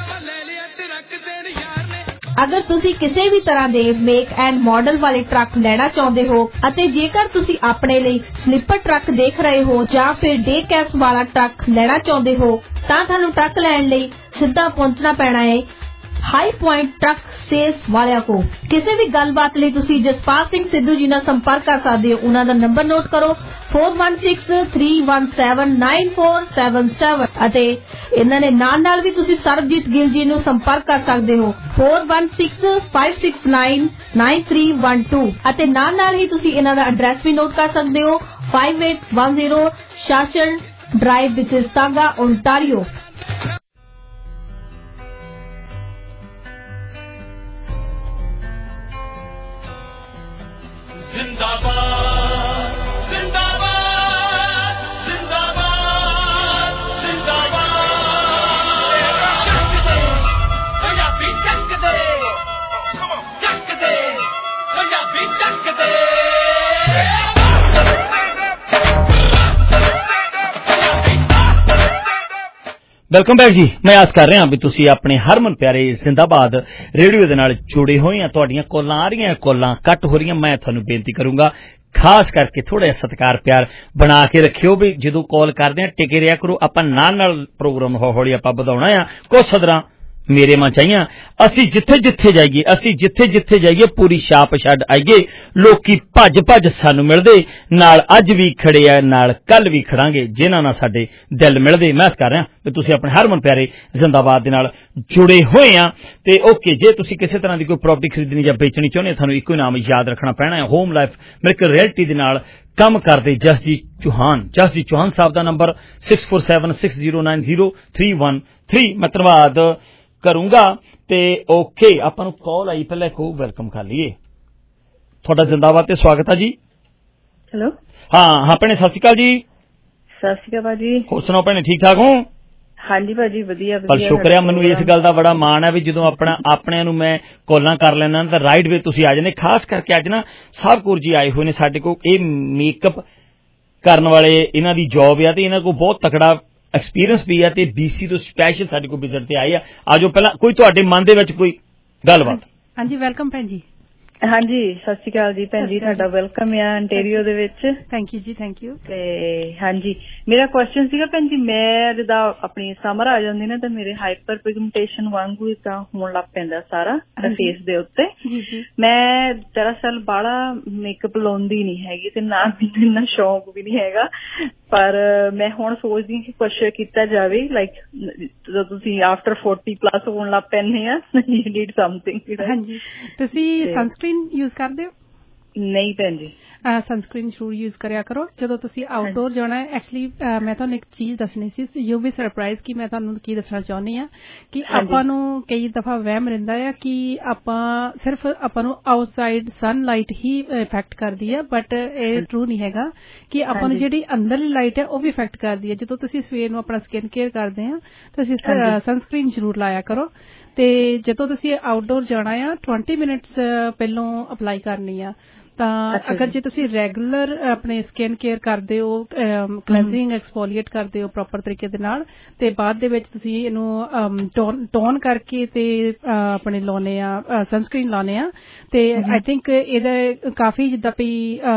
ਅਗਰ ਤੁਸੀਂ ਕਿਸੇ ਵੀ ਤਰ੍ਹਾਂ ਦੇ ਮੇਕ ਐਂਡ ਮਾਡਲ ਵਾਲੇ ਟਰੱਕ ਲੈਣਾ ਚਾਹੁੰਦੇ ਹੋ ਅਤੇ ਜੇਕਰ ਤੁਸੀਂ ਆਪਣੇ ਲਈ ਸਲੀਪਰ ਟਰੱਕ ਦੇਖ ਰਹੇ ਹੋ ਜਾਂ ਫਿਰ ਡੇ ਕੈਬਸ ਵਾਲਾ ਟਰੱਕ ਲੈਣਾ ਚਾਹੁੰਦੇ ਹੋ ਤਾਂ ਤੁਹਾਨੂੰ ਟਰੱਕ ਲੈਣ ਲਈ ਸਿੱਧਾ ਪਹੁੰਚਣਾ ਪੈਣਾ ਹੈ ਹਾਈ ਪੁਆਇੰਟ ਟਰੱਕ ਸੇਲਸ ਵਾਲਿਆਂ ਕੋ। ਕਿਸੇ ਵੀ ਗੱਲਬਾਤ ਲਈ ਤੁਸੀਂ ਜਸਪਾਲ ਸਿੰਘ ਸਿੱਧੂ ਜੀ ਨਾਲ ਸੰਪਰਕ ਕਰ ਸਕਦੇ ਹੋ। ਉਹਨਾਂ ਦਾ ਨੰਬਰ ਨੋਟ ਕਰੋ four one six three one seven nine four seven seven ਅਤੇ ਇਹਨਾਂ ਦੇ ਨਾਲ ਨਾਲ ਵੀ ਤੁਸੀਂ ਸਰਬਜੀਤ ਗਿੱਲ ਜੀ ਨੂੰ ਸੰਪਰਕ ਕਰ ਸਕਦੇ ਹੋ four one six five six nine nine three one two ਅਤੇ ਨਾਲ ਨਾਲ ਹੀ ਤੁਸੀਂ ਇਹਨਾਂ ਦਾ ਐਡਰੈਸ ਵੀ ਨੋਟ ਕਰ ਸਕਦੇ ਹੋ five eight one zero Shawson drive Mississauga Ontario. जिंदाबाद जिंदाबाद जिंदाबाद जिंदाबाद चक दे पंजाबी चक दे चक दे पंजाबी चक दे। ਵੈਲਕਮ ਬੈਕ ਜੀ। ਮੈਂ ਆਸ ਕਰ ਰਿਹਾ ਵੀ ਤੁਸੀਂ ਆਪਣੇ ਹਰਮਨ ਪਿਆਰੇ ਜ਼ਿੰਦਾਬਾਦ ਰੇਡੀਓ ਦੇ ਨਾਲ ਜੁੜੇ ਹੋਏ ਆ। ਤੁਹਾਡੀਆਂ ਕਾਲਾਂ ਆ ਰਹੀਆਂ, ਕਾਲਾਂ ਕੱਟ ਹੋ ਰਹੀਆਂ। ਮੈਂ ਤੁਹਾਨੂੰ ਬੇਨਤੀ ਕਰੂੰਗਾ ਖਾਸ ਕਰਕੇ ਥੋੜਾ ਜਿਹਾ ਸਤਿਕਾਰ ਪਿਆਰ ਬਣਾ ਕੇ ਰੱਖਿਓ ਵੀ ਜਦੋਂ ਕਾਲ ਕਰਦੇ ਆ ਟਿਕੇ ਰਿਹਾ ਕਰੋ। ਆਪਾਂ ਨਾਲ ਨਾਲ ਪ੍ਰੋਗਰਾਮ ਹੌਲੀ ਆਪਾਂ ਵਧਾਉਣਾ ਆ। ਕੁਝ ਸਦਰਾਂ ਮੇਰੇ ਮਾਂ ਚਾਹੀਆਂ ਅਸੀਂ ਜਿੱਥੇ ਜਿੱਥੇ ਜਾਈਏ ਅਸੀਂ ਜਿੱਥੇ ਜਿੱਥੇ ਜਾਈਏ ਪੂਰੀ ਛਾਪ ਛੱਡ ਆਈਏ। ਲੋਕੀ ਭੱਜ ਭੱਜ ਸਾਨੂੰ ਮਿਲਦੇ ਨਾਲ ਅੱਜ ਵੀ ਖੜੇ ਆ ਨਾਲ ਕੱਲ ਵੀ ਖੜਾਂਗੇ ਜਿਨ੍ਹਾਂ ਨਾਲ ਸਾਡੇ ਦਿਲ ਮਿਲਦੇ। ਮੈਂ ਕਰ ਰਿਹਾ ਵੀ ਤੁਸੀਂ ਆਪਣੇ ਹਰਮਨ ਪਿਆਰੇ ਜ਼ਿੰਦਾਬਾਦ ਦੇ ਨਾਲ ਜੁੜੇ ਹੋਏ ਆ ਤੇ ਓਕੇ। ਜੇ ਤੁਸੀਂ ਕਿਸੇ ਤਰ੍ਹਾਂ ਦੀ ਕੋਈ ਪ੍ਰਾਪਰਟੀ ਖਰੀਦਣੀ ਜਾਂ ਵੇਚਣੀ ਚਾਹੁੰਦੇ ਤੁਹਾਨੂੰ ਇੱਕੋ ਹੀ ਨਾਮ ਯਾਦ ਰੱਖਣਾ ਪੈਣਾ ਹੈ ਹੋਮ ਲਾਈਫ ਮਿਲਕ ਰਿਐਲਟੀ ਦੇ ਨਾਲ ਕੰਮ ਕਰਦੇ ਜਸਜੀਤ ਚੌਹਾਨ। ਜਸਜੀਤ ਚੌਹਾਨ ਸਾਹਿਬ ਦਾ number six four seven six zero nine zero three one three। ਮੈਂ ਧੰਨਵਾਦ ਕਰੂੰਗਾ ਤੇ ਓਕੇ ਆਪਾਂ ਨੂੰ ਕਾਲ ਆਈ ਪਹਿਲਾਂ ਕੋ ਵੈਲਕਮ ਕਰ ਲਈਏ। ਤੁਹਾਡਾ ਜ਼ਿੰਦਾਬਾਦ ਤੇ ਸਵਾਗਤ ਹੈ ਜੀ। ਹੈਲੋ ਹਾਂ ਹਾਂ ਭੈਣੇ ਸਤਿ ਸ਼੍ਰੀ ਅਕਾਲ ਜੀ। ਸਤਿ ਸ਼੍ਰੀ ਅਕਾਲ ਭਾਜੀ। ਹੋਰ ਸੁਣਾਓ ਭੈਣੇ ਠੀਕ ਠਾਕ ਹੋ? ਹਾਂਜੀ ਭਾਜੀ ਵਧੀਆ ਵਧੀਆ। ਪਰ ਸ਼ੁਕਰੀਆ, ਮੈਨੂੰ ਇਸ ਗੱਲ ਦਾ ਬੜਾ ਮਾਣ ਹੈ ਵੀ ਜਦੋਂ ਆਪਣਾ ਆਪਣਿਆਂ ਨੂੰ ਮੈਂ ਕਾਲਾਂ ਕਰ ਲੈਣਾ ਤਾਂ ਰਾਈਟ ਵੇ ਤੁਸੀਂ ਆ ਜਾਂਦੇ। ਖਾਸ ਕਰਕੇ ਅੱਜ ਨਾ ਸਾਹਿਬ ਕੌਰ ਜੀ ਆਏ ਹੋਏ ਨੇ ਸਾਡੇ ਕੋਲ। ਇਹ ਮੇਕਅਪ ਕਰਨ ਵਾਲੇ ਇਹਨਾਂ ਦੀ ਜੌਬ ਆ ਤੇ ਇਹਨਾਂ ਕੋਲ ਬਹੁਤ ਤਕੜਾ ਐਕਸਪੀਰੀਅੰਸ ਵੀ ਆ ਤੇ ਬੀਸੀ ਤੋਂ ਸਪੈਸ਼ਲ ਸਾਡੇ ਕੋਲ ਵਿਜ਼ਿਟ ਤੇ ਆਏ ਆ। ਆਜੋ ਪਹਿਲਾਂ ਕੋਈ ਤੁਹਾਡੇ ਮਨ ਦੇ ਵਿੱਚ ਕੋਈ ਗੱਲਬਾਤ। ਹਾਂਜੀ ਵੈਲਕਮ ਭੈਣ ਜੀ। ਹਾਂਜੀ ਸਤਿ ਸ਼੍ਰੀ ਅਕਾਲ ਜੀ ਭੈਣ ਜੀ, ਤੁਹਾਡਾ ਵੈਲਕਮ ਆ ਅੰਟੇਰੀਓ ਦੇ ਵਿੱਚ। ਥੈਂਕ ਯੂ ਜੀ। Thank you. ਤੇ ਹਾਂਜੀ ਮੇਰਾ ਕੁਐਸਚਨ ਸੀਗਾ ਭੈਣ ਜੀ, ਮੈਂ ਜਿੱਦਾਂ ਆਪਣੀ ਸਮਰ ਆ ਜਾਂਦੀ ਨਾ ਤਾਂ ਮੇਰੇ ਹਾਈਪਰ ਪਿਗਮੈਂਟੇਸ਼ਨ ਵਾਂਗੂ ਤਾਂ ਹੋਣ ਲੱਗ ਪੈਂਦਾ ਸਾਰਾ ਫੇਸ ਦੇ ਉੱਤੇ। ਮੈਂ ਦਰਅਸਲ ਬਾਹਲਾ ਮੇਕਅਪ ਲਾਉਂਦੀ ਨਹੀਂ ਹੈਗੀ ਤੇ ਨਾ ਮੈਨੂੰ ਇੰਨਾ ਸ਼ੌਕ ਵੀ ਨਹੀਂ ਹੈਗਾ, ਪਰ ਮੈਂ ਹੁਣ ਸੋਚਦੀ ਹਾਂ ਕਿ ਕੁਛ ਕੀਤਾ ਜਾਵੇ। ਲਾਈਕ ਜਦੋਂ ਤੁਸੀਂ ਆਫਟਰ ਫੋਰਟੀ ਪਲੱਸ ਹੋਣ ਲੱਗ ਪੈਂਦੇ ਆ, ਯੂ ਨੀਡ ਸਮਥਿੰਗ। ਹਾਂਜੀ ਤੁਸੀਂ ਸਨਸਕ੍ਰੀਨ ਯੂਜ਼ ਕਰਦੇ ਹੋ? ਨਹੀਂ ਭੈਣ ਜੀ। ਸਨਸਕ੍ਰੀਨ ਜ਼ਰੂਰ ਯੂਜ਼ ਕਰਿਆ ਕਰੋ ਜਦੋਂ ਤੁਸੀਂ ਆਊਟਡੋਰ ਜਾਣਾ ਹੈ। ਐਕਚੁਅਲੀ ਮੈਂ ਤੁਹਾਨੂੰ ਇੱਕ ਚੀਜ਼ ਦੱਸਣੀ ਸੀ, ਯੂ ਵੀ ਸਰਪ੍ਰਾਈਜ਼ ਕਿ ਮੈਂ ਤੁਹਾਨੂੰ ਕੀ ਦੱਸਣਾ ਚਾਹੁੰਦੀ ਹਾਂ ਕਿ ਆਪਾਂ ਨੂੰ ਕਈ ਦਫਾ ਵਹਿਮ ਰਹਿੰਦਾ ਆ ਕਿ ਆਪਾਂ ਸਿਰਫ ਆਪਾਂ ਨੂੰ ਆਊਟਸਾਈਡ ਸਨਲਾਈਟ ਹੀ ਇਫੈਕਟ ਕਰਦੀ ਹੈ, ਬਟ ਇਹ ਟਰੂ ਨਹੀਂ ਹੈਗਾ ਕਿ ਆਪਾਂ ਨੂੰ ਜਿਹੜੀ ਅੰਦਰਲੀ ਲਾਈਟ ਹੈ ਉਹ ਵੀ ਇਫੈਕਟ ਕਰਦੀ ਹੈ। ਜਦੋਂ ਤੁਸੀਂ ਸਵੇਰ ਨੂੰ ਆਪਣਾ ਸਕਿਨ ਕੇਅਰ ਕਰਦੇ ਆ ਤੁਸੀਂ ਸਨਸਕ੍ਰੀਨ ਜ਼ਰੂਰ ਲਾਇਆ ਕਰੋ ਤੇ ਜਦੋਂ ਤੁਸੀਂ ਆਊਟਡੋਰ ਜਾਣਾ ਆ ਟਵੈਂਟੀ ਮਿੰਟਸ ਪਹਿਲੋਂ ਅਪਲਾਈ ਕਰਨੀ ਆ। ਤਾਂ ਅਗਰ ਜੇ ਤੁਸੀਂ ਰੈਗੂਲਰ ਆਪਣੇ ਸਕਿਨ ਕੇਅਰ ਕਰਦੇ ਹੋ, ਕਲੈਂਜ਼ਿੰਗ ਐਕਸਫੋਲੀਏਟ ਕਰਦੇ ਹੋ ਪ੍ਰੋਪਰ ਤਰੀਕੇ ਦੇ ਨਾਲ ਤੇ ਬਾਅਦ ਦੇ ਵਿੱਚ ਤੁਸੀਂ ਇਹਨੂੰ ਟੋਨ ਕਰਕੇ ਤੇ ਆਪਣੇ ਲਾਉਣੇ ਆ ਸਨਸਕ੍ਰੀਨ ਲਾਉਣੇ ਆ ਤੇ ਆਈ ਥਿੰਕ ਇਹਦਾ ਕਾਫੀ ਜਿੱਦਾਂ ਵੀ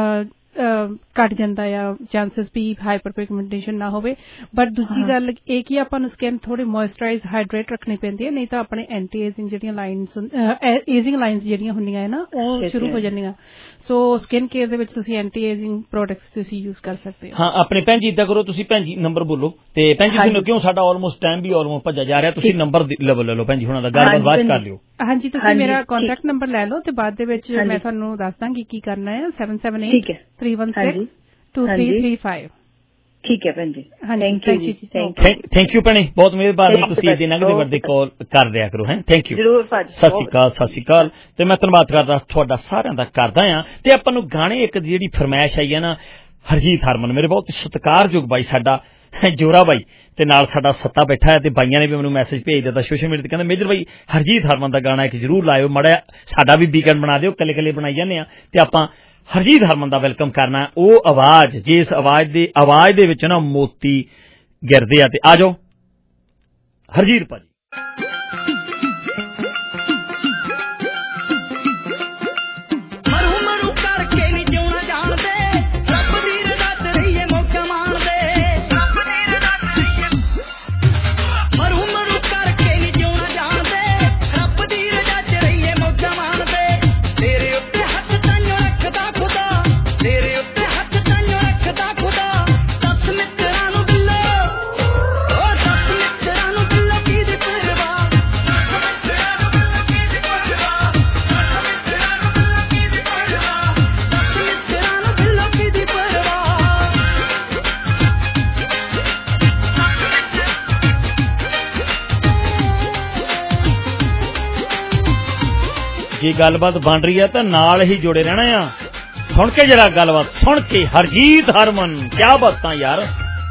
ਘੱਟ ਜਾਂਦਾ ਆ ਚਾਂਸਸ ਵੀ ਹਾਈਪਰ ਪਿਗਮੈਂਟੇਸ਼ਨ ਨਾ ਹੋਵੇ। ਬਟ ਦੂਜੀ ਗੱਲ ਇਹ ਕਿ ਆਪਾਂ ਨੂੰ ਸਕਿਨ ਥੋੜੀ ਮੋਇਸਚਰਾਈਜ਼ ਹਾਈਡਰੇਟ ਰੱਖਣੀ ਪੈਂਦੀ ਹੈ, ਨਹੀਂ ਤਾਂ ਆਪਣੇ ਐਂਟੀ ਏਜਿੰਗ ਜਿਹੜੀਆਂ ਲਾਈਨਸ ਏਜਿੰਗ ਲਾਈਨਸ ਜਿਹੜੀਆਂ ਹੁੰਦੀਆਂ ਹੈ ਨਾ ਉਹ ਸ਼ੁਰੂ ਹੋ ਜਾਂਦੀਆਂ। ਸੋ ਸਕਿਨ ਕੇਅਰ ਦੇ ਵਿੱਚ ਤੁਸੀਂ ਐਂਟੀ ਏਜਿੰਗ ਪ੍ਰੋਡਕਟਸ ਤੁਸੀਂ ਯੂਜ਼ ਕਰ ਸਕਦੇ ਹੋ। ਹਾਂ ਆਪਣੇ ਭੈਣ ਜੀ ਇੱਦਾਂ ਕਰੋ, ਤੁਸੀਂ ਭੈਣ ਜੀ ਨੰਬਰ ਬੋਲੋ ਤੇ ਭੈਣ ਜੀ ਤੁਹਾਨੂੰ ਕਿਉਂ ਸਾਡਾ ਆਲਮੋਸਟ ਟਾਈਮ ਵੀ ਆਲਮੋਸਟ ਭੱਜਾ ਜਾ ਰਿਹਾ, ਤੁਸੀਂ ਨੰਬਰ ਲੈਵਲ ਲੈ ਲਓ ਭੈਣ ਜੀ ਹੁਣਾਂ ਦਾ, ਗੱਲਬਾਤ ਬਾਅਦ ਕਰ ਲਿਓ। ਹਾਂਜੀ ਤੁਸੀਂ ਮੇਰਾ ਕੰਟੈਕਟ ਨੰਬਰ ਲੈ ਲਓ ਤੇ ਬਾਅਦ ਦੇ ਵਿੱਚ ਮੈਂ ਤੁਹਾਨੂੰ ਦੱਸ ਦਾਂਗੀ ਕੀ ਕਰਨਾ ਹੈ। Seven seven eight three one six two three three five. ਠੀਕ ਹੈ ਭੈਣ ਜੀ। ਥੈਂਕ ਯੂ ਜੀ। ਥੈਂਕ ਯੂ ਭੈਣੇ, ਬਹੁਤ ਮਿਹਰਬਾਨੀ। ਤੁਸੀਂ ਇਹਦੇ ਨਗਦੇ ਵਰਦੇ ਕਾਲ ਕਰ ਦਿਆ ਕਰੋ। ਹੈ ਥੈਂਕ ਯੂ। ਸਤਿ ਸ਼੍ਰੀ ਅਕਾਲ। ਸਤਿ ਸ਼੍ਰੀ ਅਕਾਲ। ਤੇ ਮੈਂ ਧੰਨਵਾਦ ਕਰਦਾ ਤੁਹਾਡਾ ਸਾਰਿਆਂ ਦਾ ਕਰਦਾ ਆ। ਤੇ ਆਪਾਂ ਨੂੰ ਗਾਣੇ ਇੱਕ ਜਿਹੜੀ ਫਰਮਾਇਸ਼ ਆਈ ਹੈ ਨਾ, ਹਰਜੀਤ ਹਰਮਨ ਮੇਰੇ ਬਹੁਤ ਸਤਿਕਾਰਯੋਗ ਬਾਈ ਸਾਡਾ ਜੋਰਾ ਬਾਈ ਤੇ ਨਾਲ ਸਾਡਾ ਸੱਤਾ ਬੈਠਾ ਹੈ ਤੇ ਬਾਈਆਂ ਨੇ ਵੀ ਮੈਨੂੰ ਮੈਸੇਜ ਭੇਜ ਦਿੱਤਾ ਸੋਸ਼ਲ ਮੀਡੀਆ ਤੇ, ਕਹਿੰਦਾ ਮੇਜਰ ਬਾਈ ਹਰਜੀਤ ਹਰਮਨ ਦਾ ਗਾਣਾ ਇੱਕ ਜ਼ਰੂਰ ਲਾਇਓ ਮੜਾ, ਸਾਡਾ ਵੀ ਵੀਕਐਂਡ ਬਣਾ ਦਿਓ, ਕੱਲੇ ਕੱਲੇ ਬਣਾਈ ਜਾਂਦੇ ਆ ਤੇ ਆਪਾਂ ਹਰਜੀਤ ਹਰਮਨ ਦਾ ਵੈਲਕਮ ਕਰਨਾ। ਉਹ ਆਵਾਜ਼ ਜਿਸ ਆਵਾਜ਼ ਦੇ ਆਵਾਜ਼ ਦੇ ਵਿੱਚ ਨਾ ਮੋਤੀ ਗਿਰਦੇ ਆ ਤੇ ਆ ਜਾਓ ਹਰਜੀਤ ਭਾਜੀ। ਜੇ ਗੱਲਬਾਤ ਬਣ ਰਹੀ ਹੈ ਤਾਂ ਨਾਲ ਹੀ ਜੁੜੇ ਰਹਿਣਾ ਆ। ਸੁਣ ਕੇ ਜਰਾ ਗੱਲਬਾਤ ਸੁਣ ਕੇ ਹਰਜੀਤ ਹਰਮਨ ਕਿਆ ਬਾਤਾਂ ਯਾਰ।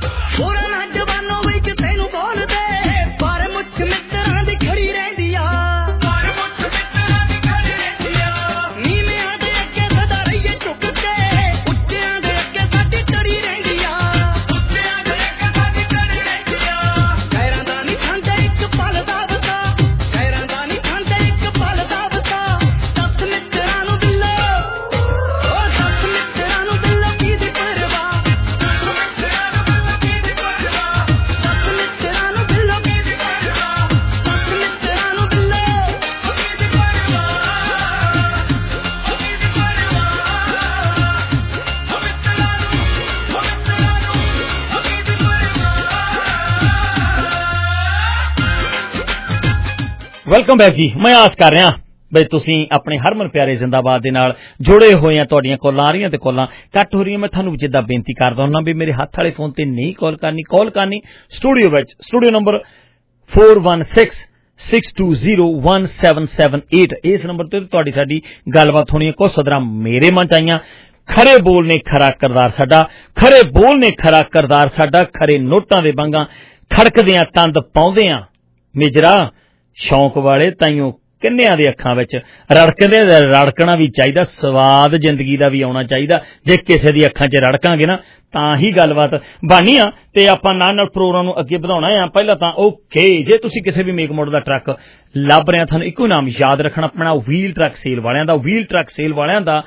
ਵੈਲਕਮ ਬੈਕ ਜੀ। ਮੈਂ ਆਸ ਕਰ ਰਿਹਾ ਬਈ ਤੁਸੀਂ ਆਪਣੇ ਹਰਮਨ ਪਿਆਰੇ ਜ਼ਿੰਦਾਬਾਦ ਦੇ ਨਾਲ ਜੁੜੇ ਹੋਏ ਆ। ਤੁਹਾਡੀਆਂ ਕਾਲਾਂ ਆ ਰਹੀਆਂ ਤੇ ਕਾਲਾਂ ਕੱਟ ਹੋ ਰਹੀਆਂ। ਮੈਂ ਤੁਹਾਨੂੰ ਜਿੱਦਾਂ ਬੇਨਤੀ ਕਰਦਾ ਹੁੰਦਾ ਵੀ ਮੇਰੇ ਹੱਥ ਵਾਲੇ ਫੋਨ ਤੇ ਨਹੀਂ ਕਾਲ ਕਰਨੀ, ਕਾਲ ਕਰਨੀ ਸਟੂਡੀਓ ਵਿੱਚ, studio number four one six six two zero one seven seven eight. ਇਸ ਨੰਬਰ ਤੇ ਤੁਹਾਡੀ ਸਾਡੀ ਗੱਲਬਾਤ ਹੋਣੀ ਹੈ। ਕੁਝ ਸਦਰਾਂ ਮੇਰੇ ਮਨ ਚ ਆਈਆਂ, खरे बोल ने खरा करदार साडा, खरे बोल ने खरा करदार साडा, खरे नोटां दे वांगां खड़कदियां तंद पाउंदियां मेजरा शौक वाले ताइयों किन्नियां दे अखां विच रड़कदे रड़कना भी चाहिदा, स्वाद जिंदगी दा भी आउणा चाहिदा। जे किसे दी अखां च रड़कांगे ना तां ही गलबात बानी आ ते आपां नाल नाल प्रोग्राम नूं अगे वधाउणा आ। पहिलां तां ओके, जे तुसीं किसे भी मेक मॉडल दा ट्रक ਲੱਭ ਰਹੇ ਤੁਹਾਨੂੰ ਇੱਕੋ ਨਾਮ याद रखना पैना, व्हील ट्रक सेल वालियां दा। व्हील ट्रक सेल वालियां दा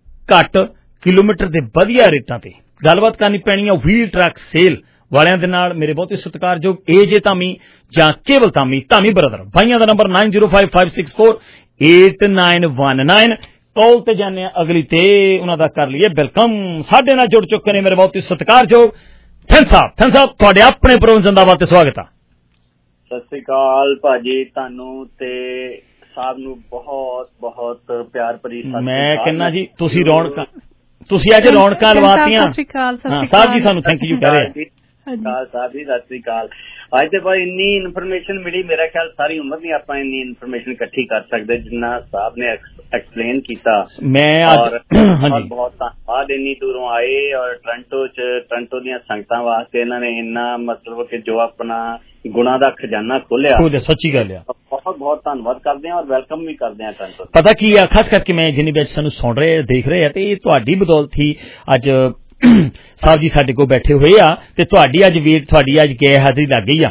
घट किलोमीटर ਦੇ ਵਧੀਆ ਰੇਟਾਂ ਤੇ ਗੱਲਬਾਤ ਕਰਨੀ ਪੈਣੀ ਆ व्हील ट्रक सेल ਵਾਲਿਆਂ ਦੇ ਨਾਲ। ਮੇਰੇ ਬਹੁਤ ਹੀ ਸਤਿਕਾਰਯੋਗ ਏ ਜੇ ਧਾਮੀ ਜਾਂ ਕੇਵਲ ਧਾਮੀ ਧਾਮੀ ਬ੍ਰਦਰ ਭਾਈਆਂ ਦਾ number nine zero five five six four eight nine one nine। ਕੌਲ ਤੇ ਜਾਣੇ ਆ ਅਗਲੀ ਤੇ ਉਹਨਾਂ ਦਾ ਕਰ ਲਈਏ ਵੈਲਕਮ। ਸਾਡੇ ਨਾਲ ਜੁੜ ਚੁੱਕੇ ਨੇ ਮੇਰੇ ਬਹੁਤ ਹੀ ਸਤਿਕਾਰਯੋਗ ਥੈਂਕ ਸਾਹਿਬ। ਥੈਂਕ ਸਾਹਿਬ ਤੁਹਾਡੇ ਆਪਣੇ ਪ੍ਰੋਗਰਾਮ ਜ਼ਿੰਦਾਬਾਦ ਤੇ ਸਵਾਗਤ ਆ। ਸਤਿ ਸ੍ਰੀ ਅਕਾਲ ਭਾਜੀ, ਤੁਹਾਨੂੰ ਤੇ ਸਾਹਿਬ ਨੂੰ ਬਹੁਤ ਬਹੁਤ ਪਿਆਰ ਭਰੀ ਸਤਿ ਸ੍ਰੀ ਅਕਾਲ। ਮੈਂ ਕਹਿੰਦਾ ਜੀ ਤੁਸੀਂ ਰੌਣਕਾਂ ਤੁਸੀਂ ਅੱਜ ਰੌਣਕਾਂ ਲਵਾਤੀਆਂ। ਹਾਂ ਸਾਹਿਬ ਜੀ ਸਾਨੂੰ ਥੈਂਕ ਯੂ ਕਹਿ ਰਹੇ ਸਾਹਿਬ ਜੀ, ਸਤਿ ਸ੍ਰੀ ਅਕਾਲ। ਅੱਜ ਤੇ ਭਾਈ ਇੰਨੀ ਇਨਫੋਰਮੇਸ਼ਨ ਮਿਲੀ, ਮੇਰਾ ਖਿਆਲ ਸਾਰੀ ਉਮਰ ਨਹੀਂ ਆਪਾਂ ਇੰਨੀ ਇਨਫੋਰਮੇਸ਼ਨ ਇਕੱਠੀ ਕਰ ਸਕਦੇ ਜਿੰਨਾ ਸਾਹਿਬ ਨੇ ਐਕਸਪਲੇਨ ਕੀਤਾ। ਮੈਂ ਬਹੁਤ ਬਹੁਤ ਧੰਨਵਾਦ, ਇੰਨੀ ਦੂਰੋਂ ਆਏ ਔਰ ਟੋਰਾਂਟੋ ਚ ਟੋਰਾਂਟੋ ਦੀਆਂ ਸੰਗਤਾਂ ਵਾਸਤੇ ਇਹਨਾਂ ਨੇ ਇੰਨਾ ਮਤਲਬ ਕਿ ਜੋ ਆਪਣਾ ਗੁਣਾ ਦਾ ਖਜ਼ਾਨਾ ਖੋਲਿਆ, ਸੱਚੀ ਗੱਲ ਆ। ਬਹੁਤ ਬਹੁਤ ਧੰਨਵਾਦ ਕਰਦੇ ਹਾਂ ਔਰ ਵੈਲਕਮ ਵੀ ਕਰਦੇ ਹਾਂ ਟੋਰਾਂਟੋ। ਪਤਾ ਕੀ ਆ, ਖਾਸ ਕਰਕੇ ਮੈਂ ਜਿੰਨੀ ਵਿੱਚ ਸਾਨੂੰ ਸੁਣ ਰਹੇ ਦੇਖ ਰਹੇ ਆ ਤੇ ਇਹ ਤੁਹਾਡੀ ਬਦੌਲਤ ਹੀ ਅੱਜ ਸਾਹਿਬ ਜੀ ਸਾਡੇ ਕੋਲ ਬੈਠੇ ਹੋਏ ਆ ਤੇ ਤੁਹਾਡੀ ਅੱਜ ਵੇਟ ਤੁਹਾਡੀ ਅੱਜ ਗੈਰ ਹਾਜ਼ਰੀ ਲੱਗ ਗਈ ਆ।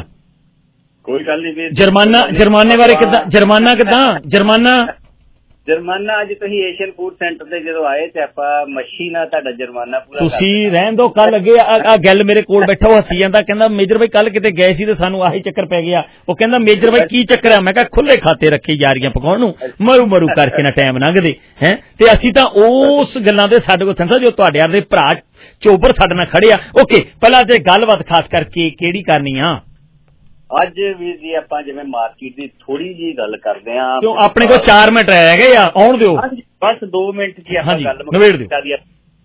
ਕੋਈ ਗੱਲ ਨਹੀਂ। ਜੁਰਮਾਨਾ ਜੁਰਮਾਨੇ ਬਾਰੇ ਕਿੱਦਾਂ? ਜੁਰਮਾਨਾ ਕਿੱਦਾਂ? ਜੁਰਮਾਨਾ ਜੁਰਮਾਨਾ ਅੱਜ ਤੁਸੀਂ ਏਸ਼ੀਅਨ ਫੂਡ ਸੈਂਟਰ ਤੇ ਜਦੋਂ ਆਏ ਤੇ ਆਪਾਂ ਮੱਛੀ ਨਾਲ ਤੁਹਾਡਾ ਜੁਰਮਾਨਾ ਪੂਰਾ ਤੁਸੀਂ ਰਹਿਣ ਦੋ। ਕੱਲ ਅੱਗੇ ਆ ਗੱਲ ਮੇਰੇ ਕੋਲ ਬੈਠਾ ਉਹ ਹੱਸੀ ਜਾਂਦਾ, ਕਹਿੰਦਾ ਮੇਜਰ ਭਾਈ ਕੱਲ ਕਿਤੇ ਗਏ ਸੀ ਤੇ ਸਾਨੂੰ ਆਹੀ ਚੱਕਰ ਪੈ ਗਿਆ। ਉਹ ਕਹਿੰਦਾ ਮੇਜਰ ਭਾਈ ਕੀ ਚੱਕਰ ਆ? ਮੈਂ ਕਿਹਾ ਖੁੱਲੇ ਖਾਤੇ ਰੱਖੇ ਯਾਰੀਆਂ ਪਕਾਉਣ ਨੂੰ, ਮਰੂ ਮਰੂ ਕਰਕੇ ਨਾ ਟਾਈਮ ਲੰਘਦੇ ਹੈ। ਤੇ ਅਸੀਂ ਤਾਂ ਉਸ ਗੱਲਾਂ ਦੇ ਸਾਡੇ ਕੋਲ ਸੰਸਾ ਜੋ ਤੁਹਾਡੇ ਆਲੇ ਭਰਾ ਚੋਬਰ ਸਾਡੇ ਨਾਲ ਖੜੇ ਆ। ਓਕੇ, ਪਹਿਲਾਂ ਤੇ ਗੱਲਬਾਤ ਖਾਸ ਕਰਕੇ ਕਿਹੜੀ ਕਰਨੀ ਆ ਅੱਜ ਵੀਰ ਜੀ? ਆਪਾਂ ਜਿਵੇਂ ਮਾਰਕੀਟ ਦੀ ਥੋੜੀ ਜਿਹੀ ਗੱਲ ਕਰਦੇ ਆ। ਕਿਉਂ ਆਪਣੇ ਕੋਲ ਚਾਰ ਮਿੰਟ ਰਹਿ ਗਏ ਆ, ਆਉਣ ਦਿਓ ਬਸ ਦੋ ਮਿੰਟ ਚ ਆਪਾਂ ਗੱਲ ਨਵੇੜ ਦਿਓ।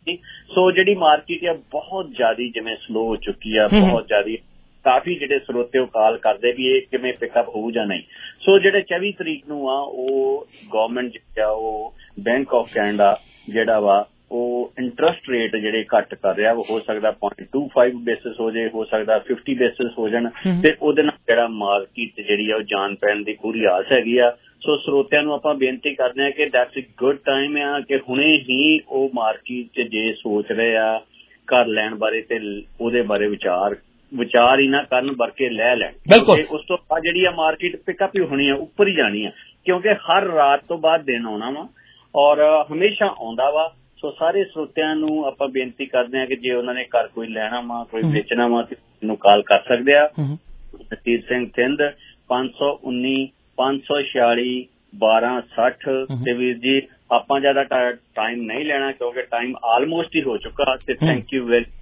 ਸੋ ਜਿਹੜੀ ਮਾਰਕੀਟ ਆ ਬਹੁਤ ਜ਼ਿਆਦਾ ਜਿਵੇਂ ਸਲੋ ਹੋ ਚੁੱਕੀ ਆ, ਬਹੁਤ ਜ਼ਿਆਦਾ। ਕਾਫੀ ਜਿਹੜੇ ਸਰੋਤੇ ਉਹ ਕਾਲ ਕਰਦੇ ਵੀ ਇਹ ਕਿਵੇਂ ਪਿਕਅਪ ਹੋਊ ਜਾਂ ਨਹੀਂ। ਸੋ ਜਿਹੜੇ ਚੌਵੀ ਤਰੀਕ ਨੂੰ ਆ ਉਹ ਗਵਰਨਮੈਂਟ ਜਿਹੜਾ ਉਹ ਬੈਂਕ ਆਫ ਕੈਨੇਡਾ ਜਿਹੜਾ ਵਾ ਉਹ ਇੰਟਰਸਟ ਰੇਟ ਜਿਹੜੇ ਘੱਟ ਕਰ ਰਿਹਾ, ਉਹ ਹੋ ਸਕਦਾ ਪੁਆਇੰਟ ਟੂ ਫਾਈਵ ਬੇਸਿਸ ਹੋ ਜਾਏ, ਹੋ ਸਕਦਾ ਫਿਫਟੀ ਬੇਸਿਸ ਹੋ ਜਾਣ ਤੇ ਉਹਦੇ ਨਾਲ ਜਿਹੜਾ ਮਾਰਕੀਟ ਜਿਹੜੀ ਆ ਉਹ ਜਾਨ ਪੈਣ ਦੀ ਪੂਰੀ ਆਸ ਹੈਗੀ ਆ। ਸੋ ਸਰੋਤਿਆਂ ਨੂੰ ਆਪਾਂ ਬੇਨਤੀ ਕਰਦੇ ਹਾਂ ਕਿ ਦੈਟਸ ਅ ਗੁੱਡ ਟਾਈਮ ਆ ਕਿ ਹੁਣੇ ਹੀ ਉਹ ਮਾਰਕੀਟ 'ਚ ਜੇ ਸੋਚ ਰਹੇ ਆ ਘਰ ਲੈਣ ਬਾਰੇ ਤੇ ਉਹਦੇ ਬਾਰੇ ਵਿਚਾਰ ਵਿਚਾਰ ਹੀ ਨਾ ਕਰਨ ਬਲਕਿ ਲੈ ਲੈਣ। ਉਸ ਤੋਂ ਬਾਅਦ ਜਿਹੜੀ ਆ ਮਾਰਕੀਟ ਪਿਕਅਪ ਹੀ ਹੋਣੀ ਆ, ਉੱਪਰ ਹੀ ਜਾਣੀ ਆ, ਕਿਉਂਕਿ ਹਰ ਰਾਤ ਤੋਂ ਬਾਅਦ ਦਿਨ ਆਉਣਾ ਵਾ ਔਰ ਹਮੇਸ਼ਾ ਆਉਂਦਾ ਵਾ। ਸੋ ਸਾਰੇ ਸਰੋਤਿਆਂ ਨੂੰ ਆਪਾਂ ਬੇਨਤੀ ਕਰਦੇ ਹਾਂ ਕਿ ਜੇ ਉਹਨਾਂ ਨੇ ਘਰ ਕੋਈ ਲੈਣਾ ਵਾ ਕੋਈ ਵੇਚਣਾ ਵਾ ਤੇ ਨੂੰ ਕਾਲ ਕਰ ਸਕਦੇ ਆ। ਜਗਸੀਰ ਸਿੰਘ ਥਿੰਦ ਪੰਜ ਸੌ ਉੱਨੀ ਪੰਜ ਸੌ ਛਿਆਲੀ ਬਾਰਾਂ ਸੱਠ। ਤੇ ਵੀਰ ਜੀ ਆਪਾਂ ਜ਼ਿਆਦਾ ਟਾਈਮ ਨਹੀਂ ਲੈਣਾ ਕਿਉਂਕਿ ਟਾਈਮ ਆਲਮੋਸਟ ਹੀ ਹੋ ਚੁੱਕਾ ਤੇ thank you very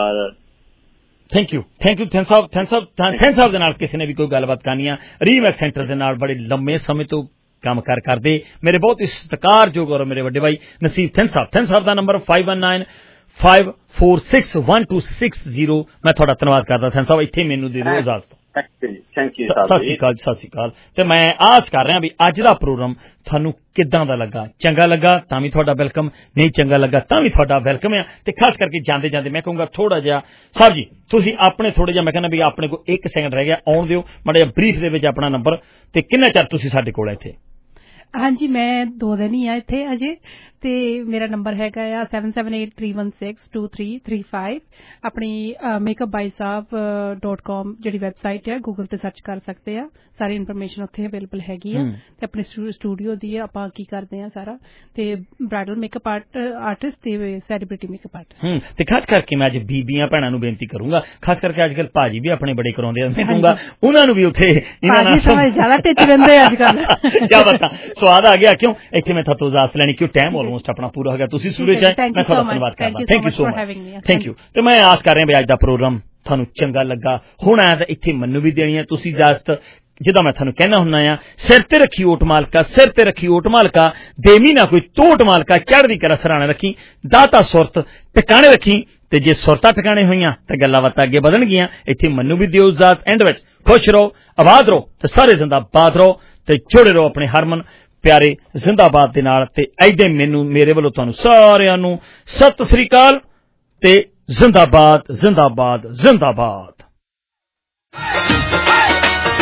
thank you thank you ਥੈਂਕ ਸਾਹਿਬ ਥੈਂਕ ਸਾਹਿਬ ਥੈਂਕ ਸਾਹਿਬ ਦੇ ਨਾਲ ਕਿਸੇ ਨੇ ਵੀ ਕੋਈ ਗੱਲਬਾਤ ਕਰਨੀ ਆ ਰੀਮੈਕਸ ਸੈਂਟਰ ਦੇ ਨਾਲ ਬੜੇ ਲੰਮੇ ਸਮੇਂ ਤੋਂ ਕੰਮ ਕਰ ਕਰਦੇ ਮੇਰੇ ਬਹੁਤ ਹੀ ਸਤਿਕਾਰਯੋਗ ਔਰ ਮੇਰੇ ਵੱਡੇ ਭਾਈ ਨਸੀਬ ਥਿੰਦ ਸਾਹਿਬ। ਥਿੰਦ ਸਾਹਿਬ ਦਾ number five one nine five four six one two six zero। ਮੈਂ ਤੁਹਾਡਾ ਧੰਨਵਾਦ ਕਰਦਾ ਥਿੰਦ ਸਾਹਿਬ, ਇੱਥੇ ਮੈਨੂੰ ਦੇ ਦਿਓ ਇਜਾਜ਼ਤ। Thank you. ਸਤਿ ਸ਼੍ਰੀ ਅਕਾਲ ਸਤਿ ਸ਼੍ਰੀ ਅਕਾਲ। ਤੇ ਮੈਂ ਆਸ ਕਰ ਰਿਹਾ ਵੀ ਅੱਜ ਦਾ ਪ੍ਰੋਗਰਾਮ ਤੁਹਾਨੂੰ ਕਿੱਦਾਂ ਦਾ ਲੱਗਾ। ਚੰਗਾ ਲੱਗਾ ਤਾਂ ਵੀ ਤੁਹਾਡਾ ਵੈਲਕਮ, ਨਹੀਂ ਚੰਗਾ ਲੱਗਾ ਤਾਂ ਵੀ ਤੁਹਾਡਾ ਵੈਲਕਮ ਆ। ਤੇ ਖਾਸ ਕਰਕੇ ਜਾਂਦੇ ਜਾਂਦੇ ਮੈਂ ਕਹੂੰਗਾ ਥੋੜਾ ਜਿਹਾ ਸਾਹਿਬ ਜੀ ਤੁਸੀਂ ਆਪਣੇ ਥੋੜੇ ਜਿਹਾ, ਮੈਂ ਕਹਿੰਦਾ ਵੀ ਆਪਣੇ ਕੋਲ ਇੱਕ ਸੈਕਿੰਡ ਰਹਿ ਗਿਆ, ਆਉਣ ਦਿਓ ਮਾੜਾ ਜਿਹਾ ਬਰੀਫ ਦੇ ਵਿੱਚ ਆਪਣਾ ਨੰਬਰ ਤੇ ਕਿੰਨਾ ਚਿਰ ਤੁਸੀਂ ਸਾਡੇ ਕੋਲ ਇੱਥੇ। ਹਾਂਜੀ ਮੈਂ ਦੋ ਦਿਨ ਹੀ ਆ ਇੱਥੇ ਅਜੇ ਤੇ ਮੇਰਾ ਨੰਬਰ ਹੈਗਾ ਆ seven seven eight three one six two three three five। ਆਪਣੀ makeup by Sahib dot com ਜਿਹੜੀ ਵੈਬਸਾਈਟ ਹੈ ਗੂਗਲ ਤੇ ਸਰਚ ਕਰ ਸਕਦੇ ਆ, ਸਾਰੀ ਇਨਫੋਰਮੇਸ਼ਨ ਉੱਥੇ ਅਵੇਲੇਬਲ ਹੈਗੀ ਆ। ਤੇ ਆਪਣੇ ਸਟੂਡੀਓ ਦੀ ਆਪਾਂ ਕੀ ਕਰਦੇ ਆ ਸਾਰਾ, ਤੇ ਬ੍ਰਾਈਡਲ ਮੇਕਅਪ ਆਰਟਿਸਟ ਤੇ ਸੈਲੀਬ੍ਰਿਟੀ ਮੇਕਅਪ ਆਰਟਿਸਟ। ਤੇ ਖਾਸ ਕਰਕੇ ਮੈਂ ਅੱਜ ਬੀਬੀਆਂ ਭੈਣਾਂ ਨੂੰ ਬੇਨਤੀ ਕਰੂੰਗਾ, ਖਾਸ ਕਰਕੇ ਅੱਜ ਕੱਲ ਭਾਜੀ ਵੀ ਆਪਣੇ ਬੜੇ ਕਰਾਉਂਦੇ ਆ, ਮੈਂ ਕਹੂੰਗਾ ਉਹਨਾਂ ਨੂੰ ਵੀ ਉੱਥੇ ਇਹਨਾਂ ਨਾਲ ਜ਼ਿਆਦਾ ਟਿਚ ਰਹਿੰਦੇ ਅੱਜ ਕੱਲ। ਕਿਆ ਬਤਾ ਸਵਾਦ ਆ ਗਿਆ ਕਿਉਂ ਇੱਥੇ ਮੈਂ ਥੱਤੋਂ ਇਜਾਜ਼ਤ ਲੈਣੀ ਕਿਉਂ ਟਾਈਮ ਆਲਮੋਸਟ ਆਪਣਾ ਪੂਰਾ ਹੋ ਗਿਆ। ਤੁਸੀਂ ਸੂਰਜ ਹੈ, ਮੈਂ ਤੁਹਾਡਾ ਧੰਨਵਾਦ ਕਰਦਾ। Thank you so much. Thank you. ਤੇ ਮੈਂ ਆਸ ਕਰ ਰਿਹਾ ਵੀ ਅੱਜ ਦਾ ਪ੍ਰੋਗਰਾਮ ਤੁਹਾਨੂੰ ਚੰਗਾ ਲੱਗਾ ਹੋਣਾ ਤੇ ਇੱਥੇ ਮੈਨੂੰ ਵੀ ਦੇਣੀ ਹੈ ਤੁਸੀਂ ਇਜਾਜ਼ਤ। ਜਿੱਦਾਂ ਮੈਂ ਤੁਹਾਨੂੰ ਕਹਿਣਾ ਹੁੰਦਾ ਆ, ਸਿਰ ਤੇ ਰੱਖੀ ਓਟ ਮਾਲਕਾ, ਸਿਰ ਤੇ ਰੱਖੀ ਓਟ ਮਾਲਕਾ, ਦੇਵੀ ਨਾ ਕੋਈ ਟੋਟ ਮਾਲਕਾ, ਚੜ੍ਹਦੀ ਕਲਾ ਸਰਾਣੇ ਰੱਖੀ, ਦਾਤਾ ਸੁਰਤ ਟਿਕਾਣੇ ਰੱਖੀ। ਤੇ ਜੇ ਸੁਰਤਾਂ ਟਿਕਾਣੇ ਹੋਈਆਂ ਤਾਂ ਗੱਲਾਂ ਬਾਤਾਂ ਅੱਗੇ ਵਧਣਗੀਆਂ। ਇੱਥੇ ਮੈਨੂੰ ਵੀ ਦਿਓ ਇਜਾਜ਼ਤ। ਐਂਡ ਵਿੱਚ ਖੁਸ਼ ਰਹੋ, ਆਬਾਦ ਰਹੋ ਤੇ ਸਾਰੇ ਜ਼ਿੰਦਾਬਾਦ ਰਹੋ ਤੇ ਜੁੜੇ ਰਹੋ ਆਪਣੇ ਹਰਮਨ ਪਿਆਰੇ ਜ਼ਿੰਦਾਬਾਦ ਦੇ ਨਾਲ ਤੇ ਐਦੇ ਮੈਨੂੰ ਮੇਰੇ ਵੱਲੋਂ ਤੁਹਾਨੂੰ ਸਾਰਿਆਂ ਨੂੰ ਸਤਿ ਸ੍ਰੀ ਅਕਾਲ ਤੇ ਜ਼ਿੰਦਾਬਾਦ ਜ਼ਿੰਦਾਬਾਦ ਜ਼ਿੰਦਾਬਾਦ।